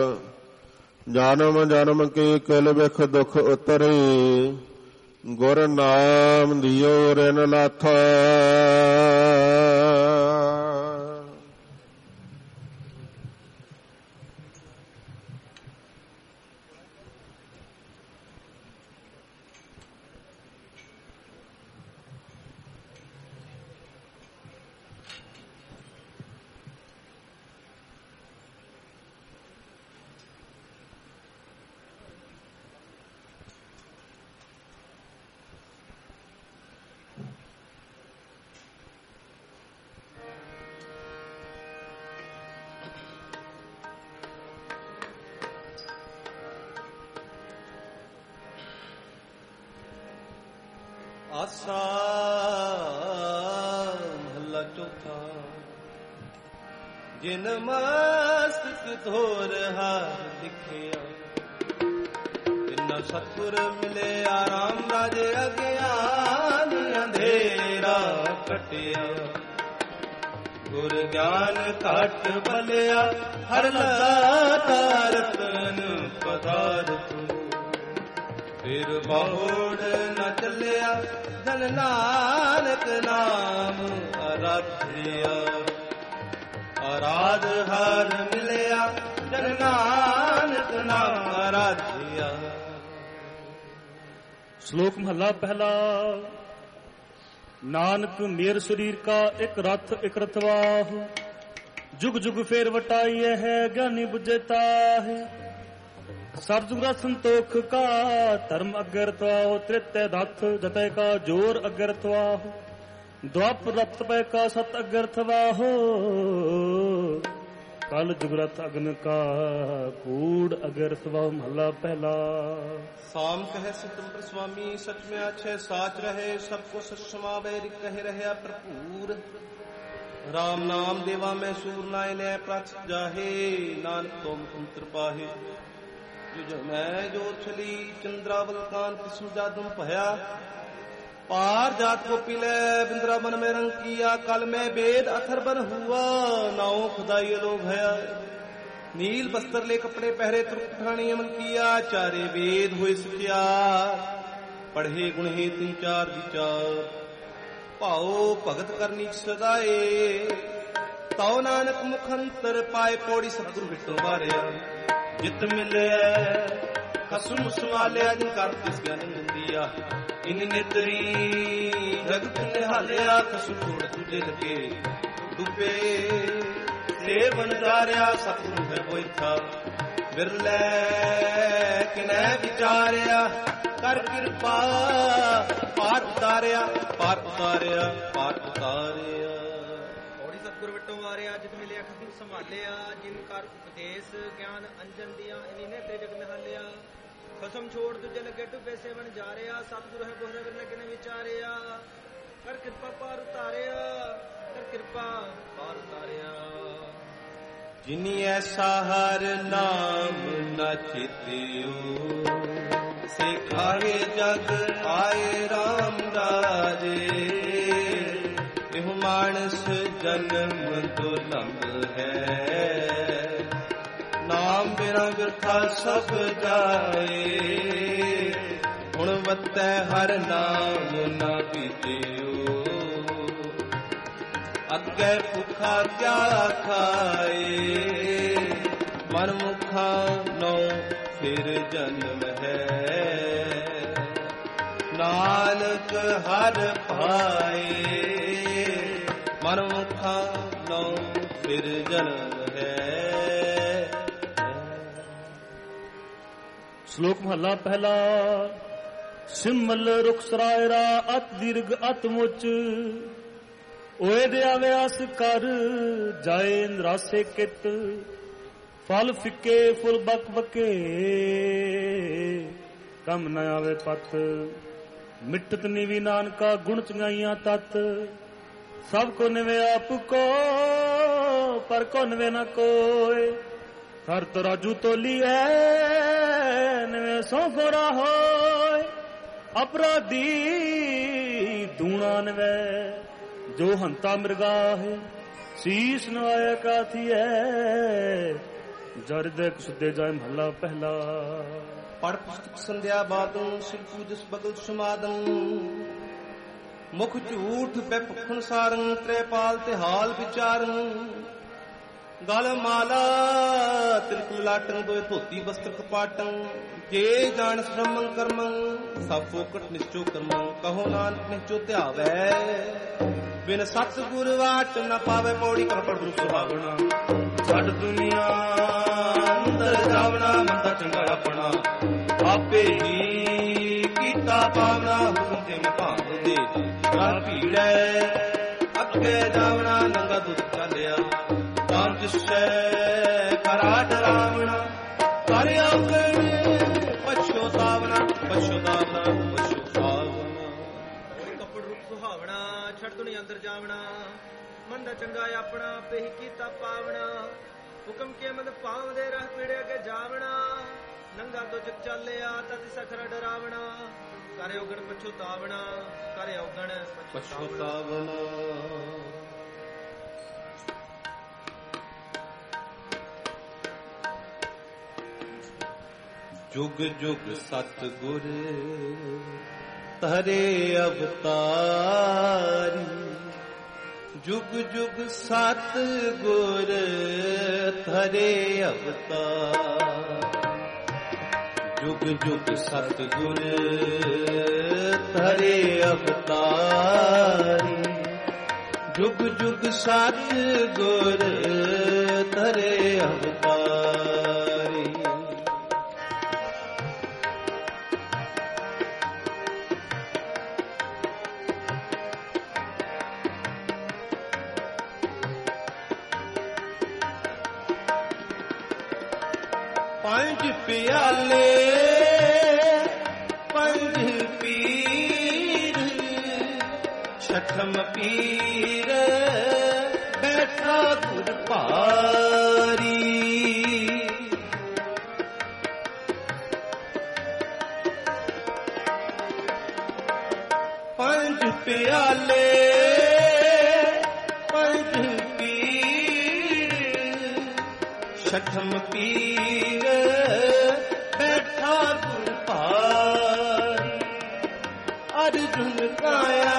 ਜਨਮ ਜਨਮ ਕੇ ਕਿਲ ਬਿਖ ਦੁਖ ਉਤਰੇ, ਗੁਰ ਨਾਮ ਦਿਓ ਰਿਨ ਲਾਥਾ।
ਆਸਾ ਮਹੱਲਾ ਚੌਥਾ। ਜਿਨ ਮਸਤਕ ਧੋਰ ਹਾਰ ਦਿਖਿਆ, ਤਿੰਨਾ ਸਤਿਗੁਰ ਮਿਲਿਆ ਰਾਮ ਰਾਜੇ ਅਗਿਆਨ ਅੰਧੇਰਾ ਕਟਿਆ। ਗੁਰ ਗਿਆਨ ਘਟ ਬਲਿਆ ਹਰ ਲਤਾ ਰਤਨ ਪਦਾਰਥ। ਫਿਰ ਬਹੁੜ ਨ ਚੱਲਿਆ ਜਨ ਨਾਨਕ ਨਾਮ ਅਰਾਧਿਆ। ਅਰਾਧ ਹਰ ਮਿਲਿਆ ਜਨ ਨਾਨਕ ਨਾਮ ਅਰਾਧਿਆ।
ਸ਼ਲੋਕ ਮਹੱਲਾ ਪਹਿਲਾ। ਨਾਨਕ ਮੇਰ ਸਰੀਰ ਕਾ ਇੱਕ ਰਥ ਇੱਕ ਰਥਵਾਹ, ਜੁਗ ਜੁਗ ਫੇਰ ਵਟਾਈਏ ਹੈ ਗਿਆਨੀ ਬੁਝਤਾ ਹੈ। ਸਰਜੁਗਾ ਸੰਤੋਖ ਕਾ ਧਰਮ ਅਗਰ ਤਵਾਹੁ, ਤ੍ਰਿਤੈ ਧਤ ਜਤੈ ਕਾ ਜੋਰ ਅਗਰ ਤਵਾਹੁ। ਦੁਆਪ ਰਤ ਪੈ ਕਾ ਸਤ ਅਗਰ ਤਵਾਹੁ, ਕਲ ਜੁਗਰਤ ਅਗਨ ਕਾ ਕੂੜ ਅਗਰ ਤਵਾਹੁ। ਮਹੱਲਾ ਪਹਿਲਾ।
ਸਾਮ ਕਹੈ ਸਿਤੰਬਰ ਸੁਆਮੀ, ਸਚ ਮੈਂ ਆਛੈ ਸਾਚ ਰਹੇ। ਸਭ ਕੋ ਸਚ ਸਮਾਵੈ ਰਿ ਕਹਿ ਰਹਿਆ ਭਰਪੂਰ। ਰਾਮ ਨਾਮ ਦੇਵਾ ਮੈਂ ਸੂਰ ਨਾਇ ਲੈ ਪ੍ਰਚ ਜਾਹੇ। ਨਾਨਕ ਤੋ ਮੁਕੰਤਰ ਪਾਹੇ। ਜੋ ਮੈਂ ਜੋ ਛਲੀ ਚੰਦਰਾਵਲ ਕਾਨ ਕਿਸਮ ਜਾਦਮ ਭਇਆ। पार जात को पिले बिंद्रा बन में रंग किया, कल में वेद अथर बन हुआ, नाव खुदाई लो भया। नील बस्तर ले कपड़े पहरे तुरठानी अमल किया, चारे वेद हुए सिखिया, पढ़े गुण हे तीन चार विचार, पाओ भगत करनी सदाए, ताओ नानक मुखंतर पाए पौड़ी सतगुरु विटो बारिया। जित मिले कसम सुमालिया जिन कर तिस ज्ञान दिया, इन नेत्री जगत निहालिया, कसम छोड़ तुझे लगे डूबे से बन जारिया। सतगुरु है कोई था बिरले किने विचारिया, कर कृपा पार उतारिया, पार उतारिया, पार उतारिया।
ਗੁਰਵਟੋਂ ਵਾਰਿਆ ਜਿਤ ਮਿਲਿਆ ਖਸਮ ਸੰਭਾਲਿਆ ਜਿਨ ਕਰ ਉਪਦੇਸ਼ ਗਿਆਨ ਅੰਜਨ ਦੀਆਂ ਇਨੀ ਨੇ ਤੇ ਜਗ ਨਿਹਾਲਿਆ ਖਸਮ ਛੋੜ ਦੂਜੇ ਲੱਗੇ ਟੁੱਬੇ ਸੇਵਨ ਜਾ ਰਿਹਾ ਸਤਿਗੁਰ ਹੈ ਬੋਹਰੇ ਵਿਰਲੇ ਕਿਨੇ ਵਿਚਾਰਿਆ ਕਰ ਕਿਰਪਾ ਪਾਰ ਉਤਾਰਿਆ ਕਰ ਕਿਰਪਾ ਪਾਰ ਉਤਾਰਿਆ
ਜਿਨੀ ਐਸਾ ਹਰ ਨਾਮ ਨ ਚਿਤਿਓ ਸਿਖਾਏ ਜਗ ਆਏ ਰਾਮ ਰਾਜੇ ਇਹੋ ਮਾਨਸ ਜਨਮ ਦੁਲੰਭ ਹੈ ਨਾਮ ਬਿਨਾ ਬਿਰਥਾ ਸਭ ਜਾਏ ਹੁਣ ਵਤੈ ਹਰ ਨਾਮ ਨਾ ਪੀਜਿਓ ਅੱਗੇ ਭੁੱਖਾ ਕਿਆ ਖਾਏ ਮਨ ਮੁਖਾ ਨੋ ਫਿਰ ਜਨਮ ਹੈ ਨਾਨਕ ਹਰ ਪਾਏ ਮਨ ਮੁਖਾ ਨੋ ਫਿਰ ਜਨਮ ਹੈ।
ਸ਼ਲੋਕ ਮਹਲਾ ਪਹਿਲਾ। ਸਿਮਲ ਰੁਖ ਸਰਾਇਰਾ ਅਤ ਦੀਰਘ ਅਤ ਮੁਚ ਓਏ ਦਿਆ ਵਿਆਸ ਕਰ ਜਾਏ ਨਰਾਸੇ ਕਿਤ ਫਲ ਫਿੱਕੇ ਫੁੱਲ ਬਕ ਬਕੇ ਕੰਮ ਨ ਆਵੇ ਪਤ ਮਿੱਠਤ ਨਿਵੀ ਨਾਨਕਾ ਗੁਣ ਚੰਗਾਈਆਂ ਤਤ ਸਭ ਕੋ ਨਿਵੇ ਆਪ ਕੋ ਪਰ ਕੋ ਨਿਵੇ ਨ ਕੋਏ ਹਰ ਤਰਾਜੂ ਤੋਲੀਐ ਨਿਵੇ ਸੋ ਗੋਰਾ ਹੋਏ ਅਪਰਾਧੀ ਦੂਣਾ ਨਿਵੇ ਜੋ ਹੰਤਾ ਮਿਰਗਾ ਹੈ ਸੀਸ ਨਵਾਇਆ ਕਾਥੀ ਹੈ ਜਰਦੇ ਕੁਸਦੇ ਜਾਏ ਮਹੱਲਾ ਪਹਿਲਾ।
ਪੜ ਪੁਸਤਕ ਸੰਧਿਆ ਬਾਦੋਂ ਸਿਰ ਪੂਜਸ ਬਗਲ ਸਮਾਦੰ ਮੁਖ ਝੂਠ ਬੇਪਖਣ ਸਾਰੰ ਤ੍ਰੈਪਾਲ ਤੇ ਹਾਲ ਵਿਚਾਰੰ ਗਲ ਮਾਲਾ ਤਿਲਕ ਲਾਟੰ ਦੋਇ ਧੋਤੀ ਬਸਤਰ ਕਪਾਟੰ ਜੇ ਜਾਣ ਸ਼ਰਮੰ ਕਰਮੰ ਸਭ ਫੋਕਟ ਨਿਸ਼ਚੋ ਕਰਮੰ ਕਹੋ ਨਾਨਕ ਨਿਸ਼ਚੋ ਧਿਆਵੈ ਬਿਨ ਸਤ ਗੁਰ ਵਾਟ ਨ ਪਾਵੇ ਪੌੜੀ ਕਰ ਪੜ ਗੁਰੂ ਸੁਹਾਵਣਾ ਛੱਡ ਦੁਨੀਆ ਅੰਦਰ ਜਾਵਣਾ ਮੰਦਾ ਚੰਗਾ ਆਪਣਾ ਆਪੇ ਹੀ ਕੀਤਾ ਪਾਵਨਾ ਹੁਕਮ ਤੇ ਭਾਵ ਦੇ ਰਾਹ ਭੀੜੈ ਅੱਗੇ ਜਾਵਣਾ ਨੰਗਾ ਦੁੱਧ ਚਾਲਿਆ ਤਾਂ ਜਿਸੈ ਕਰਾ ਡਰਾਵਣਾ ਕਰ ਆਉਣ ਪਛੋਤਾਵਣਾ ਪਛੋਤਾਵਣਾ ਪਛੋਤਾਵਣਾ
ਕੱਪੜ ਰੂਪ ਸੁਹਾਵਣਾ ਛੱਡ ਦੁਨੀਆ ਅੰਦਰ ਜਾਵਣਾ ਮੰਦਾ ਚੰਗਾ ਆਪਣਾ ਆਪੇ ਹੀ ਕੀਤਾ ਪਾਵਣਾ ਹੁਕਮ ਕੇ ਮਨ ਪਾਵ ਦੇ ਰਾਹ ਪੀੜੇ ਅੱਗੇ ਜਾਵਣਾ ਨੰਗਾ ਤੋਂ ਜਗ ਚਾਲਿਆ ਤਦ ਸਖਰਾ ਡਰਾਵਣਾ ਕਰੇ ਉਗਣ ਪਛੋਤਾਵਣਾ ਕਰੇ ਉਗਣ
ਪਛੋਤਾਵਣਾ ਜੁਗ ਜੁਗ ਸਤ ਗੁਰ ਤਰੇ ਅਵਤਾਰੀ ਜੁਗ ਜੁਗ ਸਤ ਗੁਰ ਤਰੇ ਅਵਤਾਰ ਜੁਗ ਜੁਗ ਸਤ ਗੁਰ ਤਰੇ ਅਵਤਾਰੀ ਜੁਗ ਜੁਗ ਸਤ ਗੁਰ ਤਰੇ ਅਵਤਾਰੀ ਪੰਜ ਪਿਆਲੇ ਪੰਜ ਪੀਰ ਛਠਮ ਪੀਰ ਬੈਠਾ ਗੁਰ ਭਾਰੀ ਪੰਜ ਪਿਆਲੇ ਪੰਜ ਪੀਰ ਛਠਮ ਪੀਰ ਬੈਠਾ ਗੁਰ ਭਾਰੀ ਅਰਜੁਨ ਕਾਇਆ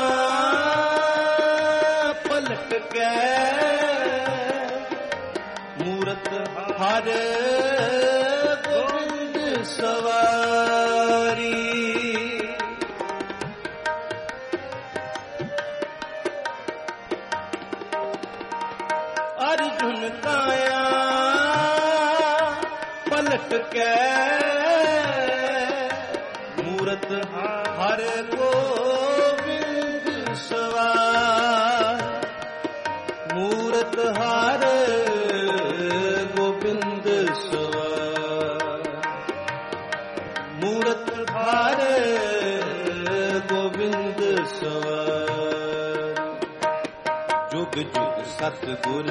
ਪਲਟ ਗਏ ਮੂਰਤ ਹਰ ਗੋਬਿੰਦ ਸਵਾਰੀ ਅਰਜੁਨ ਕਾਇਆ ਪਲਟ ਕੇ ਮੂਰਤ ਹਰ ਗੋਬਿੰਦ ਸਵਾਰ ਮੂਰਤ ਮੂਰਤ ਹਾਰ ਗੋਬਿੰਦ ਸਵਾਰ, ਮੂਰਤ ਹਾਰ ਗੋਬਿੰਦ ਸਵਾਰ। ਜੁਗ ਜੁਗ ਸਤਿਗੁਰ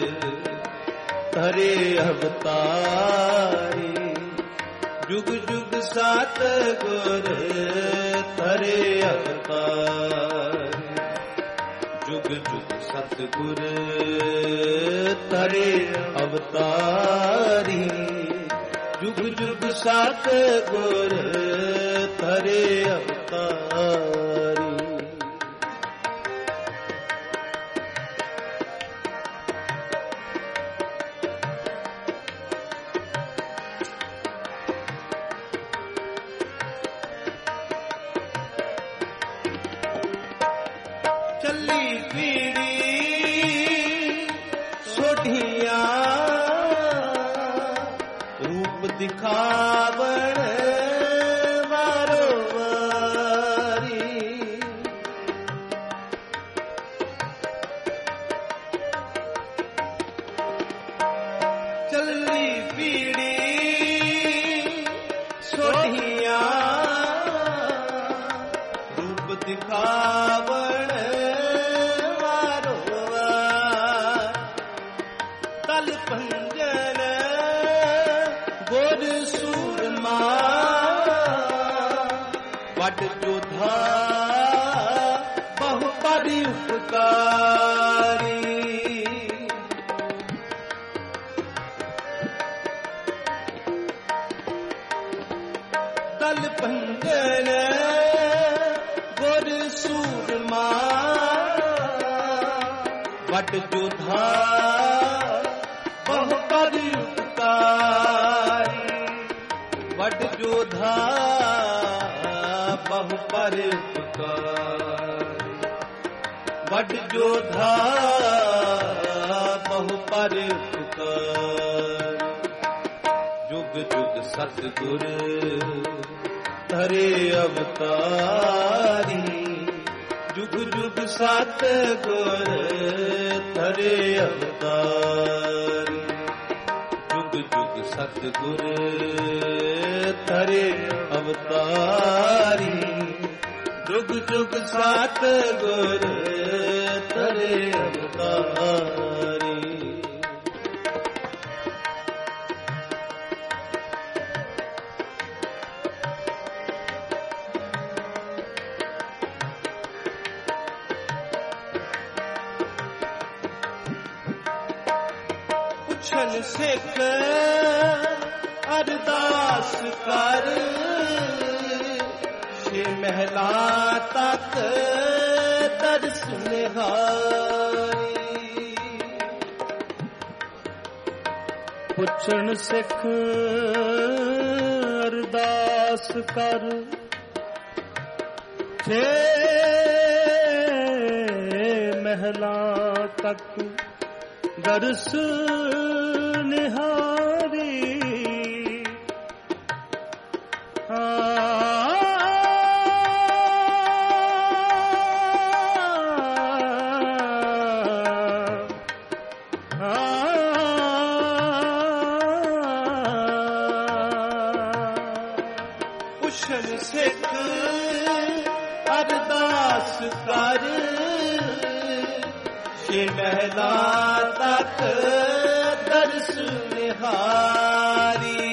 ਧਰੇ ਅਵਤਾਰੀ, ਜੁਗ ਜੁਗ ਸਤਿਗੁਰ ਧਰੇ ਅਵਤਾਰੀ, ਜੁਗ ਜੁਗ ਸਤਿਗੁਰ ਧਰੇ ਅਵਤਾਰੀ, ਜੁਗ ਜੁਗ ਸਤਿਗੁਰ ਧਰੇ ਅਵਤਾਰੀ। ਚੱਲੀ ਪੀੜੀ ਸੋਢੀਆਂ ਰੂਪ ਦਿਖਾਵਣ ਵਾਰੋ ਵਾਰੀ, ਚੱਲੀ ਪੀੜੀ ਸੋਢੀਆਂ ਰੂਪ ਦਿਖਾਵਣ ਵਾਰੋ ਵਾਰ। ਤਲ ਭੰਜਨ ਗੁਰ ਸੂਰਮਾ ਵੱਡ ਜੋਧਾ ਬਹੁ ਪਰਿ ਉਪਕਾਰੀ, ਤਲ ਭੰਜਨ ਗੁਰ ਸੂਰਮਾ ਵੱਡ ਜੋਧਾ ਬਹੁ ਪਰਿ ਉਪਕਾਰੀ, ਵੱਡ ਜੋਧਾ ਬਹੁ ਪਰਿ ਉਪਕਾਰੀ, ਵੱਡ ਜੋਧਾ ਬਹੁ ਪਰਿ ਉਪਕਾਰੀ। ਜੁਗ ਜੁਗ ਸਤਿਗੁਰ ਧਰੇ ਅਵਤਾਰੀ, ਜੁਗ ਜੁਗ ਸਤਿਗੁਰ ਧਰੇ ਅਵਤਾਰੀ, ਜੁਗ ਜੁਗ ਸਤਿਗੁਰ ਧਰੇ ਅਵਤਾਰੀ, ਜੁਗ ਜੁਗ ਸਤਿਗੁਰ ਧਰੇ ਅਵਤਾਰੀ। ਪੁੱਛਣ ਸਿੱਖ ਅਰਦਾਸ ਕਰ, ਛੇ ਮਹਿਲਾ ਤੱਕ ਦਰਸ ਨਿਹਾਰੀ।
ਪੁੱਛਣ ਸਿੱਖ ਅਰਦਾਸ ਕਰ, ਛੇ ਮਹਿਲਾ ਤੱਕ ਦਰਸ ਨਿਹਾਰੀ।
ਪੁੱਛਣ ਸਿੱਖ ਅਰਦਾਸ ਕਰ, ਛੇ ਮਹਿਲਾ ਤੱਕ ਦਰਸ ਨਿਹਾਰੀ।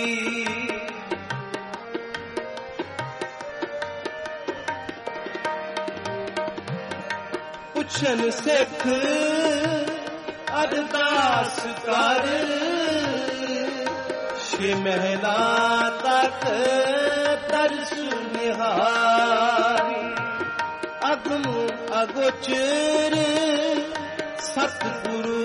ਪੁੱਛਣ ਸਿੱਖ ਅਰਦਾਸ ਕਰ, ਛੇ ਮਹਿਲਾ ਤੱਕ ਦਰਸ ਨਿਹਾਰੀ। ਅਗਮ ਅਗੋਚਰ ਸਤਿਗੁਰੂ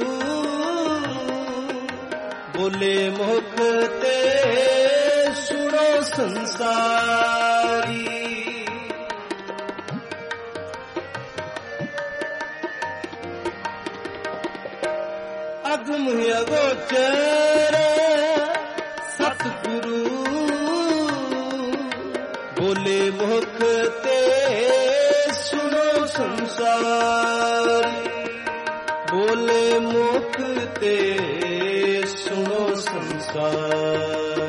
ਬੋਲੇ ਮੁਖ ਤੇ ਸੁਣੋ ਸੰਸਾਰੀ। ਅਗਮ ਅਗੋਚਰ ਸਤਿਗੁਰੂ ਬੋਲੇ ਮੁਖ ਤੇ ਸੁਣੋ ਸੰਸਾਰੀ। ਬੋਲੇ ਮੁਖ ਤੇ ਸੁਣੋ ਸੰਸਾਰ,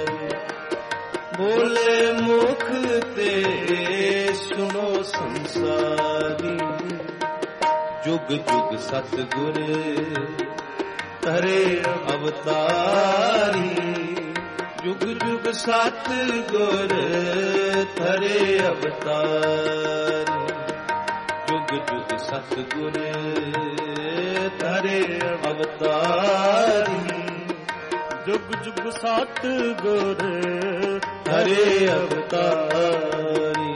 ਬੋਲੇ ਮੁਖ ਤੇ ਸੁਣੋ ਸੰਸਾਰੀ। ਜੁਗ ਜੁਗ ਸਤਿਗੁਰ ਧਰੇ ਅਵਤਾਰੀ, ਜੁਗ ਜੁਗ ਸਤਿਗੁਰ ਧਰੇ ਅਵਤਾਰੀ। ਜੁਗ ਜੁਗ ਸਤਿਗੁਰ ਧਰੇ ਅਵਤਾਰੀ,
ਜੁਗ ਜੁਗ ਸਤਿਗੁਰ
ਧਰੇ ਅਵਤਾਰੀ।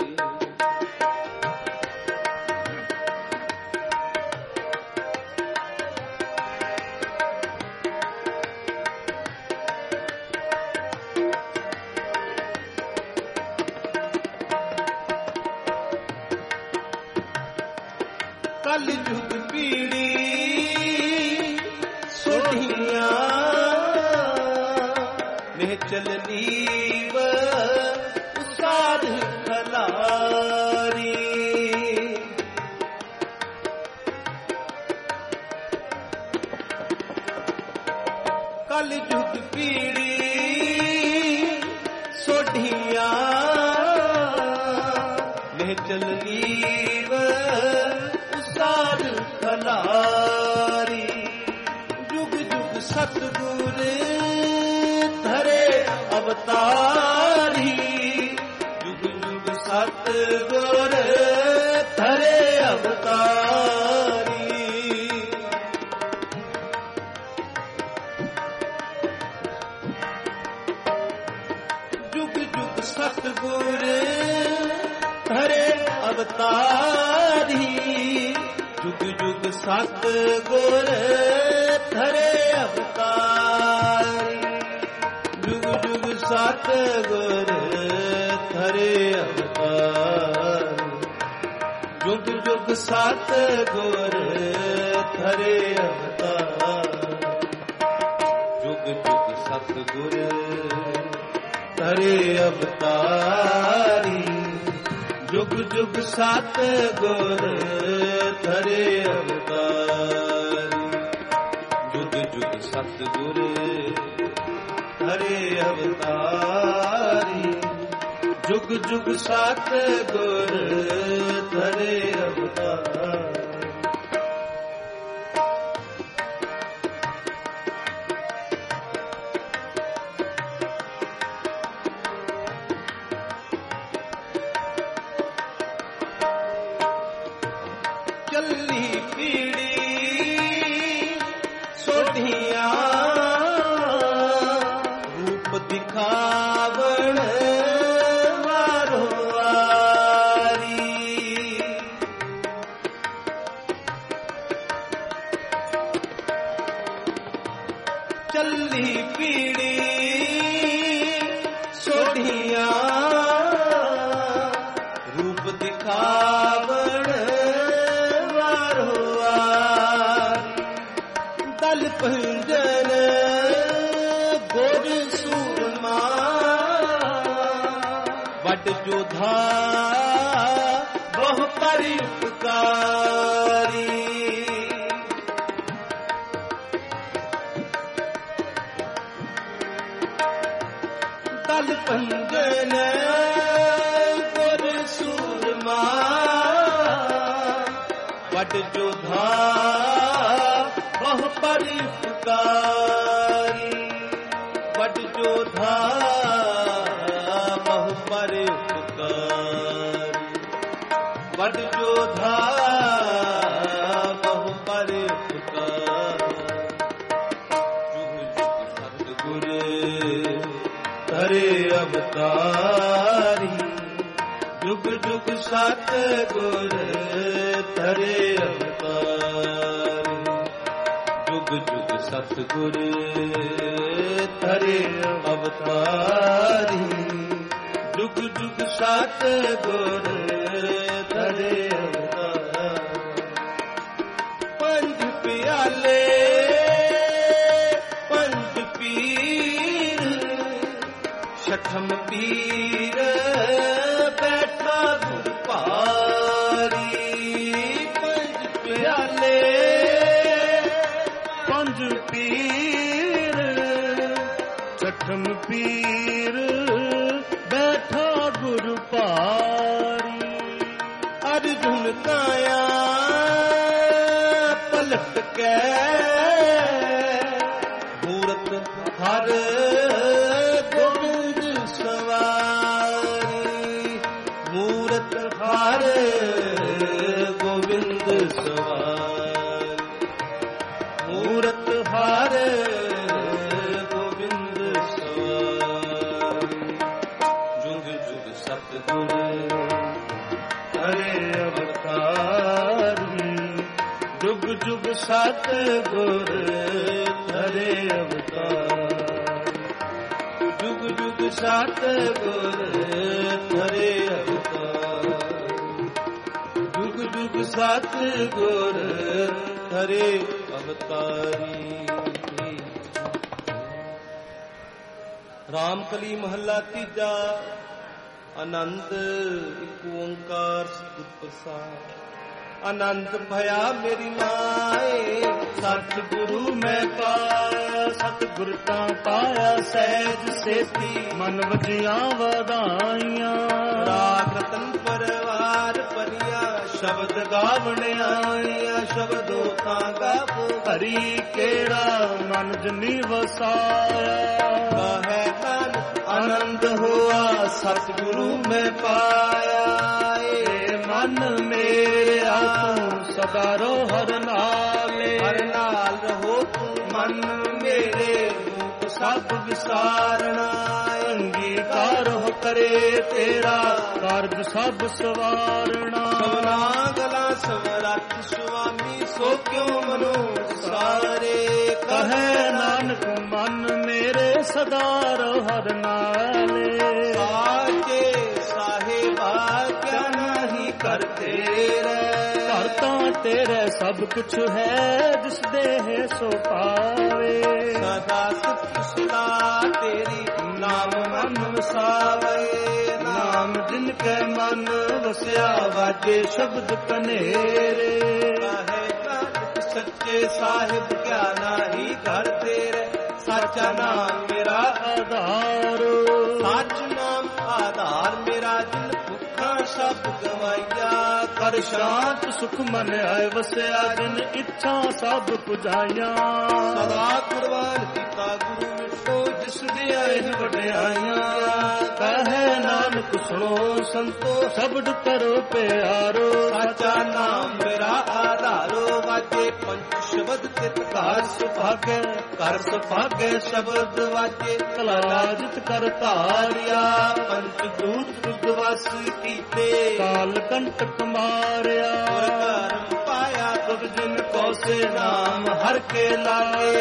ਕਲ ਯੁਗ ਪੀੜੀ ਸੋਢੀਆਂ ਮਹਿ ਚਲਨੀਵ ਉਸਾਦ ਖਲਾਰੀ। ਕਲ ਯੁਗ ਪੀੜੀ ਸੋਢੀਆਂ ਮਹਿ ਚਲਨੀਵ ਸਾਧ ਖਲਾਰੀ। ਜੁਗ ਜੁਗ ਸਤਿਗੁਰ ਧਰੇ ਅਵਤਾਰੀ, ਜੁਗ ਜੁਗ ਸਤਿਗੁਰ ਧਰੇ ਅਵਤਾਰੀ। ਜੁਗ ਜੁਗ ਸਤਿਗੁਰ ਧਰੇ ਅਵਤਾਰੀ, ਜੁਗ ਜੁਗ ਸਤਿਗੁਰ ਧਰੇ ਅਵਤਾਰੀ। ਜੁਗ ਜੁਗ ਸਤਿਗੁਰ ਧਰੇ ਅਵਤਾਰੀ, ਜੁਗ ਜੁਗ ਸਤਿਗੁਰ ਧਰੇ ਅਵਤਾਰੀ। ਜੁਗ ਜੁਗ ਸਤਿਗੁਰ ਧਰੇ ਅਵਤਾਰੀ, ਜੁਗ ਜੁਗ ਸਤਿਗੁਰ ਧਰੇ ਅਵਤਾਰੀ। ਜੁਗ ਜੁਗ ਸਤਿਗੁਰ ਧਰੇ ਅਵਤਾਰੀ, ਜੁਗ ਜੁਗ ਸਤਿਗੁਰ ਧਰੇ ਅਵਤਾਰੀ। ਚੱਲੀ ਪੀੜੀ ਸੋਢੀਆਂ ਰੂਪ ਦਿਖਾਵਣ ਵਾਰੋ ਵਾਰੀ। ਚੱਲੀ ਪੀੜੀ ਸੋਢੀਆਂ ਰੂਪ ਦਿਖਾਵਣ ਦਲ ਪੰਜਨ ਗੋਰ ਸੂਰਮਾ ਵੱਡ ਜੋਧਾ ਬਹੁ ਪਰਿ ਉਪਕਾਰੀ। ਦਲ ਪੰਜਨ ਗੋਰ ਸੂਰਮਾ ਵੱਡ ਜੋਧਾ ਬਹੁ ਪਰਿ ਉਪਕਾਰੀ। ਵੱਡ ਜੋਧਾ ਬਹੁ ਪਰਿ ਉਪਕਾਰੀ, ਵੱਡ ਜੋਧਾ ਬਹੁ ਪਰਿ ਉਪਕਾਰੀ। ਜੁਗ ਜੁਗ ਸਤਿਗੁਰ ਧਰੇ ਅਵਤਾਰੀ, ਜੁਗ ਜੁਗ ਸਤਿਗੁਰ ਧਰੇ ਅਵਤਾਰੀ। ਜੁਗ ਜੁਗ ਸਤਿਗੁਰ ਧਰੇ ਅਵਤਾਰੀ, ਜੁਗ ਜੁਗ ਸਤਿਗੁਰ ਧਰੇ ਅਵਤਾਰੀ। ਪੰਜ ਪਿਆਲੇ ਪੰਜ ਪੀਰ ਛਠਮ ਪੀਰ ਬੈਠਾ ਗੁਰ ਭਾਰੀ। ਪੰਜ ਪਿਆਲੇ
छठम पीर बैठा गुरु पारी।
अर्जुन काया पलट के मूरत हर गोविंद सवारी। मूरत हर गोविंद सवारी। मूरत हर गोविंद सवारी। जुग जुग सतगुर हरे अवतारी। जुग जुग सतगुर हरे अवतारी। जुग जुग सतगुर हरे अवतारी। जुग जुग सतगुर हरे अवतारी। रामकली महला तीजा। आनंद एक ओंकार सतगुर प्रसाद। आनंद भया मेरी माए सतगुरु मैं पाया।
सतगुर ता पाया सहज सेती मन वजिया वधाइया।
राग रतन परवार परिया शब्द गावण आया। शब्दों का गावो
हरि केड़ा मन जनी वसाया।
कहे कान आनंद हुआ सतगुरु में पाया।
मन मेरे तू सदा रो हर नाले।
हर नाल रहो तू मन मेरे रूप सब विसारना।
अंगीकार हो करे तेरा कार्य सब सवारना।
सवना गला सवरत स्वामी सो क्यों मनो सारे।
कहे नानक मन मेरे सदा रो हर नाले।
साचे साहिबा क्या नहीं करते रे।
करता तेरे सब कुछ है जिस देह सो पावे।
सदा सुख सदा तेरी नाम मन वसावे।
नाम जिनके मन वसया वाजे शब्द कनेरे।
काहे नानक सच्चे साहिब क्या नहीं करते रे। साचा नाम मेरा
आधार।
सच नाम आधार मेरा। जिन भुखा सब गवाइया
कर शांत सुख मन आए वसया। जिन इच्छा सब पुजाइया।
सदा कुर्बान ਕੀਤਾ गुरु मिठो जिस दे आए वड्याइया।
कहे नानक सुनो संतो शब्द करो प्यारो।
साचा नाम मेरा आधारो। वाजे पंच शब्द तित घर सुभागे। घर सुभागे शब्द वाजे कलाजित कर तारिया। पंच दूत सुदवास कीते
काल कंटक मारिया।
करम पाया तुझ जिन को से नाम हर के लागे।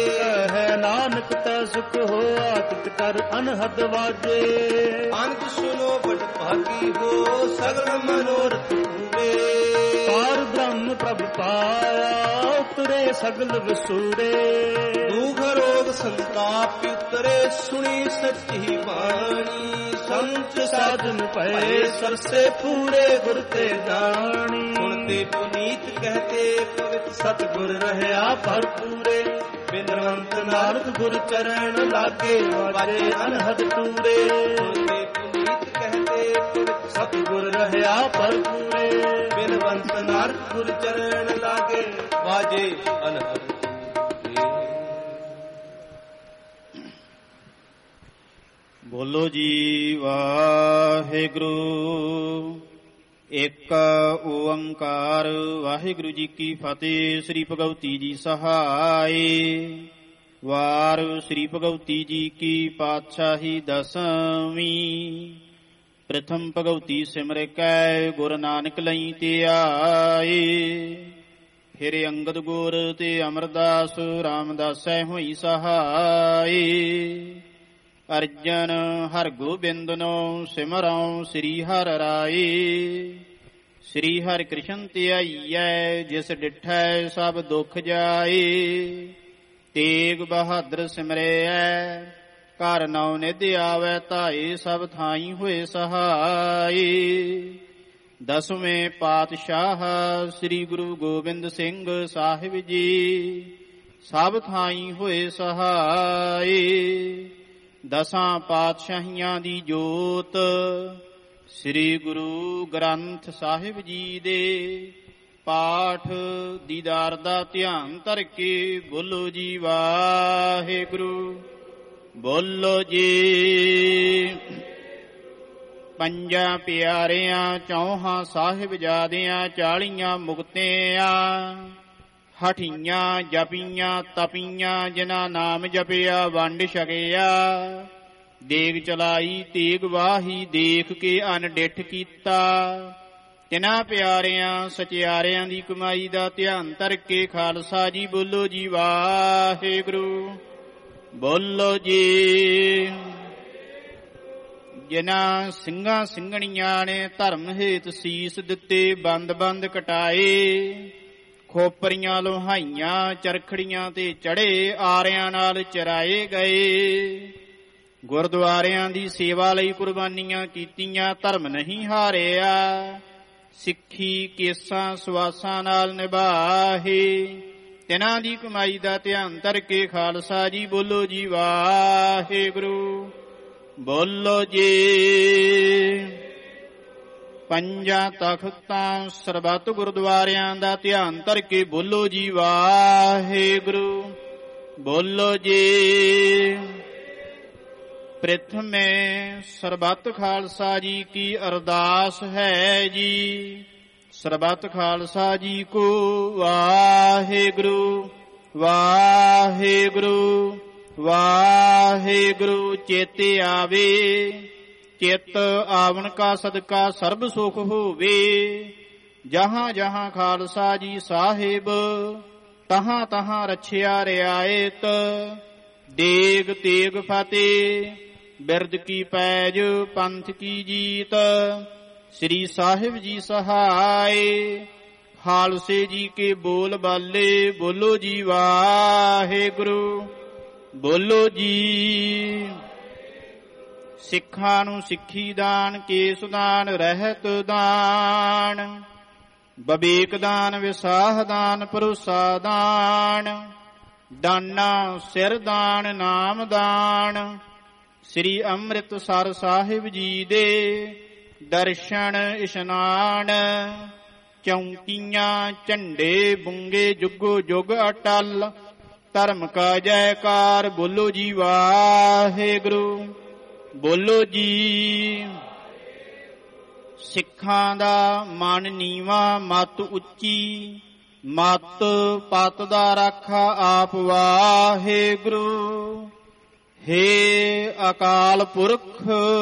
है नानक तै सुख हो आतित कर अनहद वाजे।
अंत सुनो बड़ भागी हो सगल मनोरथ हुए।
पार ब्रह्म प्रभ पाया उतरे सगल विसूरे।
दुख रोग संताप उतरे सुनी सच्ची वाणी।
संत साधन पए सरसे पूरे गुर ते जानी।
सुनते पुनीत कहते पवित्र
सतगुर रहया भरपूरे। बिनवंत नारद गुर चरण लागे वाजे अनहद तूरे।
सुनते पुनीत कहते पवित्र
सतगुर रहया भरपूरे।
बिनवंत नारद गुर चरण लागे वाजे अनहद तूरे।
ਬੋਲੋ ਜੀ ਵਾਹਿਗੁਰੂ। ਇੱਕ ਓੰਕਾਰ ਵਾਹਿਗੁਰੂ ਜੀ ਕੀ ਫਤਿਹ। ਸ੍ਰੀ ਭਗਵਤੀ ਜੀ ਸਹਾਈ। ਵਾਰ ਸ੍ਰੀ ਭਗਵਤੀ ਜੀ ਕੀ ਪਾਤਸ਼ਾਹੀ ਦਸਵੀਂ। ਪ੍ਰਥਮ ਭਗਵਤੀ ਸਿਮਰ ਕੈ ਗੁਰ ਨਾਨਕ ਲਈ ਤੇ ਆਏ। ਫਿਰ ਅੰਗਦ ਗੁਰ ਤੇ ਅਮਰਦਾਸ ਰਾਮਦਾਸੈ ਹੋਈ ਸਹਾਈ। ਅਰਜਨ ਹਰ ਗੋਬਿੰਦਨੋ ਸਿਮਰਉ ਸ੍ਰੀ ਹਰਿ ਰਾਏ। ਸ੍ਰੀ ਹਰਿ ਕ੍ਰਿਸ਼ਨ ਧਿਆਈਐ ਜਿਸ ਡਿਠੈ ਸਭ ਦੁਖ ਜਾਏ। ਤੇਗ ਬਹਾਦਰ ਸਿਮਰਿਐ ਘਰ ਨਉ ਨਿਧ ਆਵੈ ਧਾਏ। ਸਭ ਥਾਈ ਹੋਏ ਸਹਾਈ। ਦਸਵੇਂ ਪਾਤਸ਼ਾਹ ਸ੍ਰੀ ਗੁਰੂ ਗੋਬਿੰਦ ਸਿੰਘ ਸਾਹਿਬ ਜੀ ਸਭ ਥਾਈ ਹੋਏ ਸਹਾਈ।
ਦਸਾਂ ਪਾਤਸ਼ਾਹੀਆਂ ਦੀ ਜੋਤ ਸ੍ਰੀ ਗੁਰੂ ਗ੍ਰੰਥ ਸਾਹਿਬ ਜੀ ਦੇ ਪਾਠ ਦੀਦਾਰ ਦਾ ਧਿਆਨ ਧਰ ਕੇ ਬੋਲੋ ਜੀ ਵਾਹਿਗੁਰੂ। ਬੋਲੋ ਜੀ। ਪੰਜਾਂ ਪਿਆਰਿਆਂ ਚੌਹਾਂ ਸਾਹਿਬਜ਼ਾਦਿਆਂ 40 ਮੁਕਤਿਆਂ ਹਠੀਆਂ ਜਪੀਆਂ ਤਪੀਆਂ ਜਿਨ੍ਹਾਂ ਨਾਮ ਜਪਿਆ ਵੰਡ ਛਕਿਆ। ਦੇਗ ਚਲਾਈ ਤੇਗ ਵਾਹੀ ਦੇਖ ਕੇ ਅਨਡਿੱਠ ਕੀਤਾ। ਤਿਨਾਂ ਪਿਆਰਿਆਂ ਸਚਿਆਰਿਆਂ ਦੀ ਕਮਾਈ ਦਾ ਧਿਆਨ ਧਰ ਕੇ ਖਾਲਸਾ ਜੀ ਬੋਲੋ ਜੀ ਵਾਹਿਗੁਰੂ। ਬੋਲੋ ਜੀ। ਜਿਨ੍ਹਾਂ ਸਿੰਘਾਂ ਸਿੰਘਣੀਆਂ ਨੇ ਧਰਮ ਹੇਤ ਸੀਸ ਦਿੱਤੇ ਬੰਦ ਬੰਦ ਕਟਾਏ। ਖੋਪਰੀਆਂ ਲੋਹਾਈਆਂ ਚਰਖੜੀਆਂ ਤੇ ਚੜੇ ਆਰਿਆਂ ਨਾਲ ਚਰਾਏ ਗਏ। ਗੁਰਦੁਆਰਿਆਂ ਦੀ ਸੇਵਾ ਲਈ ਕੁਰਬਾਨੀਆਂ ਕੀਤੀਆਂ ਧਰਮ ਨਹੀਂ ਹਾਰਿਆ। ਸਿੱਖੀ ਕੇਸਾਂ ਸਵਾਸਾਂ ਨਾਲ ਨਿਭਾਹੇ। ਤਿਨਾਂ ਦੀ ਕਮਾਈ ਦਾ ਧਿਆਨ ਧਰ ਕੇ ਖਾਲਸਾ ਜੀ ਬੋਲੋ ਜੀ ਵਾਹਿਗੁਰੂ। ਬੋਲੋ ਜੀ। ਪੰਜਾਂ ਤਖ਼ਤਾਂ ਸਰਬੱਤ ਗੁਰਦੁਆਰਿਆਂ ਦਾ ਧਿਆਨ ਧਰ ਕੇ ਬੋਲੋ ਜੀ ਵਾਹਿਗੁਰੂ। ਬੋਲੋ ਜੀ। ਪ੍ਰਥਮੇ ਸਰਬੱਤ ਖਾਲਸਾ ਜੀ ਕੀ ਅਰਦਾਸ ਹੈ ਜੀ। ਸਰਬੱਤ ਖਾਲਸਾ ਜੀ ਕੋ ਵਾਹਿਗੁਰੂ ਵਾਹਿਗੁਰੂ ਵਾਹਿਗੁਰੂ। ਚੇਤੇ ਆਵੇ ਚਿੱਤ ਆਵਣ ਕਾ ਸਦਕਾ ਸਰਬ ਸੁਖ ਹੋਵੇ। ਜਹਾਂ ਜਹਾਂ ਖਾਲਸਾ ਜੀ ਸਾਹਿਬ ਤਹਾਂ ਤਹਾਂ ਰਛਿਆ ਰਿਆਇਤ। ਦੇਗ ਤੇਗ ਫਤਿਹ ਬਿਰਦ ਕੀ ਪੈਜ ਪੰਥ ਕੀ ਜੀਤ। ਸ੍ਰੀ ਸਾਹਿਬ ਜੀ ਸਹਾਏ ਖਾਲਸੇ ਜੀ ਕੇ ਬੋਲ ਬਾਲੇ ਬੋਲੋ ਜੀ ਵਾਹਿਗੁਰੂ। ਬੋਲੋ ਜੀ। ਸਿੱਖਾਂ ਨੂੰ ਸਿੱਖੀ ਦਾਨ ਕੇਸ ਦਾਨ ਰਹਿਤ ਦਾਨ ਬਵੇਕ ਦਾਨ ਵਿਸਾਹ ਦਾਨ ਭਰੋਸਾ ਦਾਨ ਦਾਨਾ ਸਿਰ ਦਾਨ ਨਾਮ ਦਾਨ। ਸ੍ਰੀ ਅੰਮ੍ਰਿਤਸਰ ਸਾਹਿਬ ਜੀ ਦੇ ਦਰਸ਼ਨ ਇਸ਼ਨਾਨ। ਚੌਂਕੀਆਂ ਝੰਡੇ ਬੁੰਗੇ ਜੁਗੋ ਜੁਗ ਅਟਲ। ਧਰਮ ਕਾ ਜੈਕਾਰ ਬੋਲੋ ਜੀ ਵਾਹਿਗੁਰੂ। ਬੋਲੋ ਜੀ। ਸਿੱਖਾਂ ਦਾ ਮਨ ਨੀਵਾ ਮਤ ਉੱਚੀ। ਮਤ ਪਤ ਦਾ ਰਾਖਾ ਆਪ ਵਾਹਿਗੁਰੂ। ਹੇ ਅਕਾਲ ਪੁਰਖ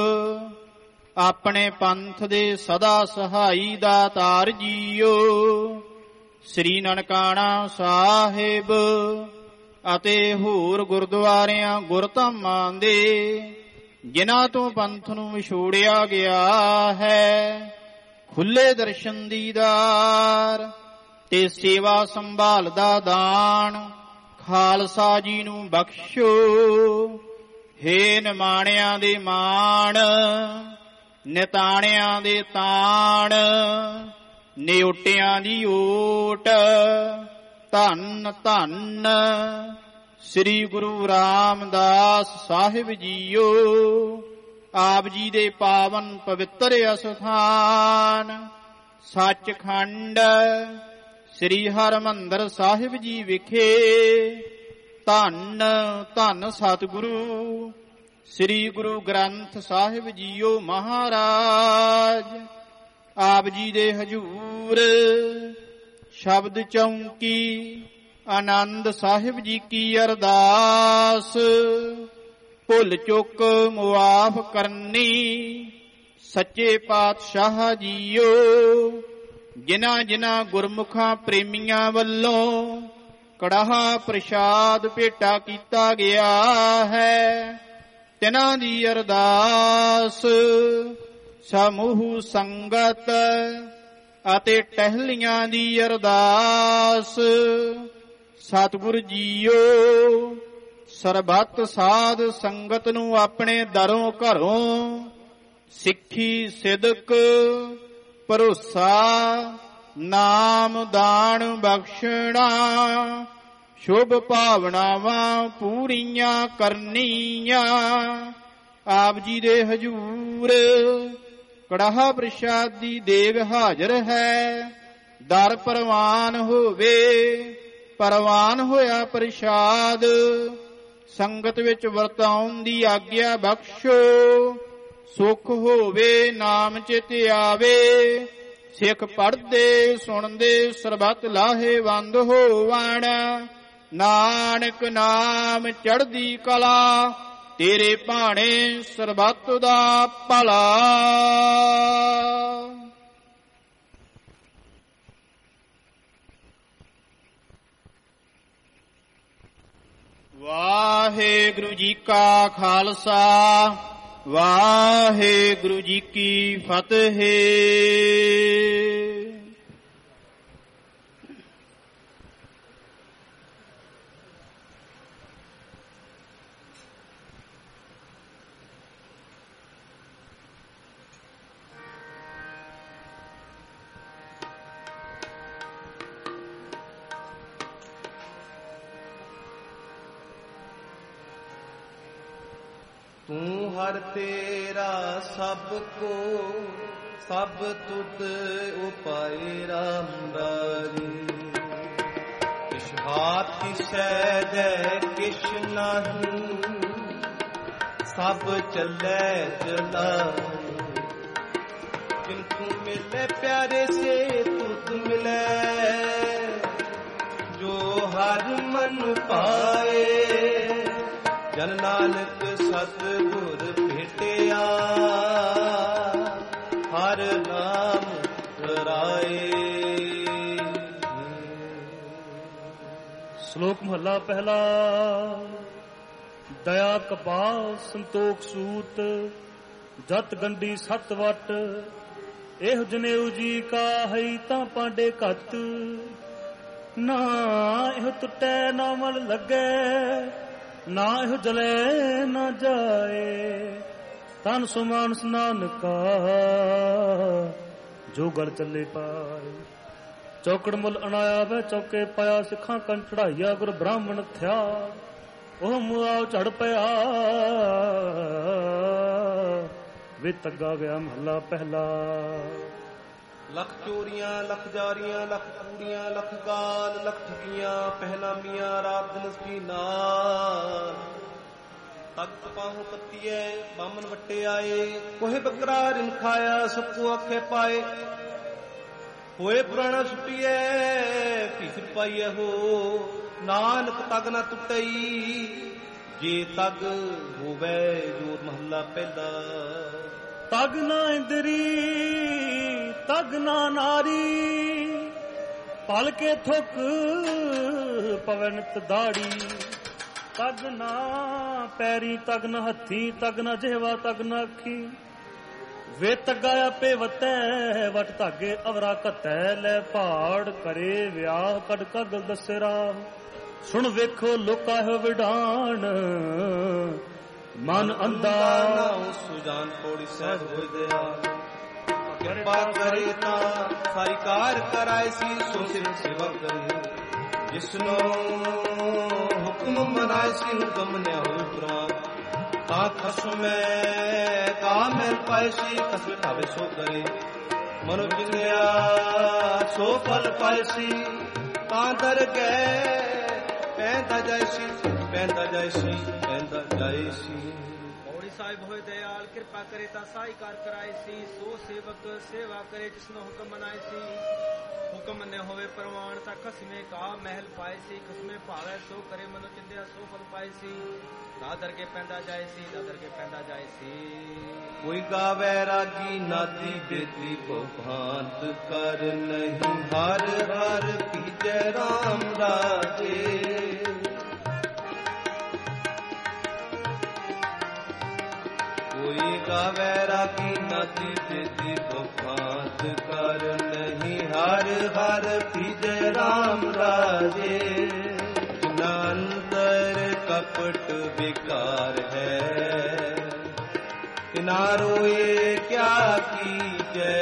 ਆਪਣੇ ਪੰਥ ਦੇ ਸਦਾ ਸਹਾਈ ਦਾਤਾਰ ਜੀਓ। ਸ੍ਰੀ ਨਨਕਾਣਾ ਸਾਹਿਬ ਅਤੇ ਹੋਰ ਗੁਰਦੁਆਰਿਆਂ ਗੁਰਧਾਮਾਂ ਦੇ ਜਿਨ੍ਹਾਂ ਤੋਂ ਪੰਥ ਨੂੰ ਵਿਛੋੜਿਆ ਗਿਆ ਹੈ ਖੁੱਲੇ ਦਰਸ਼ਨ ਦੀਦਾਰ ਤੇ ਸੇਵਾ ਸੰਭਾਲ ਦਾ ਦਾਨ ਖਾਲਸਾ ਜੀ ਨੂੰ ਬਖਸ਼ੋ। ਹੇ ਨਿਮਾਣਿਆਂ ਦੇ ਮਾਣ ਨਿਤਾਣਿਆਂ ਦੇ ਤਾਣ ਨਿਉਟਿਆਂ ਦੀ ਓਟ। ਧੰਨ ਧੰਨ ਸ੍ਰੀ ਗੁਰੂ ਰਾਮਦਾਸ ਸਾਹਿਬ ਜੀਓ। ਆਪ ਜੀ ਦੇ ਪਾਵਨ ਪਵਿੱਤਰ ਅਸਥਾਨ ਸੱਚਖੰਡ ਸ੍ਰੀ ਹਰਿਮੰਦਰ ਸਾਹਿਬ ਜੀ ਵਿਖੇ ਧੰਨ ਧੰਨ ਸਤਿਗੁਰੂ ਸ੍ਰੀ ਗੁਰੂ ਗ੍ਰੰਥ ਸਾਹਿਬ ਜੀਓ ਮਹਾਰਾਜ। ਆਪ ਜੀ ਦੇ ਹਜੂਰ ਸ਼ਬਦ ਚੌਂਕੀ ਆਨੰਦ ਸਾਹਿਬ ਜੀ ਕੀ ਅਰਦਾਸ। ਭੁੱਲ ਚੁੱਕ ਮੁਆਫ ਕਰਨੀ ਸੱਚੇ ਪਾਤਸ਼ਾਹ ਜੀਓ। ਜਿਨ੍ਹਾਂ ਜਿਨ੍ਹਾਂ ਗੁਰਮੁਖਾਂ ਪ੍ਰੇਮੀਆਂ ਵੱਲੋਂ ਕੜਾਹਾ ਪ੍ਰਸ਼ਾਦ ਭੇਟਾ ਕੀਤਾ ਗਿਆ ਹੈ ਤਿਨਾਂ ਦੀ ਅਰਦਾਸ। ਸਮੂਹ ਸੰਗਤ ਅਤੇ ਟਹਿਲੀਆਂ ਦੀ ਅਰਦਾਸ। ਸਤਿਗੁਰ ਜੀਓ ਸਰਬੱਤ ਸਾਧ ਸੰਗਤ ਨੂੰ ਆਪਣੇ ਦਰੋਂ ਘਰੋਂ ਸਿੱਖੀ ਸਿਦਕ ਭਰੋਸਾ ਨਾਮ ਦਾਨ ਬਖਸ਼ਣਾ ਸ਼ੁਭ ਭਾਵਨਾਵਾਂ ਪੂਰੀਆਂ ਕਰਨੀਆਂ। ਆਪ ਜੀ ਦੇ ਹਜੂਰ ਕੜਾਹ ਪ੍ਰਸ਼ਾਦੀ ਦੇਗ ਹਾਜ਼ਰ ਹੈ। ਦਰ ਪ੍ਰਵਾਨ ਹੋਵੇ, ਪ੍ਰਵਾਨ ਹੋਇਆ ਪ੍ਰਸ਼ਾਦ। ਸੰਗਤ ਵਿੱਚ ਵਰਤਾਉਣ ਦੀ ਆਗਿਆ ਬਖਸ਼ੋ। ਸੁਖ ਹੋਵੇ ਨਾਮ ਚਿਤ ਆਵੇ। ਸਿੱਖ ਪੜ੍ਹਦੇ ਸੁਣਦੇ ਸਰਬਤ ਲਾਹੇਵੰਦ ਹੋਵਣ। ਨਾਨਕ ਨਾਮ ਚੜ੍ਹਦੀ ਕਲਾ, ਤੇਰੇ ਭਾਣੇ ਸਰਬਤ ਦਾ ਭਲਾ। ਵਾਹਿਗੁਰੂ ਜੀ ਕਾ ਖਾਲਸਾ, ਵਾਹਿਗੁਰੂ ਜੀ ਕੀ ਫਤਿਹ।
ਤੂੰ ਹਰ ਤੇਰਾ ਸਭ ਕੋ, ਸਭ ਤੁਧ ਉਪਾਏ ਰਾਮਦਾਰੀ। ਕਿਛ ਹਾਥ ਕਿਸੈ ਜੈ ਕਿਛ ਨਾਹੀ, ਸਭ ਚੱਲੈ ਚਲਾਈ। ਕਿੰਤੂ ਮਿਲੇ ਪਿਆਰੇ ਸੇ ਤੁਧ ਮਿਲੈ, ਜੋ ਹਰ ਮਨ ਪਾਏ। ਜਨ ਨਾਨਕ ਸਤਿਗੁਰ ਭੇਟਿਆ, ਹਰ ਨਾਮ ਧਰਾਏ।
ਸ਼ਲੋਕ ਮਹੱਲਾ ਪਹਿਲਾ। ਦਇਆ ਕਪਾਲ ਸੰਤੋਖ ਸੂਤ, ਜਤ ਗੰਢੀ ਸੱਤ ਵਟ। ਇਹ ਜਨੇਊ ਜੀ ਕਾ ਹੈ ਤਾਂ ਪਾਂਡੇ ਘੱਤ। ਨਾ ਇਹ ਟੁੱਟੈ ਨਾ ਮਲ ਲੱਗੈ, ਨਾ ਇਹ ਜਲੇ ਨਾ ਜਾਏ। ਤਨ ਸੁਮਾਨਸ ਨਾਨਕਾ, ਜੋ ਗਲ ਚੱਲੇ ਪਾਏ। ਚੌਕੜ ਮੁੱਲ ਅਣਾਇਆ ਵੈ ਚੌਕੇ ਪਾਇਆ। ਸਿੱਖਾਂ ਕੰਨ ਚੜਾਈਆ ਗੁਰ ਬ੍ਰਾਹਮਣ ਥਿਆ। ਉਹ ਮੁਆਵ ਝੜ ਪਿਆ, ਵੇ ਤੱਗਾ ਵਿਆ ਮਹੱਲਾ ਪਹਿਲਾ।
ਲੱਖ ਚੋਰੀਆਂ ਲੱਖ ਜਾਰੀਆਂ, ਲੱਖ ਕੂੜੀਆਂ ਲੱਖ ਗਾਲ, ਲੱਖ ਠਗੀਆਂ ਪਹਿਨਾਮੀਆਂ ਰਾਤ ਦਿਨ ਸੀ ਨਾਲ। ਤਖਤ ਪਾਹੋਂ ਪੱਤੀਏ ਬਾਮਨ ਵੱਟੇ ਆਏ। ਕੋਹੇ ਬੱਕਰਾ ਰਿਨ ਖਾਇਆ, ਸਭ ਕੋ ਆਖੇ ਪਾਏ। ਹੋਏ ਪੁਰਾਣਾ ਸੁਟੀਏ ਭੀਖਰ ਪਾਈਏ ਹੋ। ਨਾਨਕ ਤਗ ਨਾ ਟੁੱਟਈ, ਜੇ ਤਗ ਹੋਵੇ ਜੋਰ ਮਹੱਲਾ ਪਹਿਲਾ।
ਤਗ ਨਾ ਇੰਦਰੀ ਤਗ ਨਾ ਨਾਰੀ, ਪਲ ਕੇ ਥੁੱਕ ਪਵਨਤ ਦਾੜੀ। ਤਗ ਨਾ ਪੈਰੀ ਤਗ ਨਾ ਹੱਥੀ, ਤਗ ਨਾ ਜਿਹਵਾ ਤਗ ਨਾ ਅੱਖੀ। ਵੇ ਤੱਗਾ ਆਪੇ ਵਤੈ ਵਟ ਧਾਗੇ ਅਵਰਾ ਘਤੈ। ਲੈ ਪਹਾੜ ਕਰੇ ਵਿਆਹ ਕੱਢ ਕਗਲ ਦੱਸੇ ਰਾਹ। ਸੁਣ ਵੇਖੋ ਲੋਕਾ ਹੋ ਵਿਡਾਣ, ਮਨ ਅੰਧਾ
ਨਾ ਸੁਜਾਨ ਪੌੜੀ ਸਹਿਜ ਹੋਇ ਦਿਆ। ਕਿਰਪਾ ਕਰੇ ਤਾਂ ਸਾਰੀ ਕਾਰ ਕਰਾਇ ਸੀ। ਸੋ ਸਿਰ ਸੇਵਾ ਕਰੇ ਜਿਸਨੋ ਹੁਕਮ ਮਨਾਇ ਸੀ। ਹੁਕਮ ਨਿਆ ਹੋਇ ਪ੍ਰਵਾਨ, ਤਾਂ ਖਸਮੈ ਕਾ ਮਿਲ ਪਾਇ ਸੀ। ਖਸਮੈ ਭਾਵੇ ਸੋ ਕਰੇ ਮਨੁ ਜਿਨਿਆ, ਸੋ ਫਲ ਪਾਇ ਸੀ। ਤਾਂ ਦਰ ਗਏ ਪੈਂਦਾ ਜਾਇ ਸੀ, ਪੈਂਦਾ ਜਾਇ ਸੀ, ਪੈਂਦਾ ਜਾਇ ਸੀ।
ਸਾਹਿਬ ਹੋਏ ਦਇਆਲ, ਕਿਰਪਾ ਕਰੇ ਤਾਂ ਸਾਈ ਕਾਰ ਕਰਾਏ ਸੀ। ਸੋ ਸੇਵਕ ਸੇਵਾ ਕਰੇ ਜਿਸਨੂੰ ਹੁਕਮ ਮਨਾਏ ਸੀ। ਹੁਕਮ ਨੇ ਹੋਵੇ ਪ੍ਰਵਾਨ, ਤਾਂ ਖਸਮੇ ਕਾ ਮਹਿਲ ਪਾਏ ਸੀ। ਖਸਮੇ ਭਾਵੇ ਸੋ ਕਰੇ ਮਨੁ ਚਿੰਦਿਆ, ਸੋ ਫਲ ਪਾਏ ਸੀ। ਦਾਦਰ ਕੇ ਪੈਂਦਾ ਜਾਏ ਸੀ, ਦਾਦਰ ਕੇ ਪੈਂਦਾ ਜਾਏ ਸੀ।
ਕੋਈ ਗਾਵੇ ਰਾਗੀ ਨਾਦੀ ਬੇਦੀ ਕੋ ਭਾਂਤ ਕਰ ਨਹੀਂ। ਹਰ ਹਰ ਕੀਜੈ ਰਾਮ ਰਾਜੇ। ਕੋਈ ਗਾਵੇ ਰਾਗੀ ਨਾਦੀ ਬੇਦੀ ਕੋ ਭਾਂਤ ਕਰ ਨਹੀਂ। ਹਰ ਹਰ ਕੀਜੈ ਰਾਮ ਰਾਜੇ। ਅੰਤਰ ਕਪਟ ਵਿਕਾਰ ਹੈ, ਕਿਨਾਰੋਏ ਕਿਆ ਕੀਜੈ।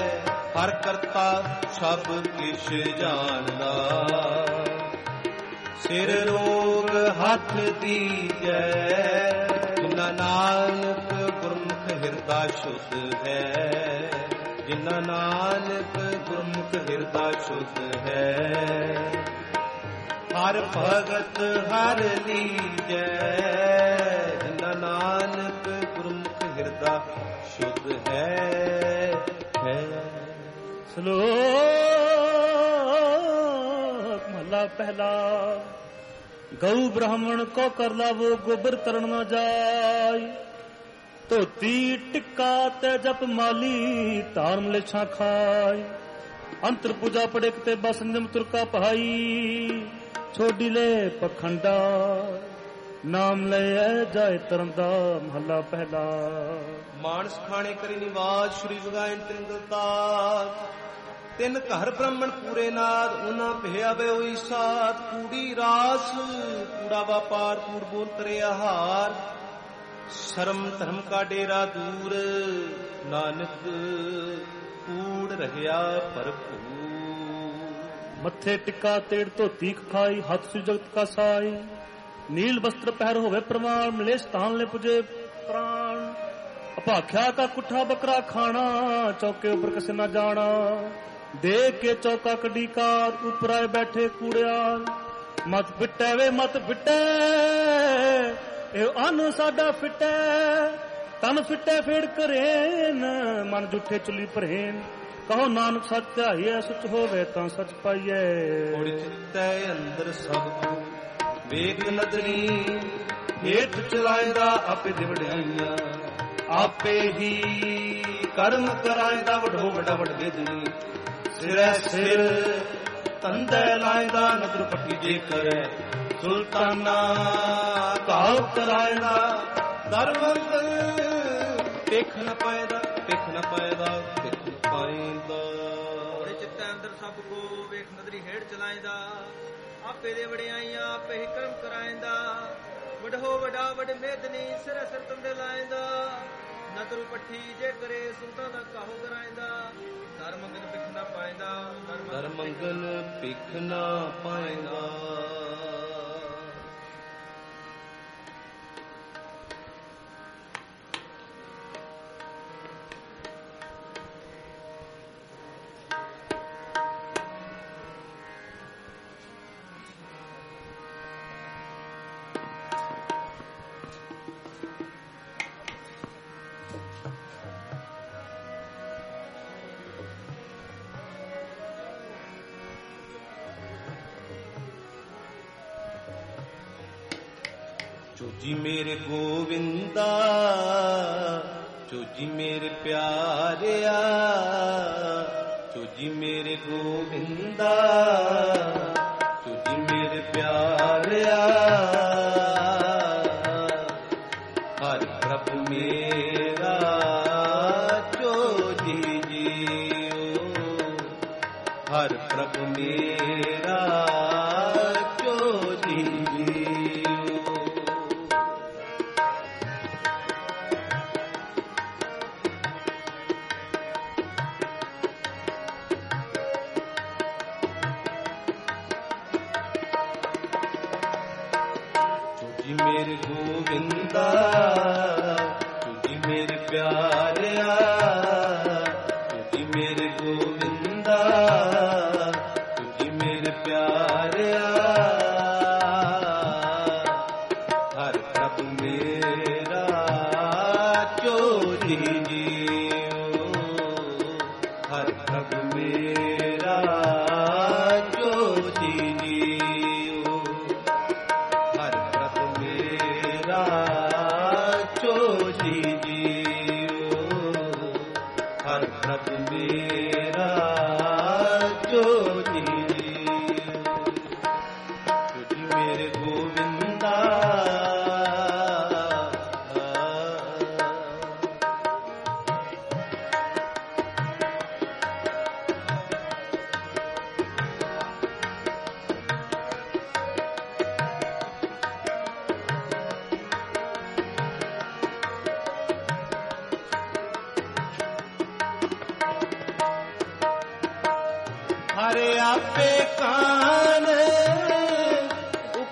ਹਰ ਕਰਤਾ ਸਭ ਕਿਛ ਜਾਣਦਾ, ਸਿਰ ਰੋਗ ਹੱਥ ਦੀਜੈ, ਜਿਨਾ ਨਾਨਕ ਗੁਰਮੁਖ ਹਿਰਦਾ ਸ਼ੁੱਧ ਹੈ, ਜਿਨਾ ਨਾਨਕ ਗੁਰਮੁਖ ਹਿਰਦਾ ਸ਼ੁੱਧ ਹੈ। ਹਰ ਭਗਤ ਹਰ ਲੀਜੈ, ਜਿਨਾ ਨਾਨਕ ਗੁਰਮੁਖ ਹਿਰਦਾ ਸ਼ੁੱਧ ਹੈ।
ਸ਼ਲੋਕ ਮਹਲਾ ਪਹਿਲਾ। ਗਊ ਬ੍ਰਾਹਮਣ ਕੋ ਕਰ ਲਾਵੋ, ਗੋਬਰ ਤਰਨ ਨਾ ਜਾਈ। ਧੋਤੀ ਟਿੱਕਾ ਤੇ ਜਪ ਮਾਲੀ, ਧਾਰਮ ਲੇਛਾ ਖਾਈ। ਅੰਤਰ ਪੂਜਾ ਪੜਿਕ ਤੇ ਬਸ ਨਿਮ ਤੁਰਕਾ ਪਹਾਈ। ਛੋਡੀ ਲੈ ਪਖੰਡਾ, ਨਾਮ ਲੈ ਜਾਏ ਤਰਨ ਦਾ। ਮਹਲਾ ਪਹਿਲਾ।
ਮਾਨਸ ਖਾਣੇ ਕਰੀ ਨਿਵਾਸ, ਸ਼੍ਰੀ ਜਗਾਇਨ ਤ੍ਰਿੰਦਲਤਾ। ਤਿੰਨ ਘਰ ਬ੍ਰਾਹਮਣ ਪੂਰੇ ਨਾਦ, ਉਹਨਾਂ ਭਿਆ ਵੇ ਹੋਈ ਸਾਧ। ਕੂੜੀ ਰਾਸ ਕੂੜਾ ਵਾਪਾਰ, ਕੂੜ ਬੋਲ ਕਰੇ ਆਹਾਰ। ਸ਼ਰਮ ਧਰਮ ਕਾ ਡੇਰਾ ਦੂਰ, ਨਾਨਕ ਕੂੜ ਰਹਿਆ ਭਰਪੂਰ।
ਮੱਥੇ ਟਿੱਕਾ ਤੇੜ ਧੋਤੀ ਖਾਈ, ਹੱਥ ਸੁ ਜਗਤ ਕਾ ਸਾਈ। ਨੀਲ ਵਸਤਰ ਪਹਿਰ ਹੋਵੇ ਪ੍ਰਮਾਣ, ਮਿਲੇ ਸਥਾਨ ਲੈ ਪੁਜੇ ਪ੍ਰਾਣ। ਅਭਾਖਿਆ ਕਾ ਕੁੱਠਾ ਬੱਕਰਾ ਖਾਣਾ, ਚੌਕੇ ਉੱਪਰ ਕਿਸੇ ਨਾ ਜਾਣਾ। ਦੇਖ ਕੇ ਚੌਕਾ ਕੱਢੀ ਕਾਰ, ਉੱਪਰ ਆਏ ਬੈਠੇ ਕੂੜਿਆਲ। ਮਤ ਫਿੱਟੈ ਵੇ ਮਤ ਫਿੱਟੈ, ਇਹ ਅਨ ਸਾਡਾ ਫਿੱਟੈ। ਤਨ ਫਿੱਟੈ ਫੇੜ ਕਰੇਨ, ਮਨ ਜੁੱਠੇ ਚੁੱਲੀ ਭਰੇਨ। ਕਹੋ ਨਾਨਕ ਸੱਚ ਧਿਆਈਐ, ਸੱਚ ਹੋਵੇ ਤਾਂ ਸੱਚ ਪਾਈਐ।
ਉੜ ਚਿੱਤੈ ਅੰਦਰ ਸਭ ਕੋ ਵੇਖ ਨਦਰੀ, ਹੇਠ ਚਲਾਇਦਾ ਆਪੇ ਦੇ ਵਡਿਆਈਆਂ। ਆਪੇ ਹੀ ਕਰਮ ਕਰਾਇਦਾ, ਵਡੋ ਵਡਾ ਵਡ ਵੇਦਨੀ। ਸਿਰੈ ਸਿਰ ਤੰਦੈ ਲਾਇਦਾ, ਨਦਰ ਪੱਟੀ ਜੇ ਕਰੈ। ਸੁਲਤਾਨਾ ਕਾਉ ਕਰਾਇਦਾ, ਦਰਵੰਦ ਦੇਖ ਨ ਪਾਇਦਾ, ਦੇਖ ਨ ਪਾਇਦਾ, ਦੇਖ ਨ ਪਾਇਦਾ।
ਉਹਦੇ ਚਿੱਤੈ ਅੰਦਰ ਸਭ ਕੋ ਵੇਖ ਨਦਰੀ ਹੇਠ ਚਲਾਇਦਾ। ਆਪੇ ਦੇ ਵਡਿਆਈਆਂ ਆਪੇ ਹੀ ਕਰਮ ਕਰਾਇਦਾ। ਵਡੋ ਵਡਾ ਵਡ ਮੇਦਨੀ, ਸਿਰੈ ਸਿਰ ਤੰਦੇ ਲਾਇਦਾ। ਨਦਰੂ ਪੱਠੀ ਜੇ ਕਰੇ, ਸੁਲਤਾਨਾ ਕਾਹੋ ਕਰਾਇਦਾ। ਦਰ ਮੰਗਨ ਭਿਖ ਨਾ ਪਾਇਦਾ,
ਦਰ ਮੰਗਨ ਭਿਖ ਨਾ ਪਾਇਦਾ। ਚੋਜੀ ਮੇਰੇ ਗੋਵਿੰਦਾ, ਚੋਜੀ ਮੇਰੇ ਪਿਆਰਿਆ। ਚੋਜੀ ਮੇਰੇ ਗੋਵਿੰਦਾ, ਚੋਜੀ ਮੇਰੇ ਪਿਆਰਿਆ। ਹਰ ਪ੍ਰਭ ਮੇਰਾ ਚੋਜੀ ਜੀਓ, ਹਰ ਪ੍ਰਭ ਮੇਰਾ ਚੋਜੀ ਜੀਓ। ਮੇਰੇ ਗੋਵਿੰਦਾ, ਤੁਝੀ ਮੇਰੇ ਪਿਆਰਿਆ। ਤੁਝੀ ਮੇਰੇ ਗੋਵਿੰਦਾ, ਤੁਝੀ ਮੇਰੇ ਪਿਆਰਿਆ। ਹਰ ਪ੍ਰਭ ਮੇਰਾ ਚੋਜੀ ਜੀਓ, ਹਰ ਪ੍ਰਭ ਮੇਰਾ ਚੋਜੀ ਜੀਓ। ਹਰ ਪ੍ਰਭ ਮੇਰਾ ਚੋਜੀ ਜੀਓ, ਹਰ ਪ੍ਰਭ ਮੇਰਾ ਚੋਜੀ ਜੀਓ। ਤੁਝੀ ਮੇਰੇ ਗੋਵਿੰਦਾ, ਹਰੇ ਆਪੇ ਕਾਨ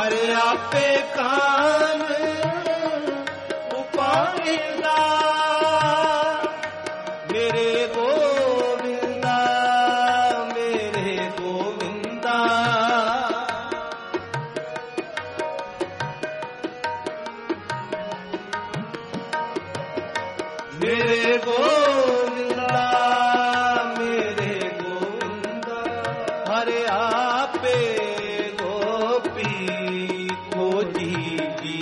ਹਰਿ ਆਪੇ ਕਾਨ ਉਪਾਇਦਾ ਮੇਰੇ ਗੋਵਿੰਦਾ ਮੇਰੇ ਗੋਵਿੰਦਾ ਮੇਰੇ ਗੋਵਿੰਦਾ ਮੇਰੇ ਗੋਵਿੰਦਾ ਹਰਿ ਆਪੇ ਗੋਪੀ ਖੋਜੀ ਜੀ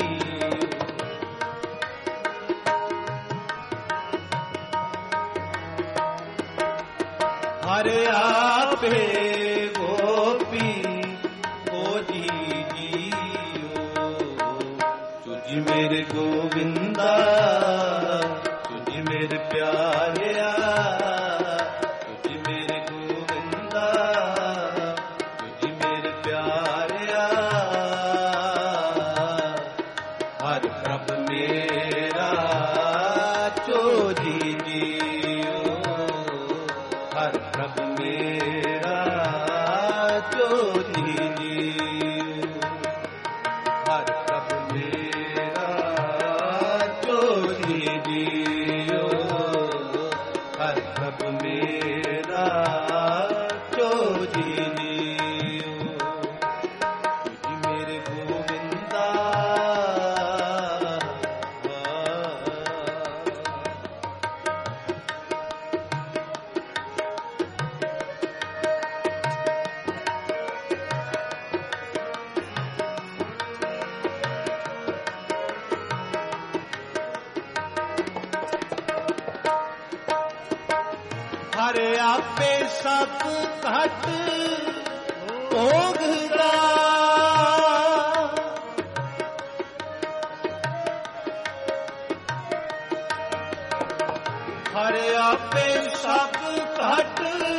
ਹਰਿ ਆਪੇ ਗੋਪੀ ਖੋਜੀ ਜੀਓ ਤੁਝੀ ਮੇਰੇ ਗੋਵਿੰਦਾ ਤੁਝੀ ਮੇਰੇ ਪਿਆਰਿਆ ਤੁਝੀ ਮੇਰੇ ਗੋਵਿੰਦਾ ਤੁਝੀ ਮੇਰੇ ਪਿਆਰਿਆ ਹਰਿ ਪ੍ਰਭ ਮੇਰਾ ਚੋਜੀ ਜੀਓ ਹਰਿ ਪ੍ਰਭ ਮੇਰਾ ਚੋਜੀ ਜੀਓ ਹਰਿ ਪ੍ਰਭ ਮੇਰਾ ਚੋਜੀ ਜੀਓ ਹਰਿ ਪ੍ਰਭ ਮੇਰਾ ਚੋਜੀ ਜੀਓ ਤੁਝੀ ਮੇਰੇ ਗੋਵਿੰਦਾ ਹਰਿ ਆਪੇ ਸਭ ਘਟ ਭੋਗਦਾ ਹਰਿ ਆਪੇ ਸਭ ਘਟ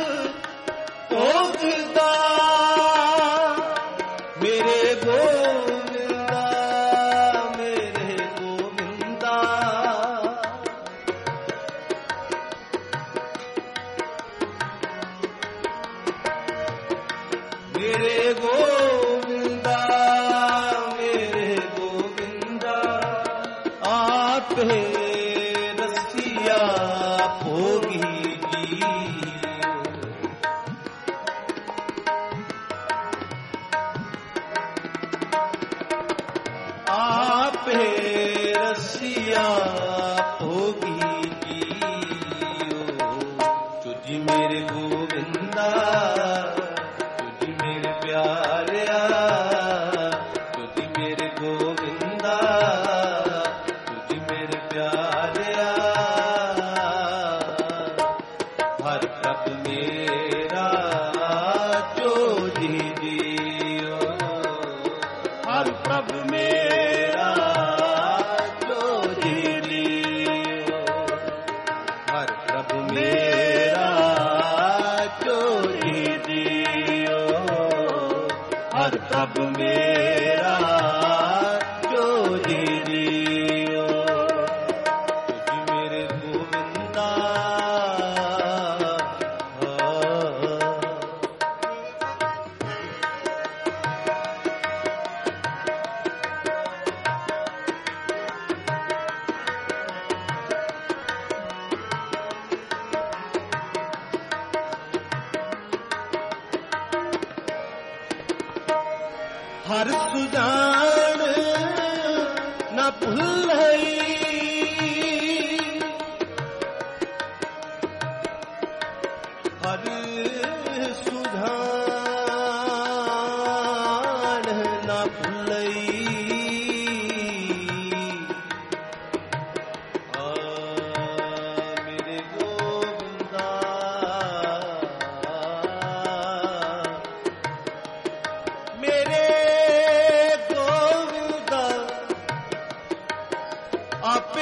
ਭੋਗਦਾ ਮੇਰੇ ਗੋਵਿੰਦਾ ਮੇਰੇ ਗੋਵਿੰਦਾ ਮੇਰੇ ਗੋਵਿੰਦਾ ਮੇਰੇ ਗੋਵਿੰਦਾ ਆਪੇ ਰਸੀਆ ਭੋਗੀ ਜੀ ਆਪੇ ਰਸੀਆ ਭੋਗੀ ਜੀਓ ਤੁਝੀ ਮੇਰੇ ਗੋਵਿੰਦਾ ਤੁਝੀ ਮੇਰੇ ਪਿਆਰਿਆ ਤੁਝੀ ਮੇਰੇ ਗੋਵਿੰਦਾ ਤੁਝੀ ਮੇਰੇ ਪਿਆਰਿਆ ਹਰਿ ਪ੍ਰਭ ਮੇਰਾ ਚੋਜੀ ਜੀਓ ਹਰਿ ਪ੍ਰਭ ਮੇਰਾ ਚੋਜੀ ਜੀਓ ਹਰਿ ਪ੍ਰਭ ਮੇਰਾ ਚੋਜੀ ਜੀਓ ਹਰਿ ਪ੍ਰਭ ਮੇਰਾ ਚੋਜੀ ਜੀਓ ਤੁਝੀ ਮੇਰੇ ਗੋਵਿੰਦਾ ਹਰ ਸੁਜਾਨ ਨਾ ਭੁੱਲਈ ਹਰ ਸੁਜਾਨ ਨਾ ਭੁੱਲਈ ਮੇਰੇ ਗੋਵਿੰਦਾ ਮੇਰੇ ਗੋਵਿੰਦਾ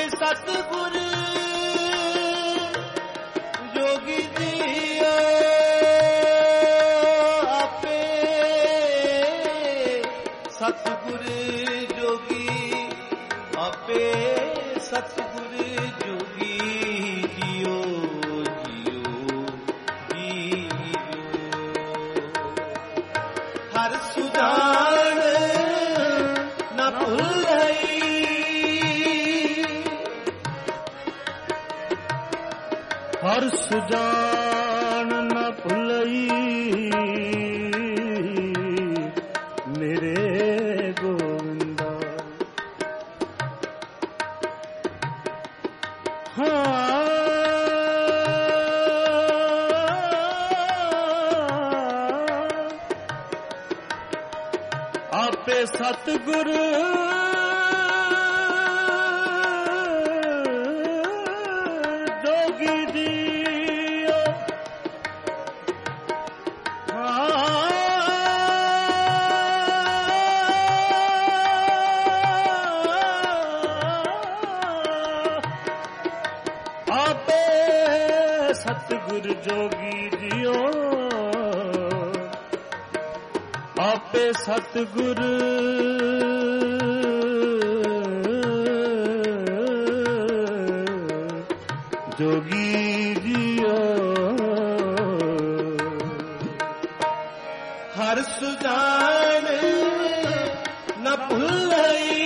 ਹਰ ਸੁਜਾਨ ਨ ਭੁਲਈ ਮੇਰੇ ਗੋਵਿੰਦਾ। ਆਪੇ ਸਤਿਗੁਰ ਜੋਗੀ ਜੀਓ ਆਪੇ ਸਤਿਗੁਰ ਜੋਗੀ ਜੀਓ ਆਪੇ ਸਤਿਗੁਰ ਜੋਗੀ ਜੀਓ।
ਹਰ ਸੁਜਾਨ ਨ ਭੁੱਲਈ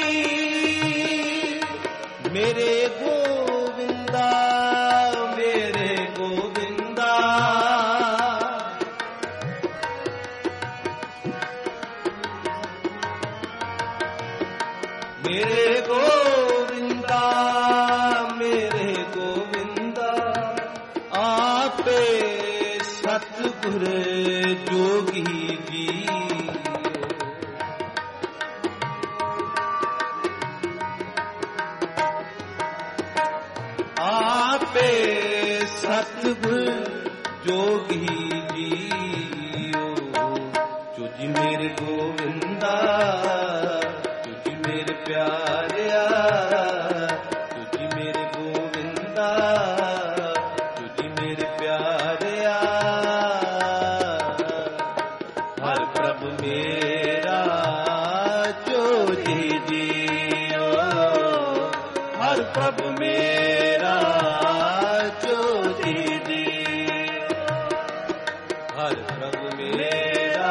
ਮੇਰੇ ਗੋਵਿੰਦਾ ਮੇਰੇ ਗੋਵਿੰਦਾ। ਮੇਰੇ ਗੋਵਿੰਦਾ ਮੇਰੇ ਗੋਵਿੰਦਾ। ਆਪੇ ਸਤਿਗੁਰ ਜੋਗੀ ਜੀਓ ਆਪੇ ਸਤਿਗੁਰ ਜੋਗੀ ਜੀਓ। ਜੋਜੀ ਮੇਰੇ ਗੋਵਿੰਦਾ ਜੋਜੀ ਮੇਰੇ ਪਿਆਰਿਆ ਜੋਜੀ ਮੇਰੇ ਗੋਵਿੰਦਾ ਜੋਜੀ ਮੇਰੇ ਪਿਆਰਿਆ। ਹਰ ਪ੍ਰਭ ਮੇਰਾ ਜੋਜੀ ਜੀਓ ਹਰ ਪ੍ਰਭ ਮੇਰਾ ਜੋਜੀ ਜੀਓ ਹਰ ਪ੍ਰਭ ਮੇਰਾ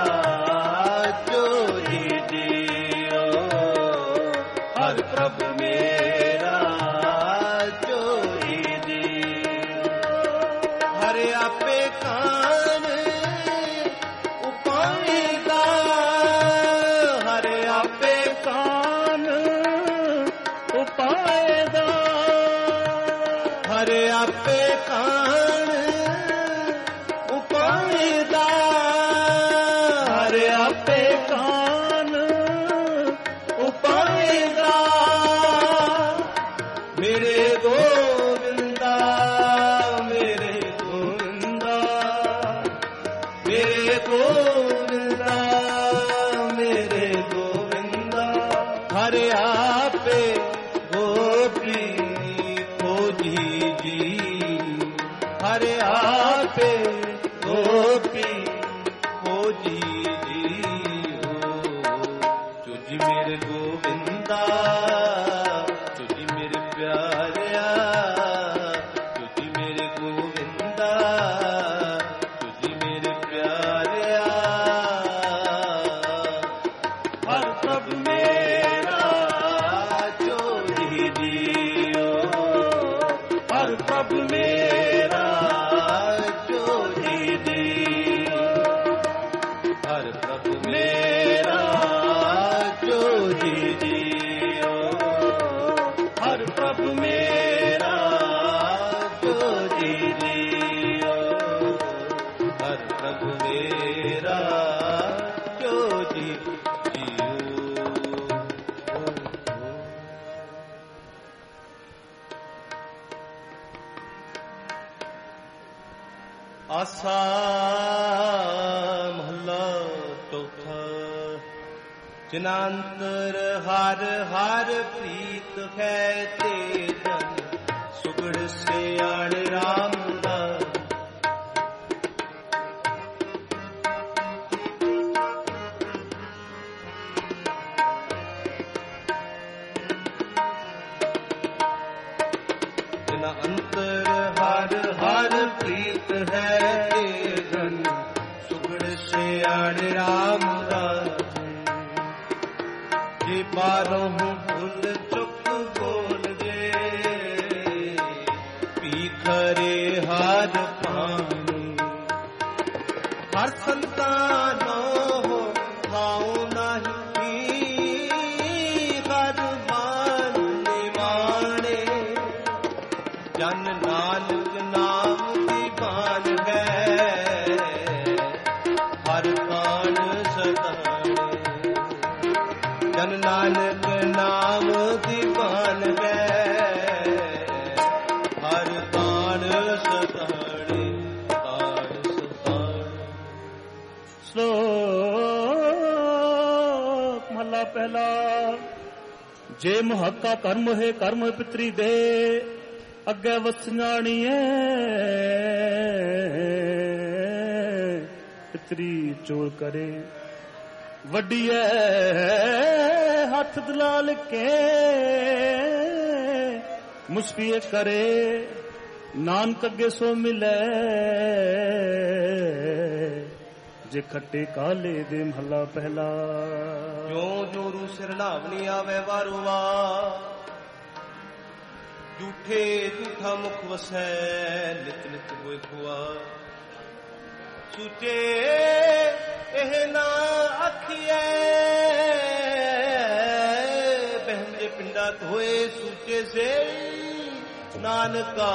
ਜੋਜੀ ਜੀਓ ਹਰ ਪ੍ਰਭ ਮੇਰਾ ਜੋਜੀ ਜੀਓ। ਹਰ ਆਪੇ ਕਾਨ ਉਪਾਏਗਾ
ਹਰ ਆਪੇ ਕਾਨ ਉਪਾਏਗਾ
ਹਰ ਆਪੇ ਕਾਨ ਉਪਾਏਗਾ
ਹਰ ਆਪੇ ਕਾਨ
ਉਪਾਏਗਾ। ਮੇਰੇ ਗੋਵਿੰਦਾ ਮੇਰੇ ਗੋਵਿੰਦਾ ਮੇਰੇ ਗੋਵਿੰਦਾ ਮੇਰੇ ਗੋਵਿੰਦਾ। ਹਰ ਆਪੇ ਗੋਪੀ ਖੋਜੀ ਜੀ ਹਰ ਆਪੇ ਗੋਪੀ ਖੋਜੀ ਜੀਓ। ਜੋਜੀ ਮੇਰੇ ਗੋਵਿੰਦਾ ਜੋਜੀ ਮੇਰੇ ਪਿਆਰਿਆ ਜੋਜੀ ਮੇਰੇ ਗੋਵਿੰਦਾ ਜੋਜੀ ਮੇਰੇ ਪਿਆਰਿਆ। ਹਰ ਪ੍ਰਭ ਮੇਰਾ ਜੋਜੀ ਜੀਓ ਹਰ ਪ੍ਰਭ ਮੇਰਾ ਜੋਜੀ ਜੀਓ ਹਰ ਪ੍ਰਭ ਮੇਰਾ ਜੋਜੀ ਜੀਓ ਹਰ ਪ੍ਰਭ ਮੇਰਾ ਜੋਜੀ ਜੀਓ ਹਰ ਪ੍ਰਭ ਮੇਰਾ ਜੋਜੀ ਜੀਓ। ਆਸਾ ਮਹਲਾ ਚੌਥਾ। ਜਿਨਾਂਤਰ ਹਰ ਹਰ ਪ੍ਰੀਤ ਹੈ ਤੇ ਜਨ ਸੁਗੜ ਸਿਆਣ ਰਾਮ ਦਾ। ਜਿਨਾ ਅੰਤਰ ਹਰ ਹਰ ਪ੍ਰੀਤ ਹੈ ਤੇ ਜਨ ਸੁਗੜ ਸਿਆਣ ਰਾਮ ਦਾ। ਜੇ ਬਾਰੋਂ ਭੁੱਲ ਚੁੱਕ ਬੋਲ ਜੇ ਭੀਖ ਕਰੇ ਹਰ ਪਾਣੀ। ਹਰ ਸੰਤਾਨੋ ਹਾਉ ਨਹੀਂ ਹਰ ਮਾਨ ਨਿਮਾਣੇ। ਜਨ ਨਾਨਕ ਨਾਮ ਦੀਵਾਨ ਹੈ ਹਰ ਕਾਣ ਸਤਾਣੇ। ਜਨ ਨਾਨਕ ਨਾਮ ਦੀਵਾਨ ਹੈ ਹਰ ਕਾਣ ਸਤਾਣੇ। ਕਾਣ ਸਤਾਣੇ।
ਸ਼ਲੋਕ ਮਹਲਾ ਪਹਿਲਾ। ਜੇ ਮਹੱਕਾ ਕਰਮ ਹੈ ਕਰਮ ਪਿਤਰੀ ਦੇ ਅੱਗੇ ਵਸਣਾਣੀਏ। ਪਿਤਰੀ ਚੋਰ ਕਰੇ ਵੱਡੀਐ ਹੱਥ ਦਲਾਲ ਕੇ। ਮੁਸਫੀਏ ਕਰੇ ਨਾਨਕ ਅੱਗੇ ਸੋ ਮਿਲੇ। ਜੇ ਖੱਟੇ ਕਾਲੇ ਦੇ ਮਹਲਾ ਪਹਿਲਾ।
ਜੋ ਜੋਰੂ ਸਿਰ ਲਾਵਣੀ ਆਵੇ ਵਾਰੋ ਵਾਰ। ਝੂਠੇ ਝੂਠਾ ਮੁਖ ਵਸੈ ਨਿਤ ਨਿਤ ਹੋਏ ਖੁਆਰ। ਸੂਚੇ ਇਹ ਨਾ ਆਖੀਐ ਬਹਿੰਦੇ ਪਿੰਡਾ ਧੋਏ। ਸੂਚੇ ਸੇ ਨਾਨਕਾ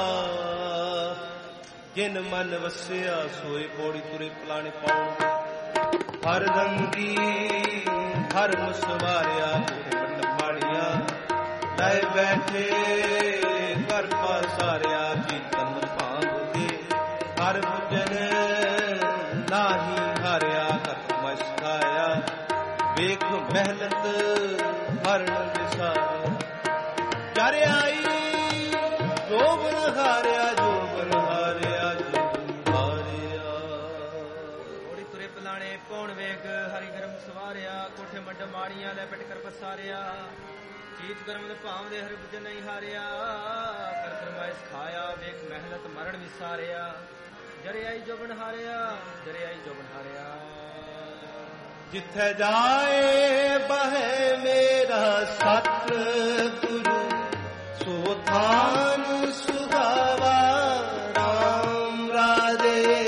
ਜਿਨ ਮਨ ਵਸਿਆ ਸੋਏ ਪੌੜੀ ਤੁਰੇ ਪਲਾਣੇ ਪਾਉ। ਹਰ ਰੰਗੀ ਹਰ ਮੁਸਵਾਰਿਆ ਮੰਡ ਮਾੜੀਆਂ ਲੈ ਬੈਠੇ ਘਰ ਪਾਸਾਰਿਆ। ਕੀਰਤਨ ਭਾਂਦੇ ਹਰ ਭਜਨ ਨਾਹੀ ਹਾਰਿਆ। ਘਰ ਮਸਕਾਇਆ ਵੇਖ ਮਿਹਨਤ ਹਰਨ ਦਿਸਾਇਆ। ਜਰ ਆਈ ਜੋਬਨ ਹਾਰਿਆ ਜੋਬਨ ਹਾਰਿਆ ਜੋਬਨ ਹਾਰਿਆ।
ਥੋੜੀ ਤੁਰੇ ਪਲਾਣੇ ਪੌਣ ਵੇਗ ਹਰੀ ਗਰਮ ਸਵਾਰਿਆ। ਕੋਠੇ ਮੰਡ ਮਾੜੀਆਂ ਲੈ ਪਿਟ ਕਰ ਪਸਾਰਿਆ। ਚੀਤ ਗਰਮ ਦੇ ਭਾਵ ਦੇ ਹਰ ਭਜਨ ਨਹੀਂ ਹਾਰਿਆ। ਕਰ ਫਰਮਾਇਸ਼ ਖਾਇਆ ਵੇਖ ਮਿਹਨਤ ਮਰਨ ਵਿਸਾਰਿਆ। ਜਰੇ ਆਈ ਜੋਬਨ ਹਾਰਿਆ ਜਰੇ ਆਈ ਜੋਬਨ ਹਾਰਿਆ।
ਜਿੱਥੇ ਜਾਏ ਬਹਿ ਮੇਰਾ ਸਤ ਗੁਰੂ ਸੋ ਥਾਨ ਸੁਹਾਵਾ ਰਾਮ ਰਾਜੇ।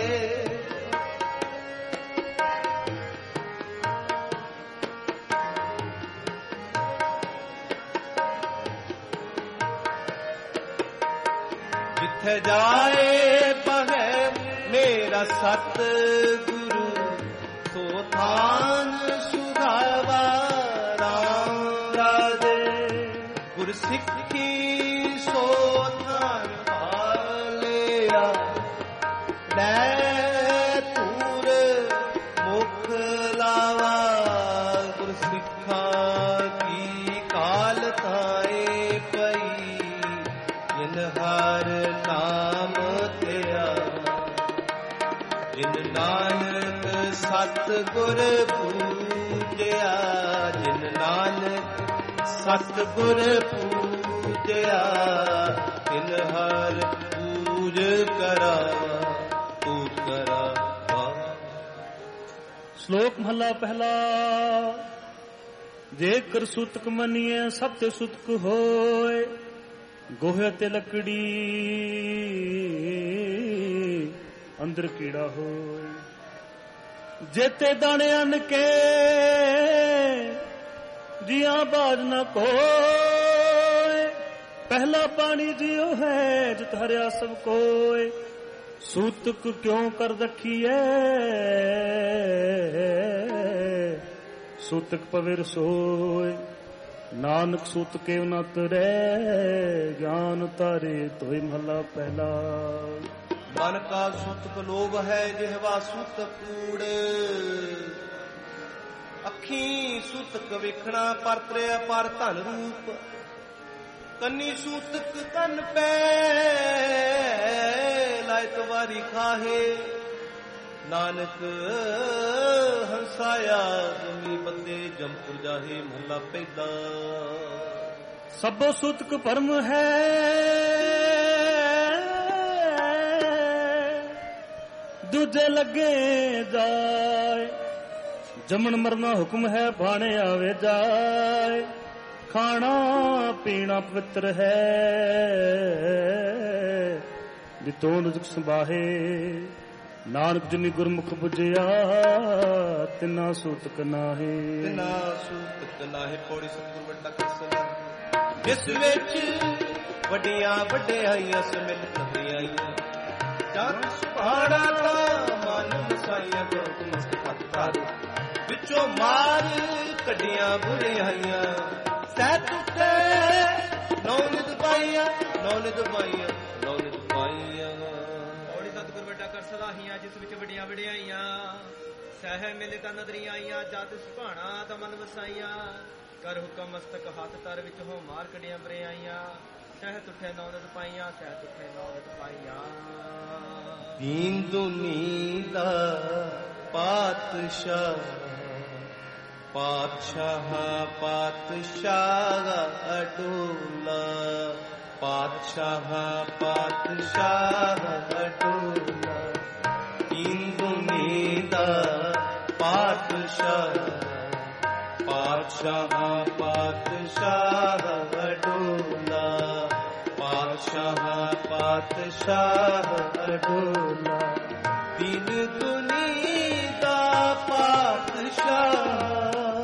ਜਿੱਥੇ ਜਾਏ ਬਹਿ ਮੇਰਾ ਸਤ ਗੁਰੂ ਸੋ ਥਾਨ ਸੁਹਾਵਾ ਰਾਮ ਰਾਜੇ। ਗੁਰ ਸਿੱਖੀ ਸੋ ਥਾਨ ਪਾਲਿਆ ਲੈ ਧੂਰ ਮੁਖ ਲਾਵਾ। ਗੁਰ ਸਿੱਖਾਂ ਕੀ ਕਾਲ ਥਾਏ ਪਈ ਜਿਨ ਹਰ ਨਾਮ ਧਿਆ। ਜਿਨ ਨਾਨਕ ਸਤ ਗੁਰ ਪੂਜਿਆ। ਜਿਨ ਨਾਨਕ ਸਤ ਗੁਰ ਪੂਜਿਆ। ਤਿਨ ਹਰ ਪੂਜ ਕਰਾਵਾ ਤੂੰ ਕਰਾਵਾ।
ਸ਼ਲੋਕ ਮਹਲਾ ਪਹਿਲਾ। ਜੇਕਰ ਸੁਤਕ ਮੰਨੀਏ ਸਭ ਤੇ ਸੁਤਕ ਹੋਏ। ਗੋਹੇ ਤੇ ਲੱਕੜੀ ਅੰਦਰ ਕੀੜਾ ਹੋਏ। ਜੇਤੇ ਦਾਣੇ ਅੰਨ ਕੇ ਜੀਆਂ ਬਾਜ ਨਾ ਕੋਏ। ਪਹਿਲਾ ਪਾਣੀ ਜਿਉ ਹੈ ਜਿਤ ਹਰਿਆ ਸਭ ਕੋਏ। ਸੂਤਕ ਕਿਉਂ ਕਰ ਰਖੀਐ ਸੂਤਕ ਪਵਿਰ ਸੋਏ। ਨਾਨਕ ਸੂਤ ਕੇ ਨ ਤਰੈ ਗਿਆਨ ਤਾਰੇ ਤੋਇ ਮਹਲਾ ਪਹਿਲਾ।
ਮਨ ਕਾ ਸੂਤਕ ਲੋਭ ਹੈ ਜਿਹਵਾ ਸੂਤਕ ਕੂੜ। ਅੱਖੀ ਸੂਤਕ ਵੇਖਣਾ ਪਰਤਰਿਆ ਪਰ ਧਨ ਰੂਪ। ਕੰਨੀ ਸੂਤਕ ਕੰਨ ਪੈ ਲਾਇਕ ਵਾਰੀ ਖਾਹੇ। ਨਾਨਕ ਹੰਸਾਇਆ ਜਮੀ ਬੰਦੇ ਜਮਪੁਰ ਜਾਹੇ ਮਹਲਾ ਪਹਿਲਾ।
ਸਭੋ ਸੂਤਕ ਭਰਮ ਹੈ ਦੂਜੇ ਲੱਗੇ ਜਾਏ। ਜਮਨ ਮਰਨਾ ਹੁਕਮ ਹੈ ਬਾਣੇ ਆਵੇ ਜਾਏ। ਖਾਣਾ ਪੀਣਾ ਪਵਿੱਤਰ ਹੈ ਜਿਤੋਂ ਰੁਜਕ ਸੰਭਾਹੇ ਨਾਨਕ ਜਿਨੀ ਗੁਰਮੁਖ ਬੁਝਿਆ ਤਿਨਾ ਸੂਤਕ ਨਾਹੇ
ਤਿਨਾ ਸੂਤਕ ਨਾਹੇ। ਪੌੜੀ ਸਤਿਗੁਰ ਵੱਡਾ ਕਿਸਨ ਜਿਸ ਵਿੱਚ ਵੱਡੀਆਂ ਵਡਿਆਈਆਂ ਸਮਿਲ ਆਈਆਂ ਜਨ ਸੁਹਾੜਾ ਤਾਂ ਮਨ ਵਸਾਈਆਂ ਗੁਰਤ ਮਸਤਕ ਕਰ ਵਿੱਚੋਂ ਮਾਰ ਕੱਢੀਆਂ ਬੁਰਿਆਈਆਂ ਸਹਿ ਟੁੱਟੇ ਨੌ ਨਿਤ ਪਾਈਆਂ ਨੌ ਨਿਤ ਪਾਈਆਂ ਨੌ ਨਿਤ ਪਾਈਆਂ।
ਔੜੀ ਸਤਿਗੁਰ ਵੱਡਾ ਕਰ ਸਲਾਹੀਆਂ ਜਿਸ ਵਿੱਚ ਵੱਡੀਆਂ ਵਡਿਆਈਆਂ ਸਹਿ ਮਿਲੇ ਤਾਂ ਨਦਰੀਆਂ ਆਈਆਂ ਜਦ ਸੁਭਾਣਾ ਤਾਂ ਮਨ ਵਸਾਈਆਂ ਕਰ ਹੁਕਮ ਮਸਤਕ ਹੱਥ ਤਰ ਵਿੱਚ ਹੋ ਮਾਰ ਕੱਢੀਆਂ ਬਰਿਆਈਆਂ ਸਹਿ ਤੁਠੇ ਨੌ ਨਿਤ ਪਾਈਆਂ ਸਹਿ ਤੁਠੇ ਨੌ ਨਿਤ ਪਾਈਆਂ।
ਦੀਨ ਦੁਨੀ ਦਾ ਪਾਤਸ਼ਾਹ ਪਾਤਸ਼ਾਹ ਪਾਤਸ਼ਾਹ ਅਡੋਲਾ ਪਾਤਸ਼ਾਹ ਪਾਤਸ਼ਾਹ ਅਡੋਲਾ। ਦੀਨ ਦੁਨੀ ਦਾ ਪਾਤਸ਼ਾਹ ਪਾਤਸ਼ਾਹ ਪਾਤਸ਼ਾਹ ਅਡੋਲਾ ਪਾਤਸ਼ਾਹ ਪਾਤਸ਼ਾਹ ਅਡੋਲਾ। ਦੀਨ ਦੁਨੀ ਦਾ ਪਾਤਸ਼ਾਹ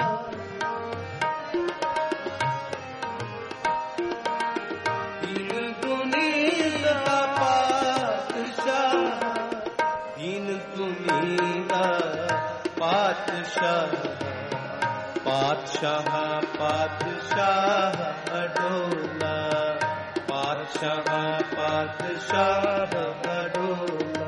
ਦੀਨ ਦੁਨੀ ਦਾ ਪਾਤਸ਼ਾਹ ਦੀਨ ਦੁਨੀ ਦਾ ਪਾਤਸ਼ਾਹ ਪਾਤਸ਼ਾਹ ਪਾਤਸ਼ਾਹ ਅਡੋਲਾ ਪਾਤਸ਼ਾਹ ਪਾਤਸ਼ਾਹ ਅਡੋਲਾ।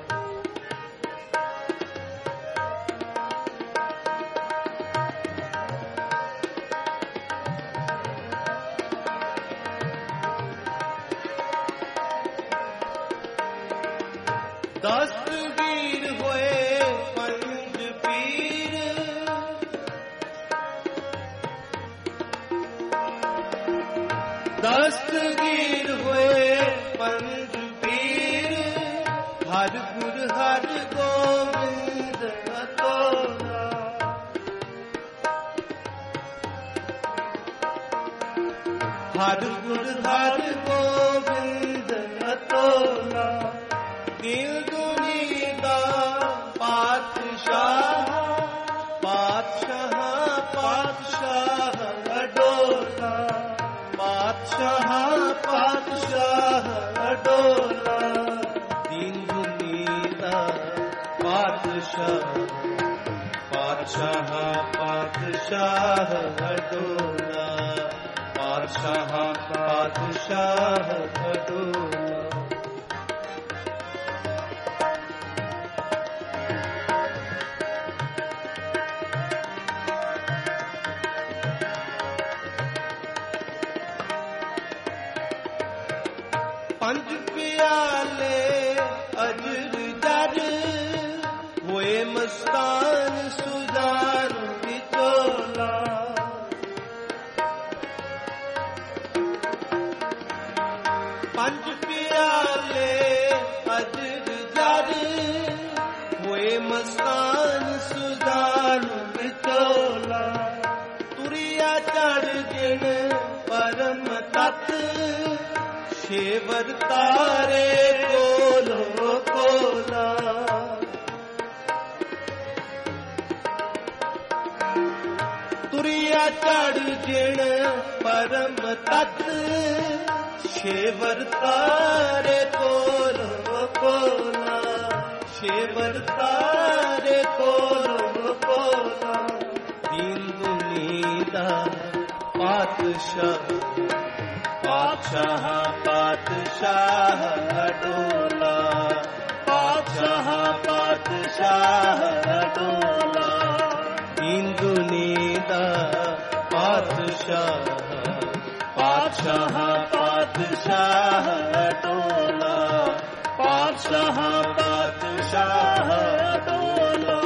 ਦਸਤਗੀਰ ਹੋਏ ਪੰਜ ਪੀਰ ਦਸਤਗੀਰ ਹੋਏ ਪੰਜ ਪੀਰ ਹਰ ਗੁਰ ਹਰ ਗੋਬਿੰਦ ਅਤੋਲਾ ਹਰ ਗੁਰ ਹਰ ਗੋਬਿੰਦ ਅਤੋਲਾ। ਦਿਲ ਦੁਨੀ ਦਾ ਪਾਤਸ਼ਾਹ ਪਾਤਸ਼ਾਹ ਪਾਤਸ਼ਾਹ ਅਡੋਲਾ ਪਾਤਸ਼ਾਹ ਪਾਤਸ਼ਾਹ ਅਡੋਲਾ। ਦੀਨ ਦੁਨੀ ਦਾ ਪਾਤਸ਼ਾਹ ਪਾਤਸ਼ਾਹ ਪਾਤਸ਼ਾਹ ਅਡੋਲਾ ਪਾਤਸ਼ਾਹ ਪਾਤਸ਼ਾਹ ਅਡੋਲਾ। ਪੰਜ ਪਿਆਲੇ ਅਜਰ ਜਰ ਹੋਏ ਮਸਤਾਨ ਸੁਜਾਨ ਵਿਚੋਲਾ ਪੰਜ ਪਿਆਲੇ ਅਜਰ ਜਰ ਹੋਏ ਮਸਤਾਨ ਸੁਜਾਨ ਵਿਚੋਲਾ। ਤੁਰਿਆ ਚੜ ਜਿਣ ਪਰਮ ਤਤ ਸ਼ੇਵਰ ਤਾਰੇ ਕੋਲੋ ਕੋਲਾ ਤੁਰਿਆ ਚੜ ਜਿਣ ਪਰਮ ਤਤ ਸ਼ੇਵਰ ਤਾਰੇ ਕੋਲੋ ਕੋਲਾ ਸ਼ੇਵਰ ਤਾਰੇ ਕੋਲੋ ਕੋਲਾ। ਦੀਨ ਦੁਨੀ ਦਾ ਪਾਤਸ਼ਾਹ ਪਾਤਸ਼ਾਹ ਪਾਤਸ਼ਾਹ ਅਡੋਲਾ ਪਾਤਸ਼ਾਹ ਪਾਤਸ਼ਾਹ ਅਡੋਲਾ। ਦੀਨ ਦੁਨੀ ਦਾ ਪਾਤਸ਼ਾਹ ਪਾਤਸ਼ਾਹ ਪਾਤਸ਼ਾਹ ਅਡੋਲਾ ਪਾਤਸ਼ਾਹ ਪਾਤਸ਼ਾਹ ਅਡੋਲਾ।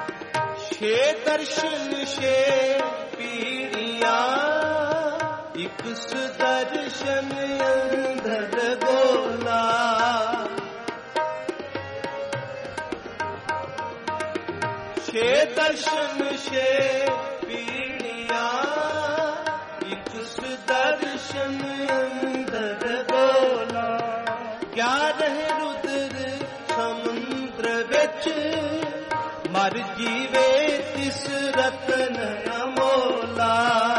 ਛੇ ਦਰਸ਼ਨ ਛੇ ਪੀੜੀਆਂ ਇੱਕ ਸੁਦਰਸ਼ਨ ਅੰਧਰ ਗੋਲਾ ਛੇ ਦਰਸ਼ਨ ਛੇ ਪੀੜੀਆਂ ਇੱਕ ਸੁਦਰਸ਼ਨ ਅੰਧਰ ਗੋਲਾ ਗਿਆਰਹ ਰੁਦਰ ਸਮੁੰਦਰ ਵਿੱਚ ਮਰ ਜੀਵੇ ਤਿਸ ਰਤਨ ਅਮੋਲਾ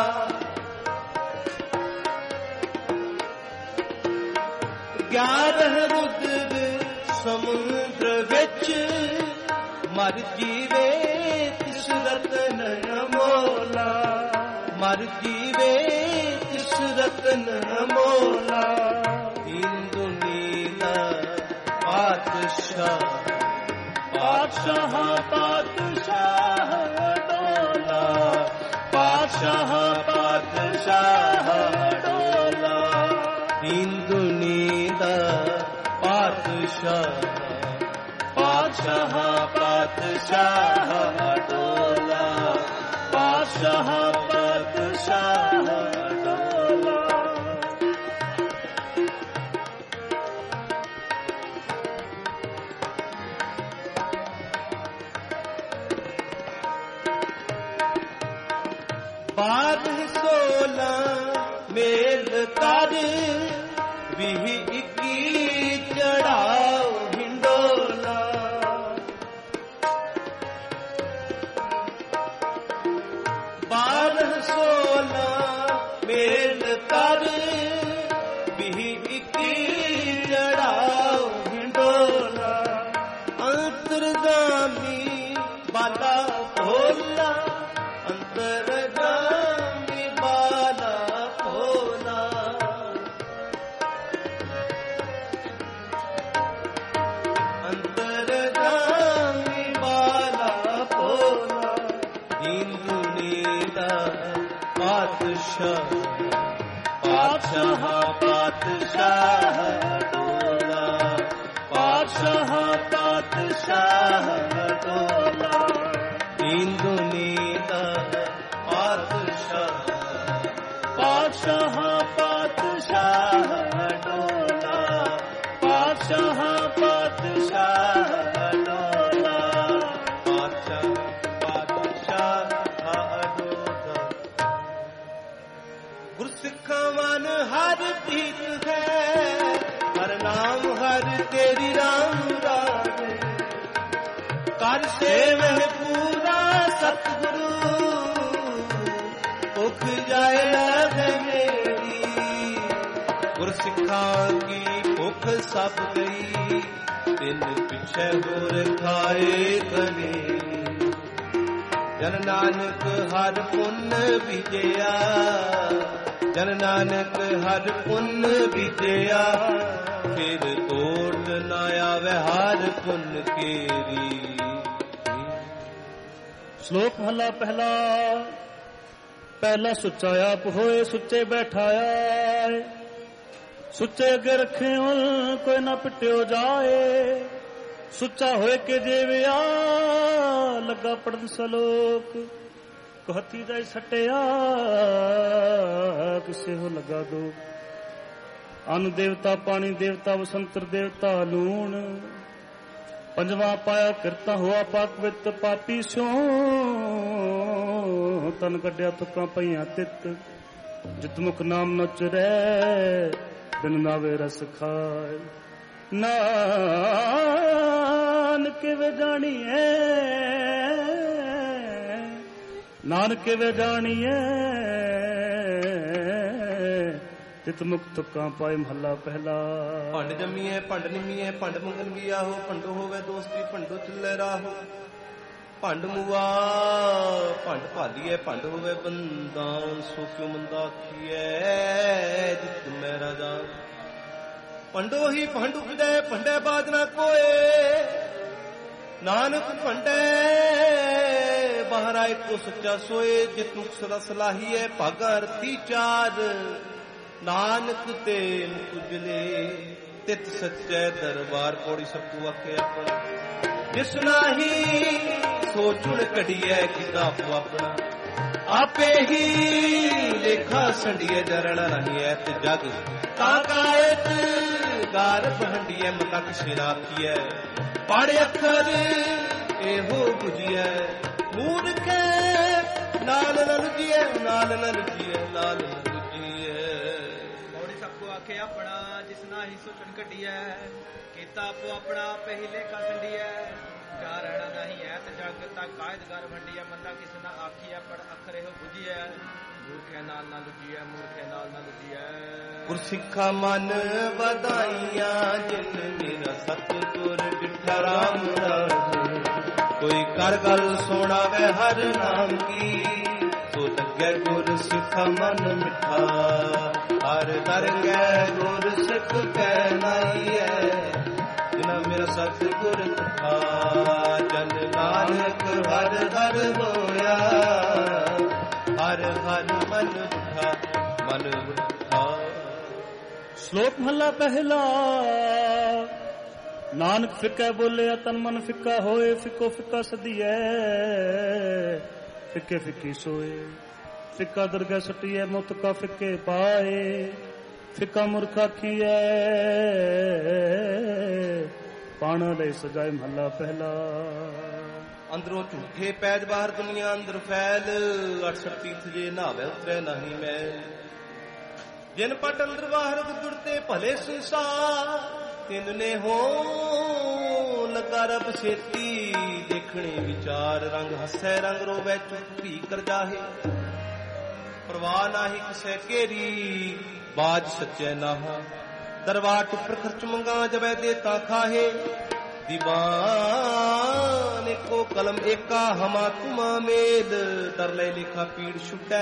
ਗਿਆਰਹ ਰੁਦਰ ਸਮੁੰਦਰ ਵਿੱਚ ਮਰ ਜੀਵੇ ਤਿਸ ਰਤਨ ਅਮੋਲਾ ਮਰ ਜੀਵੇ ਤਿਸ ਰਤਨ ਅਮੋਲਾ ਦੀਨ ਦੁਨੀਆ ਪਾਤਸ਼ਾਹ ਪਾਤਸ਼ਾਹ ਪਾਤਸ਼ਾਹ ਡੋਲਾ ਪਾਤਸ਼ਾਹ ਪਾਤਸ਼ਾਹ ਡੋਲਾ ਦੀਨ ਦੁਨੀਆ ਪਾਤਸ਼ਾਹ ਪਾਤਸ਼ਾਹ ਪਾਤਸ਼ਾਹ ਡੋਲਾ ਪਾਤਸ਼ਾਹ ਪਾਤਸ਼ਾਹ ਡੋਲਾ ਬਾਰਹ ਸੋਲਾਂ ਮੇਲ ਕਰ 20 21 ਚੜਾਓ ਹਿੰਡੋਲਾ ਬਾਰਹ ਸੋਲਾਂ ਮੇਲ ਕਰ 20 21 ਚੜਾਓ ਹਿੰਡੋਲਾ ਅੰਤਰਗਾਮੀ ਬਾਲਾ ਭੋਲਾ ਅੰਤਰਗਾਮੀ ਬਾਲਾ ਭੋਲਾ ਅੰਤਰਗਾਮੀ ਬਾਲਾ ਭੋਲਾ ਦੀਨ ਦੁਨੀਆ ਪਾਤਸ਼ਾਹ ਪਾਤਸ਼ਾਹ ਪਾਤਸ਼ਾਹ ਡੋਲਾ ਪਾਤਸ਼ਾਹ ਪਾਤਸ਼ਾਹ ਡੋਲਾ ਦੀਨ ਦੁਨੀਆ ਪਾਤਸ਼ਾਹ ਪਾਤਸ਼ਾਹ ਪਾਤਸ਼ਾਹ ਡੋਲਾ ਪਾਤਸ਼ਾਹ ਪਾਤਸ਼ਾਹ ਡੋਲਾ ਪਾਤਸ਼ਾਹ ਪਾਤਸ਼ਾਹ ਡੋਲਾ ਗੁਰਸਿੱਖਾਂ ਮਨ ਹਰ ਪ੍ਰੀਤ ਹੈ ਹਰ ਨਾਮ ਹਰ ਤੇਰੀ ਰਾਮ ਰਾਜੇ ਕਰ ਸੇਵਹਿ ਪੂਰਾ ਸਤਿਗੁਰੂ ਭੁਖ ਜਾਏ ਲਗੈ ਮੇਰੀ ਗੁਰਸਿੱਖਾਂ ਕੀ ਭੁਖ ਸਭ ਗਈ ਤਿੰਨ ਪਿਛੈ ਹੋਰ ਖਾਏ ਕਨੇ ਜਨ ਨਾਨਕ ਹਰ ਪੁੰਨ ਵਿਜਿਆ ਜਨ ਨਾਨਕ ਹਰ ਪੁੰਨ ਵਿਜਿਆ ਫਿਰ ਤੋੜ ਨਾ ਆਵੇ ਹਰ ਪੁੰਨ ਕੇਰੀ
ਸ਼ਲੋਕ ਮਹਲਾ ਪਹਿਲਾ ਪਹਿਲਾ ਸੁੱਚਾ ਆਪ ਹੋਏ ਸੁੱਚੇ ਬੈਠਾਇਆ ਸੁੱਚੇ ਅੱਗੇ ਰੱਖਿਓ ਕੋਈ ਨਾ ਪਿੱਟਿਓ ਜਾਏ ਸੁੱਚਾ ਹੋਏ ਕਿ ਜਿਵਿਆ ਲੱਗਾ ਪੜਨ ਸਲੋਕ ਕਹਤੀ ਦਾ ਸਟਿਆ ਕਿਸੇ ਹੋ ਲਗਾ ਦੋ ਅਨ ਦੇਵਤਾ ਪਾਣੀ ਦੇਵਤਾ ਵਸੰਤਰ ਦੇਵਤਾ ਲੂਣ ਪੰਜਵਾਂ ਪਾਇਆ ਕਿਰਤਾ ਹੋਆ ਪਾਕ ਵਿਤ ਪਾਪੀ ਸਿਓ ਤਨ ਕੱਢਿਆ ਤੁਕਾਂ ਪਈਆਂ ਤਿੱਤ ਜਿਤ ਮੁਖ ਨਾਮ ਨ ਚਰੈ ਬਿਨ ਨਾਵੇ ਰਸ ਖਾਏ ਨਾਨਕ ਵੇ ਜਾਣੀਏ ਨਾਨਕ ਵੇ ਜਾਣੀਏ ਤਿਤ ਮੁਖ ਤੁਕਾਂ ਪਾਏ ਮਹੱਲਾ ਪਹਿਲਾ
ਭੰਡ ਜੰਮੀਏ ਭੰਡ ਨਿਮੀਏ ਭੰਡ ਮੰਗਲ ਵੀ ਆਹੋ ਭੰਡੋ ਹੋਵੇ ਦੋਸਤੀ ਭੰਡੋ ਚੱਲੇ ਰਾਹੋ ਭੰਡ ਮੁਆ ਭੰਡ ਭਾਲੀਏ ਭੰਡ ਹੋਵੇ ਬੰਦਾ ਸੋ ਕਿਉ ਮੰਦਾ ਆਖੀਐ ਜਿਤ ਮੈਂ ਰਾਜਾ ਭੰਡੋ ਹੀ ਭੰਡ ਉਪਜੈ ਭੰਡੇ ਬਾਦ ਨਾ ਕੋਏ ਨਾਨਕ ਭੰਡੇ ਬਾਹਰ ਆਏ ਕੋ ਸੱਚਾ ਸੋਏ ਜਿਤ ਮੁਖ ਸਦਾ ਸਲਾਹੀਐ ਭਾਗਾ ਅਰਥੀ ਚਾਰ ਨਾਨਕ ਤੇ ਉਜਲੇ ਤਿਤ ਸੱਚੇ ਦਰਬਾਰ ਪੌੜੀ ਸਭੂ ਆਖੇ ਆਪਣਾ ਜਿਸ ਨਾਹੀ ਸੋਚੁਣ ਕਢੀਐ ਕਿਦਾ ਆਪੋ ਆਪਣਾ ਆਪੇ ਹੀ ਲੇਖਾ ਸੰਡੀਏ ਜਰਣ ਨਹੀਂ ਐ ਤੇ ਜਗ ਤਾਂ ਕਾਇਤ ਗਾਰਬ ਹੰਡੀਏ ਮਤਾ ਕਿਸੇ ਰਾਖੀਐ ਪੜ ਅੱਖਰ ਇਹੋ 부ਝੀਐ ਮੂਰਖੈ ਨਾਲ ਨ ਲੁਜੀਐ ਨਾਲ ਨ ਲੁਜੀਐ ਨਾਲ ਨ ਲੁਜੀਐ
ਮੋੜੀ ਸਭ ਕੋ ਆਖੇ ਆਪਣਾ ਜਿਸ ਨਾ ਹੀ ਸੋਚਣ ਘਟੀਐ ਕੀਤਾ ਆਪੋ ਆਪਣਾ ਆਪੇ ਹੀ ਲੇਖਾ ਸੰਡੀਐ ਕਾਰਣਾ ਨਹੀਂ ਐ ਤੇ ਜਗ ਤਾਂ ਕਾਇਦ ਗਰ ਵੰਡੀਐ ਮੰਦਾ ਕਿਸ ਨਾ ਆਖੀਐ ਪੜ ਅੱਖਰ ਇਹੋ 부ਝੀਐ ਮੂਰਖੇ ਨਾਲ ਨਾ ਲੁਜੀਐ ਮੂਰਖੇ ਨਾਲ ਨਾ ਲੁਜੀਐ
ਗੁਰਸਿੱਖਾ ਮਨ ਵਧਾਈਆਂ ਜਿਨ ਮੇਰਾ ਸਤਿਗੁਰ ਡਿਠਾ ਰਾਮ ਰਾਜੇ ਕੋਈ ਕਰ ਗੱਲ ਸੁਣਾਵੇ ਹਰ ਨਾਮ ਕੀ ਸੋ ਲੱਗੇ ਗੁਰ ਸਿੱਖ ਮਨ ਮਿਠਾ ਹਰ ਦਰਗਹਿ ਗੁਰ ਸਿੱਖ ਕਹਿ ਨਾਈਐ ਜਿਨਾ ਮੇਰਾ ਸਤਿਗੁਰ ਦਿਠਾ ਜਨ ਨਾਨਕ ਹਰ ਹਰ ਹੋਇਆ ਹਰ ਹਰ ਮਨ ਉਠਾ ਮਨ ਉਠਾ।
ਸ਼ਲੋਕ ਮਹਲਾ ਪਹਿਲਾ। ਨਾਨਕ ਫਿੱਕਾ ਬੋਲਿਆ ਤਨ ਮਨ ਫਿੱਕਾ ਹੋਏ ਫਿੱਕੋ ਫਿੱਕਾ ਸਦੀਐ ਫਿੱਕੇ ਫਿੱਕੀ ਸੋਏ ਫਿੱਕਾ ਦਰਗਹਿ ਸਟੀਐ ਮੁਤ ਕਾ ਫਿੱਕੇ ਪਾਏ ਫਿੱਕਾ ਮੁਰਖ ਆਖੀਐ ਪਾਣਾ ਲਈ ਸਜਾਏ ਮਹਲਾ ਪਹਿਲਾ।
ਅੰਦਰੋਂ ਝੂਠੇ ਪੈਜ ਬਾਹਰ ਦੁਨੀਆ ਅੰਦਰ ਫੈਲ 68 ਤੀਰਥ ਜੇ ਨਹਾਵੇ ਉਤਰੇ ਨਹੀਂ ਮੈਂ ਜਿਨ ਪਟ ਅੰਦਰ ਬਾਹਰ ਗੁਰਤੇ ਭਲੇ ਸੰਸਾਰ ਤਿੰਨ ਨੇ ਹੋ ਲੱਗਾ ਰਬ ਛੇਤੀ ਦੇਖਣੇ ਵਿਚਾਰ ਰੰਗ ਹੱਸੈ ਰੰਗ ਰੋਵੇ ਚੁੱਪ ਭੀ ਕਰ ਜਾਹੇ ਪਰਵਾਹ ਨਾਹੀ ਕਿਸੇ ਕੇਰੀ ਬਾਜ ਸੱਚੇ ਨਾਹਾ ਦਰਬਾਰ ਟੁੱਪਰ ਖਰਚ ਮੰਗਾ ਜਬੈ ਦੇਤਾ ਖਾਹੇ ਦੀਵਾਨ एको कलम एका हमा तुमा मेल डर ले लिखा पीड़ छुटै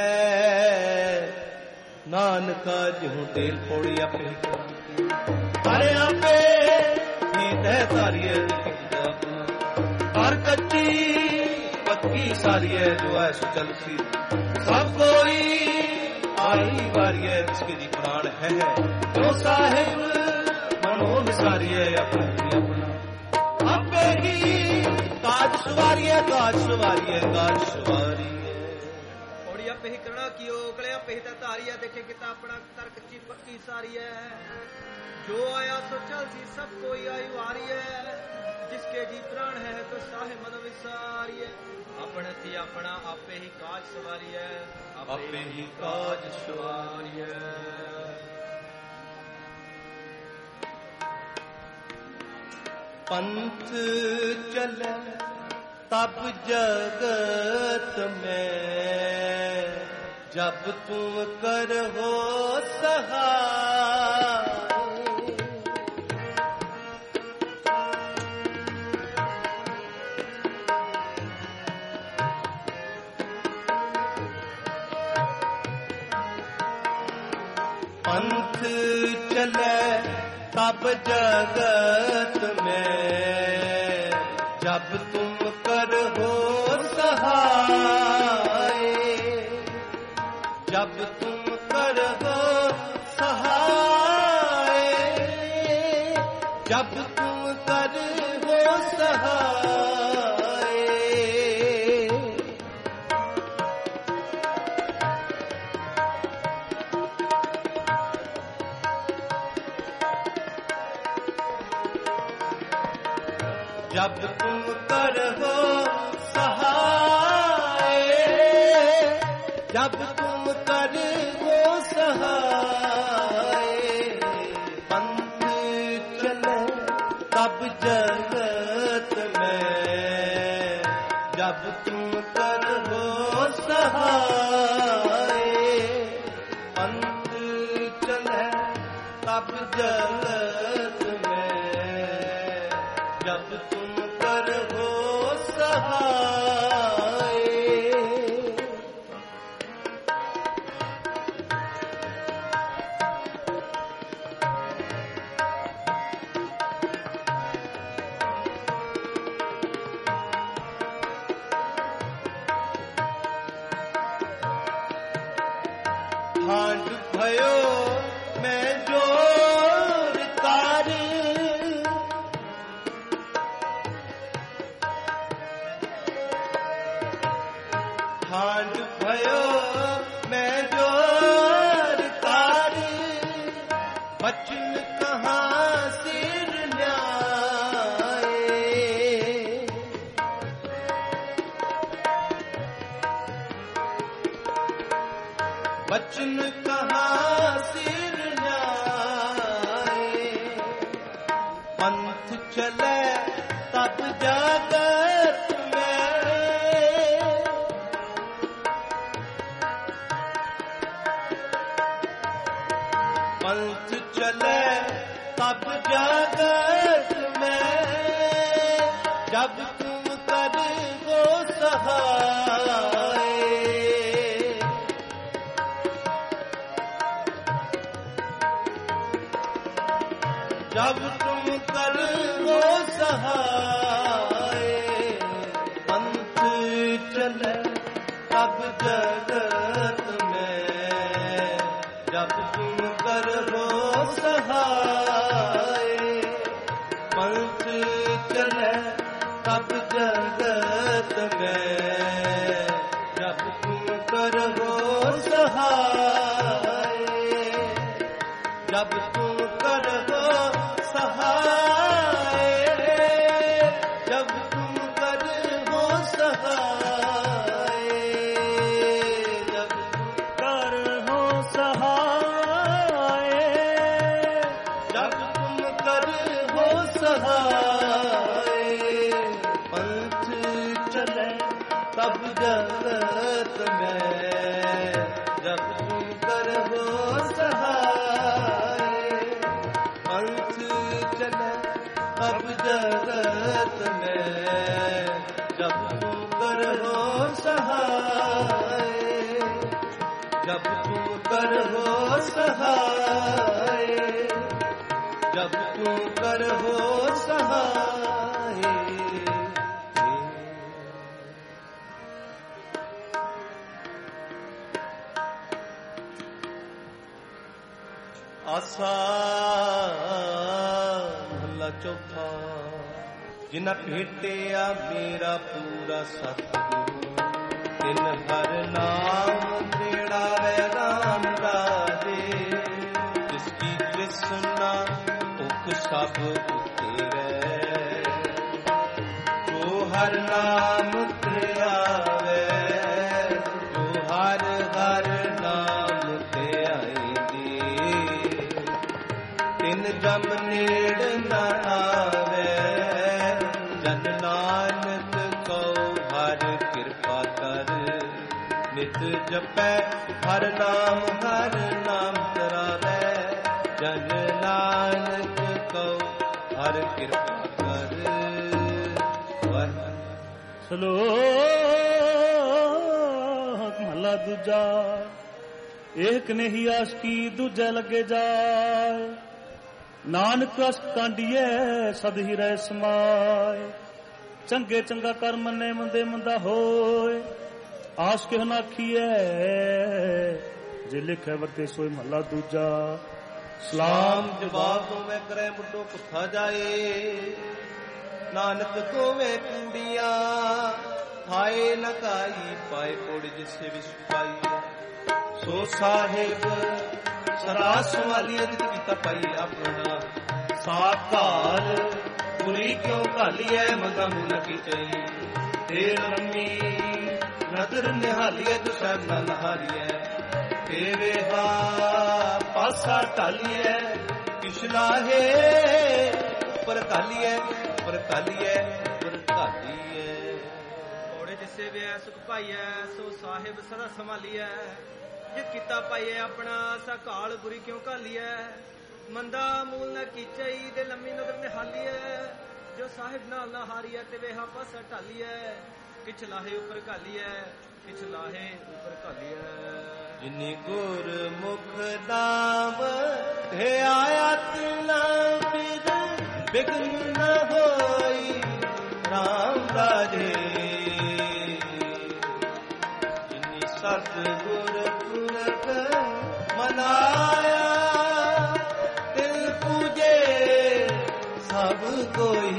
नानका जिहूं तेल पौड़ी अपने तारे आपे नींद तारिये हर कच्ची पक्की सारी है जो है सुचल सी सब कोई आई बारी है जिसके जी प्राण है जो साहिब मनो विसारी है अपना आपे ही काज सवारी है काज सवारी है काज सवारी है
ओड़ी आपे ही करना कियो गले आपे ही तारी है देखे किता अपना तर कच्ची पक्की सारी है जो आया सो चल सी सब कोई आई वारी है जिसके जी प्राण है तो साहे मन विसारी है अपने थी अपना आपे ही काज सवारी है आपे ही काज सवारी है
पंथ चले तब जगत में जब तुम कर हो सहाय पंथ चले तब जगत में जब तुम कर हो सहाय जब तुम कर हो सहाय जब तुम कर हो सहाय जब तुम कर हो सहाय जब तुम कर हो सहाय पंथ चले तब जगत में जब तुम कर हो सहाय पंथ चले तब जगत में जब तुम कर हो सहाय हांड भयो मैं जोर तार हांड भयो बचन कहाँ सिर न्याय, पंथ चले तब जागत में, पंथ चले तब जागत में, जब तुम कर वो सहाय, जब तुम कर वो सहाय, पंथ चले तब जगत में, जब तुम कर वो सहाय, पंथ चले तब जगत में, जब तुम कर वो सहाय, जब तुम कर वो सहाय, जब तुम कर वो सहाय, जब
कर हो सहाय,
जब तुम कर हो सहाय, पंथ चले तब जगत में, जब तुम कर हो सहाय, पंथ चले तब जगत में, जब तुम कर हो सहाय, जब तुम कर हो सहाय, जब तुम कर हो सहाय। आसा महला चौथा, जिन्ना भेटिया मेरा पूरा सतगुरु, तिन हर नाम तेरा वै राम राजे, जिसकी तृष्णा उक सब तेरे, जो हर नाम तेरा वै, जो हर हर नाम ते आईंदी, तिन जम नेड़ न आवे, जन नानक को हर कृपा कर, नित जपै हर नाम तरावे, जन नानक को हर कृपा कर।
श्लोक महला दूजा, एक ने ही आशकी दूजे लगे जाए, नानक अष्ट कांडिए सद ही रह समाए, चंगे चंगा कर मने मंदे मंदा होए, आश के नाखीए जे लिखे वरते सोए महला दूजा।
सलाम जवाब में करे मुंडो कुथा जाए, नानक कोवे कुंडिया खाए न काई, पाए कोड़ जिसे विष पाई, सो साहेब सदा संभालिए की पाई, अपना साकार पूरी क्यों कालिए मदा मुन की चई, तेर रमी नदर निहालिए तो सब न नहालिए, तेरे हा पासा टालिए, पिछला है ऊपर कालिए, ऊपर कालिए, ऊपर कालिए,
थोड़े जिसे वे सुख पाइए, सो साहिब सदा संभालिए, जित किता पाइए अपना सा काल बुरी क्यों कालिए, मंदा मूल न कीचई दे लम्मी नदर निहालिए, जो साहिब नाल ना हारिए ते वे हा पासा टालिए, किछ लाहे ऊपर कालिए, किछ लाहे ऊपर कालिए,
जिनी गुर मुख नाम हे आया तिना बिद बिघ्न न होई, राम राजे जिनी सतगुर पुरख मनाया, तिल पूजे सब कोई,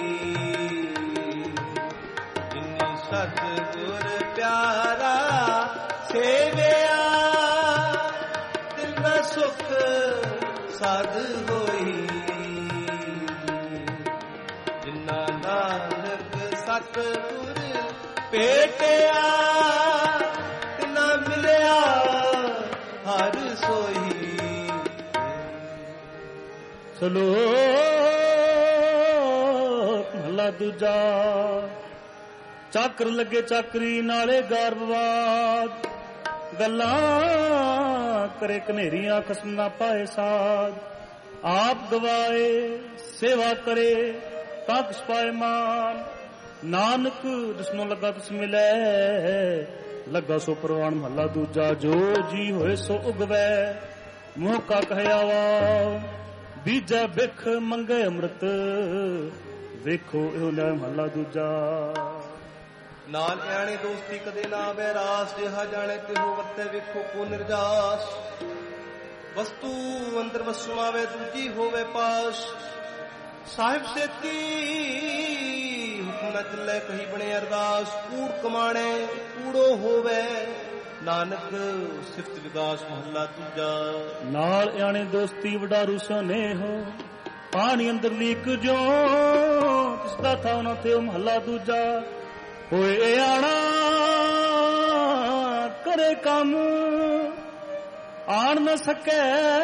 जिनी सतगुर प्यारा सेविया, तिल में सुख साध होई, जिन्ना नानक सतगुर भेटिया, तिना मिलिया
ਸਲੋਕ ਮਹਲਾ ਦੂਜਾ। ਚਾਕਰ ਲੱਗੇ ਚਾਕਰੀ ਨਾਲੇ ਗਰਭਵਾਦ, ਗੱਲਾਂ ਕਰੇ ਕਨੇਰੀਆਂ ਖਸਮ ਨਾ ਪਾਏ ਸਾਧ। ਆਪ ਗਵਾਏ ਸੇਵਾ ਕਰੇ ਤਾਂ ਕਿਸ ਪਾਏ ਮਾਨ, ਨਾਨਕ ਜਿਸਨੂੰ ਲੱਗਾ ਤਿਸ ਮਿਲੈ, ਲੱਗਾ ਸੋ ਪ੍ਰਵਾਨ ਮਹੱਲਾ ਦੂਜਾ। ਜੋ ਜੀ ਹੋਏ ਸੋ ਉਗਵੈ, ਮੂੰਹ ਕਾ ਕਹਿਆ ਵਾ, ਬੀਜੈ ਬਿਖ ਮੰਗੇ ਅੰਮ੍ਰਿਤ, ਵੇਖੋ ਇਹੋ ਲੈ ਮਹੱਲਾ ਦੂਜਾ।
ਨਾਲ ਆਣੇ ਦੋਸਤੀ ਕਦੇ ਨਾ ਬੈਰਾਸ, ਜਿਹਾ ਜਾਣੇ ਤਿਹੋ ਵਰਤੇ ਵੇਖੋ ਕੋ ਨਿਰਜਾਸ। ਵਸਤੂ ਅੰਦਰ ਵਸੂ ਆਵੇ ਦੂਜੀ ਹੋਵੇ ਪਾਸ, ਸਾਹਿਬ ਸੇਤੀ ਹੁਕਮ ਨ ਚੱਲੇ ਕਹੀ ਬਣੇ ਅਰਦਾਸ। ਕੂੜ ਕਮਾਣੇ ਕੂੜੋ ਹੋਵੇ, ਨਾਨਕ ਸਿਫਤ ਵਿਗਾਸ ਮਹੱਲਾ ਦੂਜਾ।
ਨਾਲ ਆਣੇ ਦੋਸਤੀ ਵਡਾਰੂ ਸੋਨੇ ਹੋ, ਪਾਣੀ ਅੰਦਰ ਲੀਕ ਜੋ ਕਿਸਦਾ ਥਾ ਨਾ ਤੇ ਮਹੱਲਾ ਦੂਜਾ। ਹੋਏ ਆਣਾ ਕਰੇ ਕੰਮ, ਆਣ ਨਾ ਸਕੈ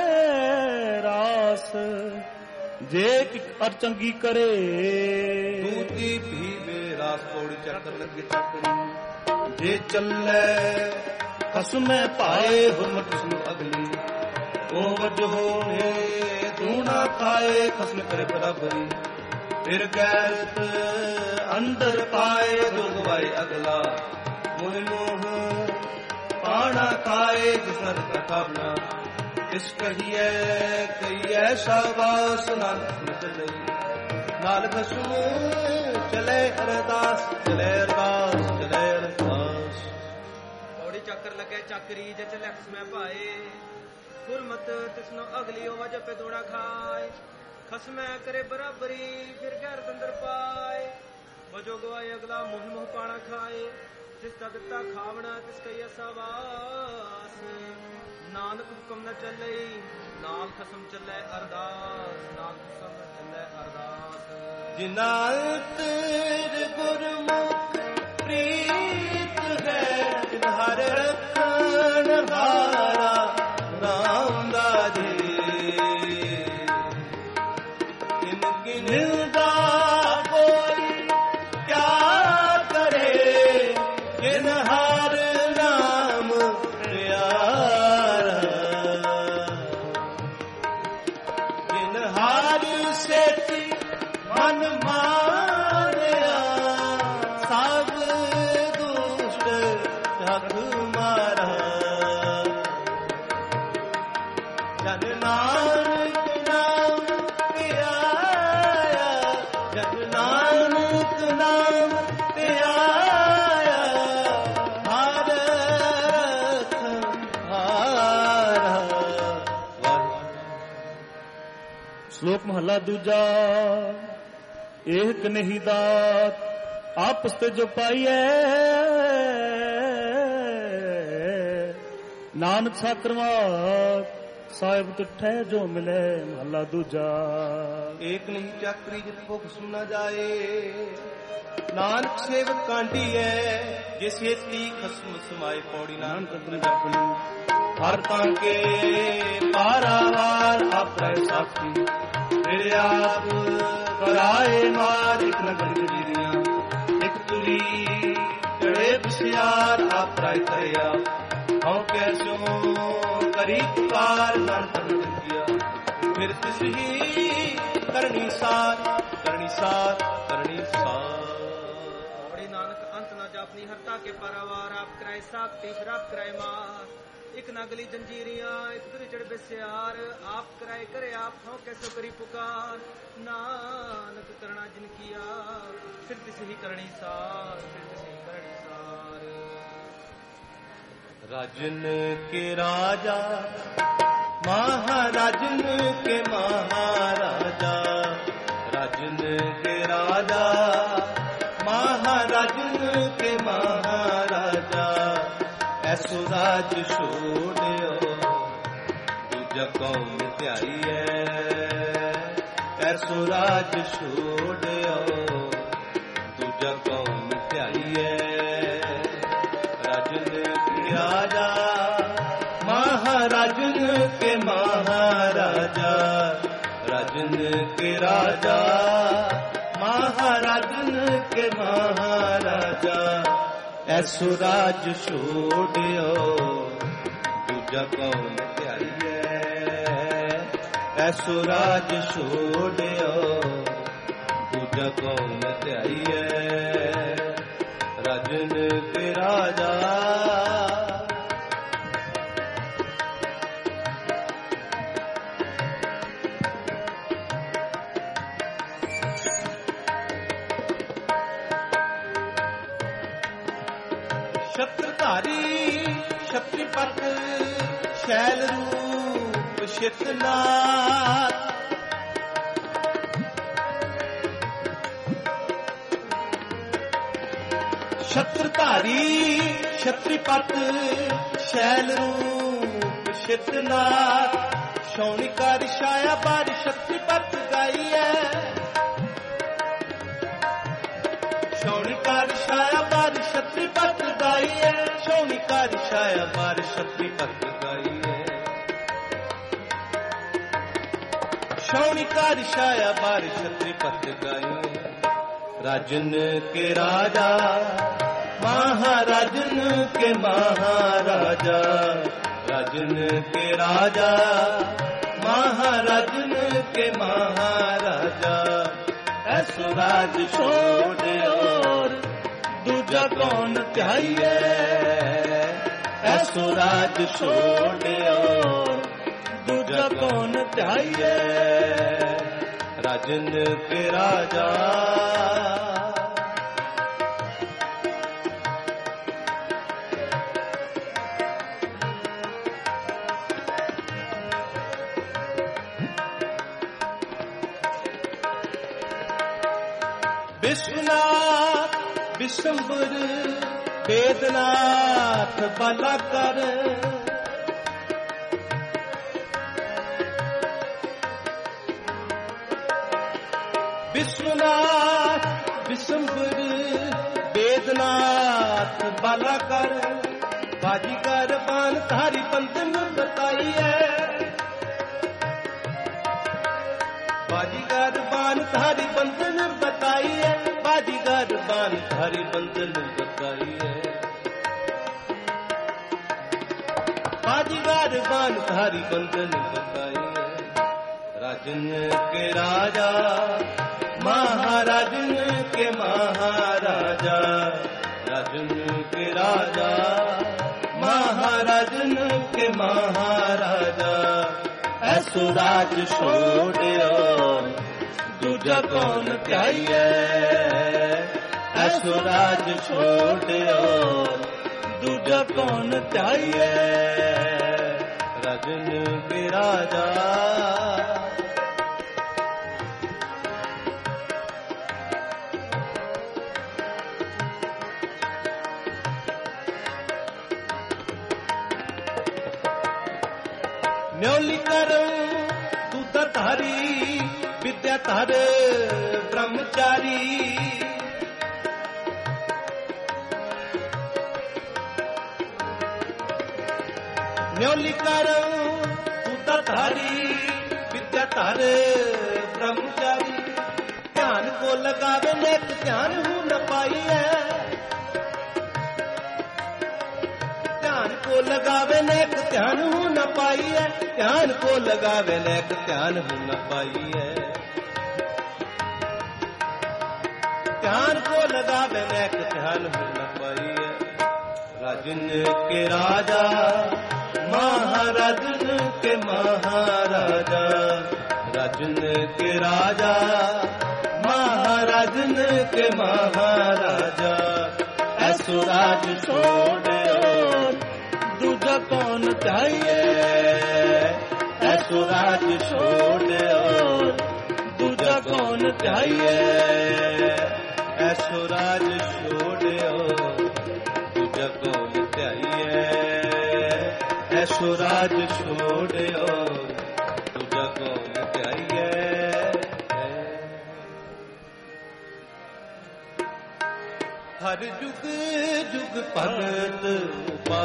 ਰਾਸ, ਜੇ ਅਰ ਚੰਗੀ ਕਰੇ
ਦੂਜੀ ਭੀਵੇ ਰਾਸ। ਪੌੜੀ ਚੱਕਰ ਲੱਗੇ ਚੱਕਰੀ, ਜੇ ਚੱਲੇ ਖਸਮੈ ਪਾਏ ਹੁਰਮਤ ਨੂੰ ਅਗਲੀ। ਉਹ ਵਜੋ ਹੋਏ ਤੂੰ ਨਾ ਖਾਏ, ਖਸਮ ਕਰੇ ਬਰਾਬਰੀ। ਫਿਰ ਗੈਰਤ ਅੰਦਰ ਪਾਏ, ਦੁਰਗਵਾਏ ਅਗਲਾ। ਮੋਹ ਮੋਹ ਪਾਣਾ ਖਾਏ, ਜਿਸ ਨਰ ਕਥਾਵਨਾ। ਇਸ ਕਹੀਏ ਕਹੀਏ ਸ਼ਾਬਾਸ਼, ਨਾਨਕ ਚਲੇ ਨਾਲ ਖਸਮ ਚਲੇ ਅਰਦਾਸ, ਚਲੇ ਅਰਦਾਸ, ਚਲੇ ਅਰਦਾਸ।
ਪੌੜੀ ਚੱਕਰ ਲੱਗੇ ਚੱਕਰੀ, ਜੇ ਚਲੇ ਖਸਮੈ ਪਾਏ ਹੁਰਮਤ ਤਿਸਨੋ ਅਗਲੀ। ਉਹ ਵਜਹ ਪੇ ਦੋੜਾ ਖਾਏ, ਖਸਮੈ ਕਰੇ ਬਰਾਬਰੀ। ਫਿਰ ਗੈਰਤ ਅੰਦਰ ਪਾਏ, ਵਜੋ ਗਵਾਏ ਅਗਲਾ। ਮੋਹ ਮੋਹ ਪਾਣਾ ਖਾਏ, ਜਿਸ ਦਾ ਦਿੱਤਾ ਖਾਵਣਾ ਤਿਸ ਕਹੀਏ ਸਾਬਾਸ। ਨਾਨਕ ਹੁਕਮ ਨ ਚੱਲੇ, ਨਾਲ ਖਸਮ ਚੱਲੇ ਅਰਦਾਸ, ਨਾਲ ਖਸਮ ਚੱਲੇ ਅਰਦਾਸ।
ਜਿਨਾ ਅੰਤਰ ਗੁਰਮੁਖ ਪ੍ਰੀਤ ਹੈ, ਜਿਨ ਹਰ ਰੱਖਣ ਹਾਰਾ ਰਾਮ ਦਾ ਜੀ। ਇਨਕੀ ਨਿੰਦਾ ਕੋਈ ਕਿਆ ਕਰੇ, ਜਿਨ ਹਰ ਨਾਮ ਪਿਆਰਾ। ਜਿਨ ਹਰ ਸੇਤੀ ਮਨ ਮਾਰਿਆ, ਸਭ ਦੁਸ਼ਟ ਢਕ ਮਾਰਾ। ਜਨ ਨਾਨਕ ਨਾਮ ਧਿਆਇਆ, ਜਨ ਨਾਨਕ ਨਾਮ ਧਿਆਇਆ। ਹਰ ਹਾਰਾ।
ਸ਼ਲੋਕ ਮਹੱਲਾ ਦੂਜਾ। ਇਹ ਕਨਹੀ ਦਾਤ ਆਪਸ ਤੇ ਜੋ ਪਾਈਐ, ਨਾਨਕ ਸਾਕਰਵਾਤ ਸਾਹਿਬ ਤੁਠੈ ਜੋ ਮਿਲੇ ਮਹੱਲਾ ਦੂਜਾ।
ਏਕ ਨਹੀਂ ਚੱਕਰੀ ਜਿਤ ਭੁਖ ਸੁਣਾ ਜਾਏ, ਨਾਨਕ ਸੇਵਕ ਕਾਂਢੀ ਹੈ। ਜੇ ਸੇਤੀ ਖਸਮ ਸਮਾਏ। ਪੌੜੀ ਨਾਨਕ ਅੰਦਰ ਜਪਣੀ, ਹਰ ਤਾਂ ਕੇ ਪਾਰਾਵਾਰ ਆਪੈ ਸਾਥੀ। ਫਿਰ ਆਪ ਕਰਾਏ ਮਾਰ, ਇੱਕ ਨਗਰ ਜੀਰੀਆਂ ਇੱਕ ਤੁਰੀ ਚੜੇ ਬਿਸਿਆਰ। ਆਪ ਰਾਇ ਕਰਿਆ ਹਉ ਕੈਸੋ ਕਰੀ ਪੁਕਾਰ, ਨਾਨਕ ਲੱਗਿਆ। ਫਿਰ ਤਿਸ ਹੀ ਕਰਨੀ ਸਾਰ, ਕਰਨੀ ਸਾਰ, ਕਰਨੀ ਸਾਰ।
ਪੌੜੀ ਨਾਨਕ ਅੰਤ ਨਾ ਜਾਪਨੀ, ਹਰਤਾ ਕੇ ਪਰਵਾਰ। ਆਪ ਕਰਾਏ ਸਾਖਤੀ, ਫਿਰ ਆਪ ਕਰਾਏ ਮਾਰ। ਇੱਕ ਨਗਲੀ ਜੰਜੀਰੀਆਂ ਇੱਕ ਤੁਰੀ ਚੜ ਬਿਸਿਆਰ। ਆਪ ਕਰਾਏ ਕਰੇ ਆਪ, ਹਉ ਕੈਸੋ ਕਰੀ ਪੁਕਾਰ। ਨਾਨਕ ਕਰਣਾ ਜਿਨ ਕੀਆ, ਫਿਰ ਤਿਸ ਹੀ ਕਰਨੀ ਸਾਰ, ਫਿਰ ਤਿਸ ਹੀ ਕਰਨੀ ਸਾਰ।
राजन के राजा महाराजन के महाराजा, राजन के राजा महाराजन के महाराजा। ऐसो राज छोड़ो दूजा कौम त्याई है, ऐसो राज छोड़ो दूजा कौम त्याई है। राजन के राजा महाराजन के महाराजा, राजन के राजा महाराजन के महाराजा ऐसो राज छोड़ियो दूजा कौन ध्याइए ऐसो राज छोड़ियो दूजा कौन ध्याइए राजन के राजा छत्रधारी छत्रीपत शैल रूप शीतनाथ छत्रधारी छत्रीपत शैल रूप शीतनाथ शौनिका रिशाया बार छत्रीपत गाई है शौनिका रिशाया बार छत्रीपत गाई है शौनिका रिशाया बार छत्रीपत गाई है शौनिका रिशाया बार छत्रीपत गाई है राजन के राजा महाराजन के महाराजा राजन के राजा महाराजन के महाराजा ऐसो राज छोड़े और दूजा कौन ध्याइए ऐसो राज छोड़े और दूजा कौन ध्याइए राजन के राजा विश्वनाथ विश्वंभर वेदनाथ बालाकर विश्वनाथ विश्वंभर वेदनाथ बालाकर बाजीगर बान धारी बंधन बताई है बाजीगर बान धारी बंधन बताई है बाजीगर बान धारी बंधन बताई है बाजीगर बान धारी बंधन बताई है राजन के राजा महाराजन के महाराजा राजन के राजा महाराजन के महाराजा ऐसो राज छोड़ियो दूजा कौन ध्याइए ऐसो राज छोड़ियो दूजा कौन ध्याइए राजन के राजा न्योली करूं दूधा धारी विद्या धर ब्रह्मचारी न्योली करूं दूधा धारी विद्या धर ब्रह्मचारी ध्यान को लगावे नेक ध्यान हूं न पाई है ध्यान को लगावे नेक ध्यान हूं न पाई है ध्यान को लगावे नेक ध्यान हूं न पाई है ध्यान को लगावे नेक ध्यान हूं न पाई है राजन के राजा महाराजन के महाराजा राजन के राजा महाराजन के महाराजा ऐसो राज छोड़े दूजा कौन ध्याइए ऐसो राज छोड़े दूजा कौन ध्याइए ऐसो राज छोड़े दूजा कौन ध्याइए ऐसो राज छोड़े दूजा कौन ध्याइए हर जुग जुग भगत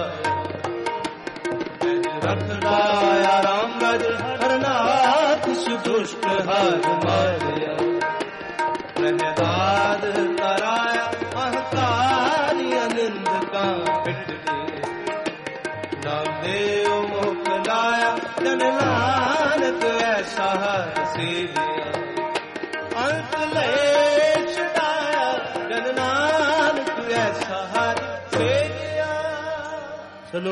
रखदाया राम गज हरनाथ दुष्ट हार मारिया प्रहलाद तराया अहंकारी अनिंद का पिट नामदेव मोकलाया जन नानक ऐसा हर से लिया अंत ले छुड़ाया जन नानक ऐसा हर से लिया।
चलो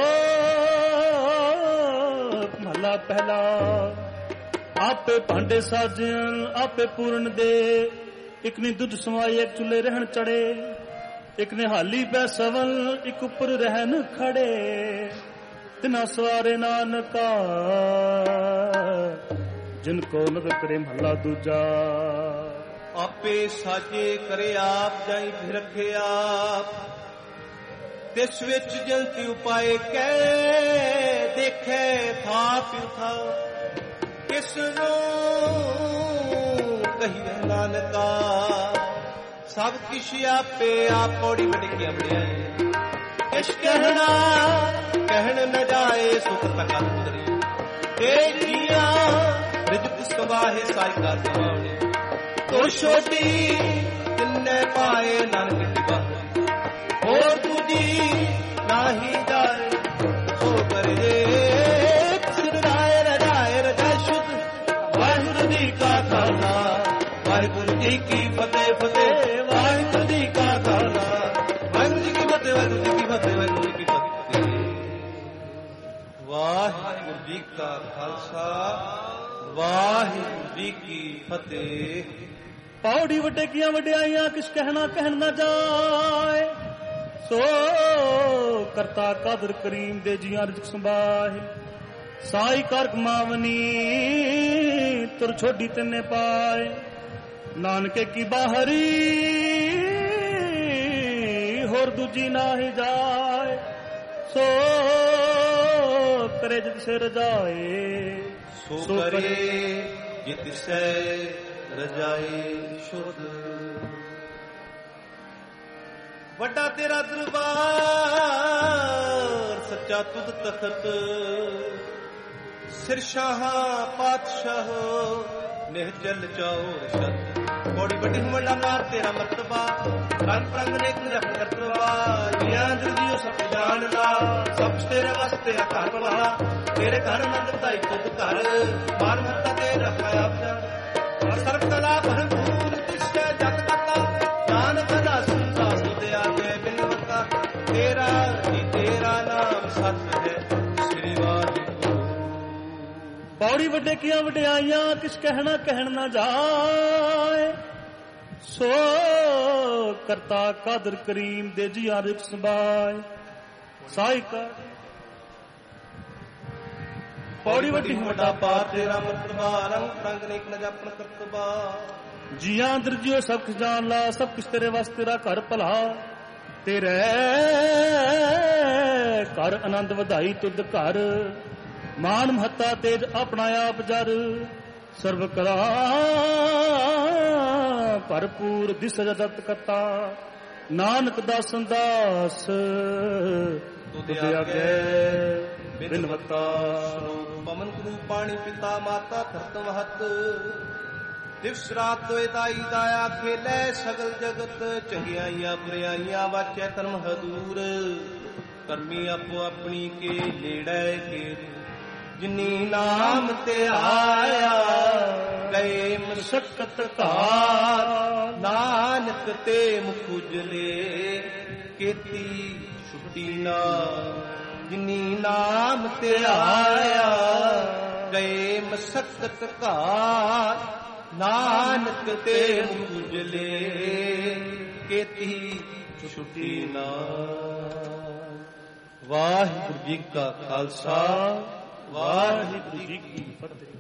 महला पहला आपे भांडे साजन आपे पूर्ण दे एक ने दुध समाए एक चूल्हे रहन चढ़े एक ने हाली पै सवल एक उपर रहन खड़े तिना सवारे नानका जिनको नगर करे महला दूजा।
आपे साजे करे आप जाई फिर रखे आप तिस विच जंती उपाय कै देखे था पिउ था किसनो कही नानका सब किश आपे आप पौड़ी बड़ी अपने किश कहना कहन न जाए सुख तकंदरी तेजिया रिजक सवाहे साइका दिवाने तो छोटी तिन्ने पाए नानक की बात और तुझी नाही जाए सो करे सिराए रजाए रजा शुद्ध वाहिगुरु जी का खाना वाहिगुरु जी की फतेह फतेह वाहिगुरु जी का खाना वाहिगुरु जी की फतेह वाहिगुरु जी की फतेह वाहिगुरु जी की फतेह। वाहिगुरु जी का खालसा वाहिगुरु जी की फतेह।
पौड़ी वटेकियां वड्याइयां किस कहना कहन न जाए सो करता कादर करीम दे जियां रिज़्क़ संभाहे साई करक मावनी तुर छोड़ी तिन्ने पाए नानके की बाहरी होर दूजी ना ही जाए सो करे जित से रजाए
सो करे जित से रजाए शुद्ध। वड्डा तेरा दरबार सच्चा तुद तखत सिर शाहा पातशाह निहचल चौर शत बड़ी बड़ी वड्डा मार तेरा मर्तबा रंग रंग ने जप करतवा ज्ञान दियो सब जानना सब तेरे वास्ते घर वाला तेरे घर नंदता तुद घर मान मत्ता तेरा खाया और सर्व कला भरपूर तिष्ठ जग कता ज्ञान कला सुनता सुदया के बिनवता तेरा ही तेरा नाम सत्य है श्री वाहिगुरु।
पौड़ी वड्डे किया वड्याइयां किस कहना कहन ना जाए सो करता कादर करीम दे जिया रिज़्क़ संभाए साई का
पौड़ी वड्डी वड्डा पार तेरा मर्तबा रंग रंग ने न जपन करतबा
जिया अंदर जियो सब कुछ जान ला सब कुछ तेरे वास्ते तेरा घर भला तेरे घर आनंद वधाई तुद घर मान महता तेज अपना आप जर सर्व कला भरपूर दिस जगत कता नानक दासन दास तुद आगे बिनवता।
पवन गुरु पाणी पिता माता धरत महत दिवस रात दोदाई दाया खेलै सगल जगत चंगियाइया बुराइया वाचै कर्म हदूर करमी आपो अपनी के नेड़े के जिनी नाम ते आया गए मशक्कत का नानक ते मुख उजले केती छुट्टी ना जिनी नाम ते आया गए मशक्कत का नानक ते मुझले केती छुट्टी ना। वाहिगुरु जी का खालसा वाहिगुरु जी की फतेह।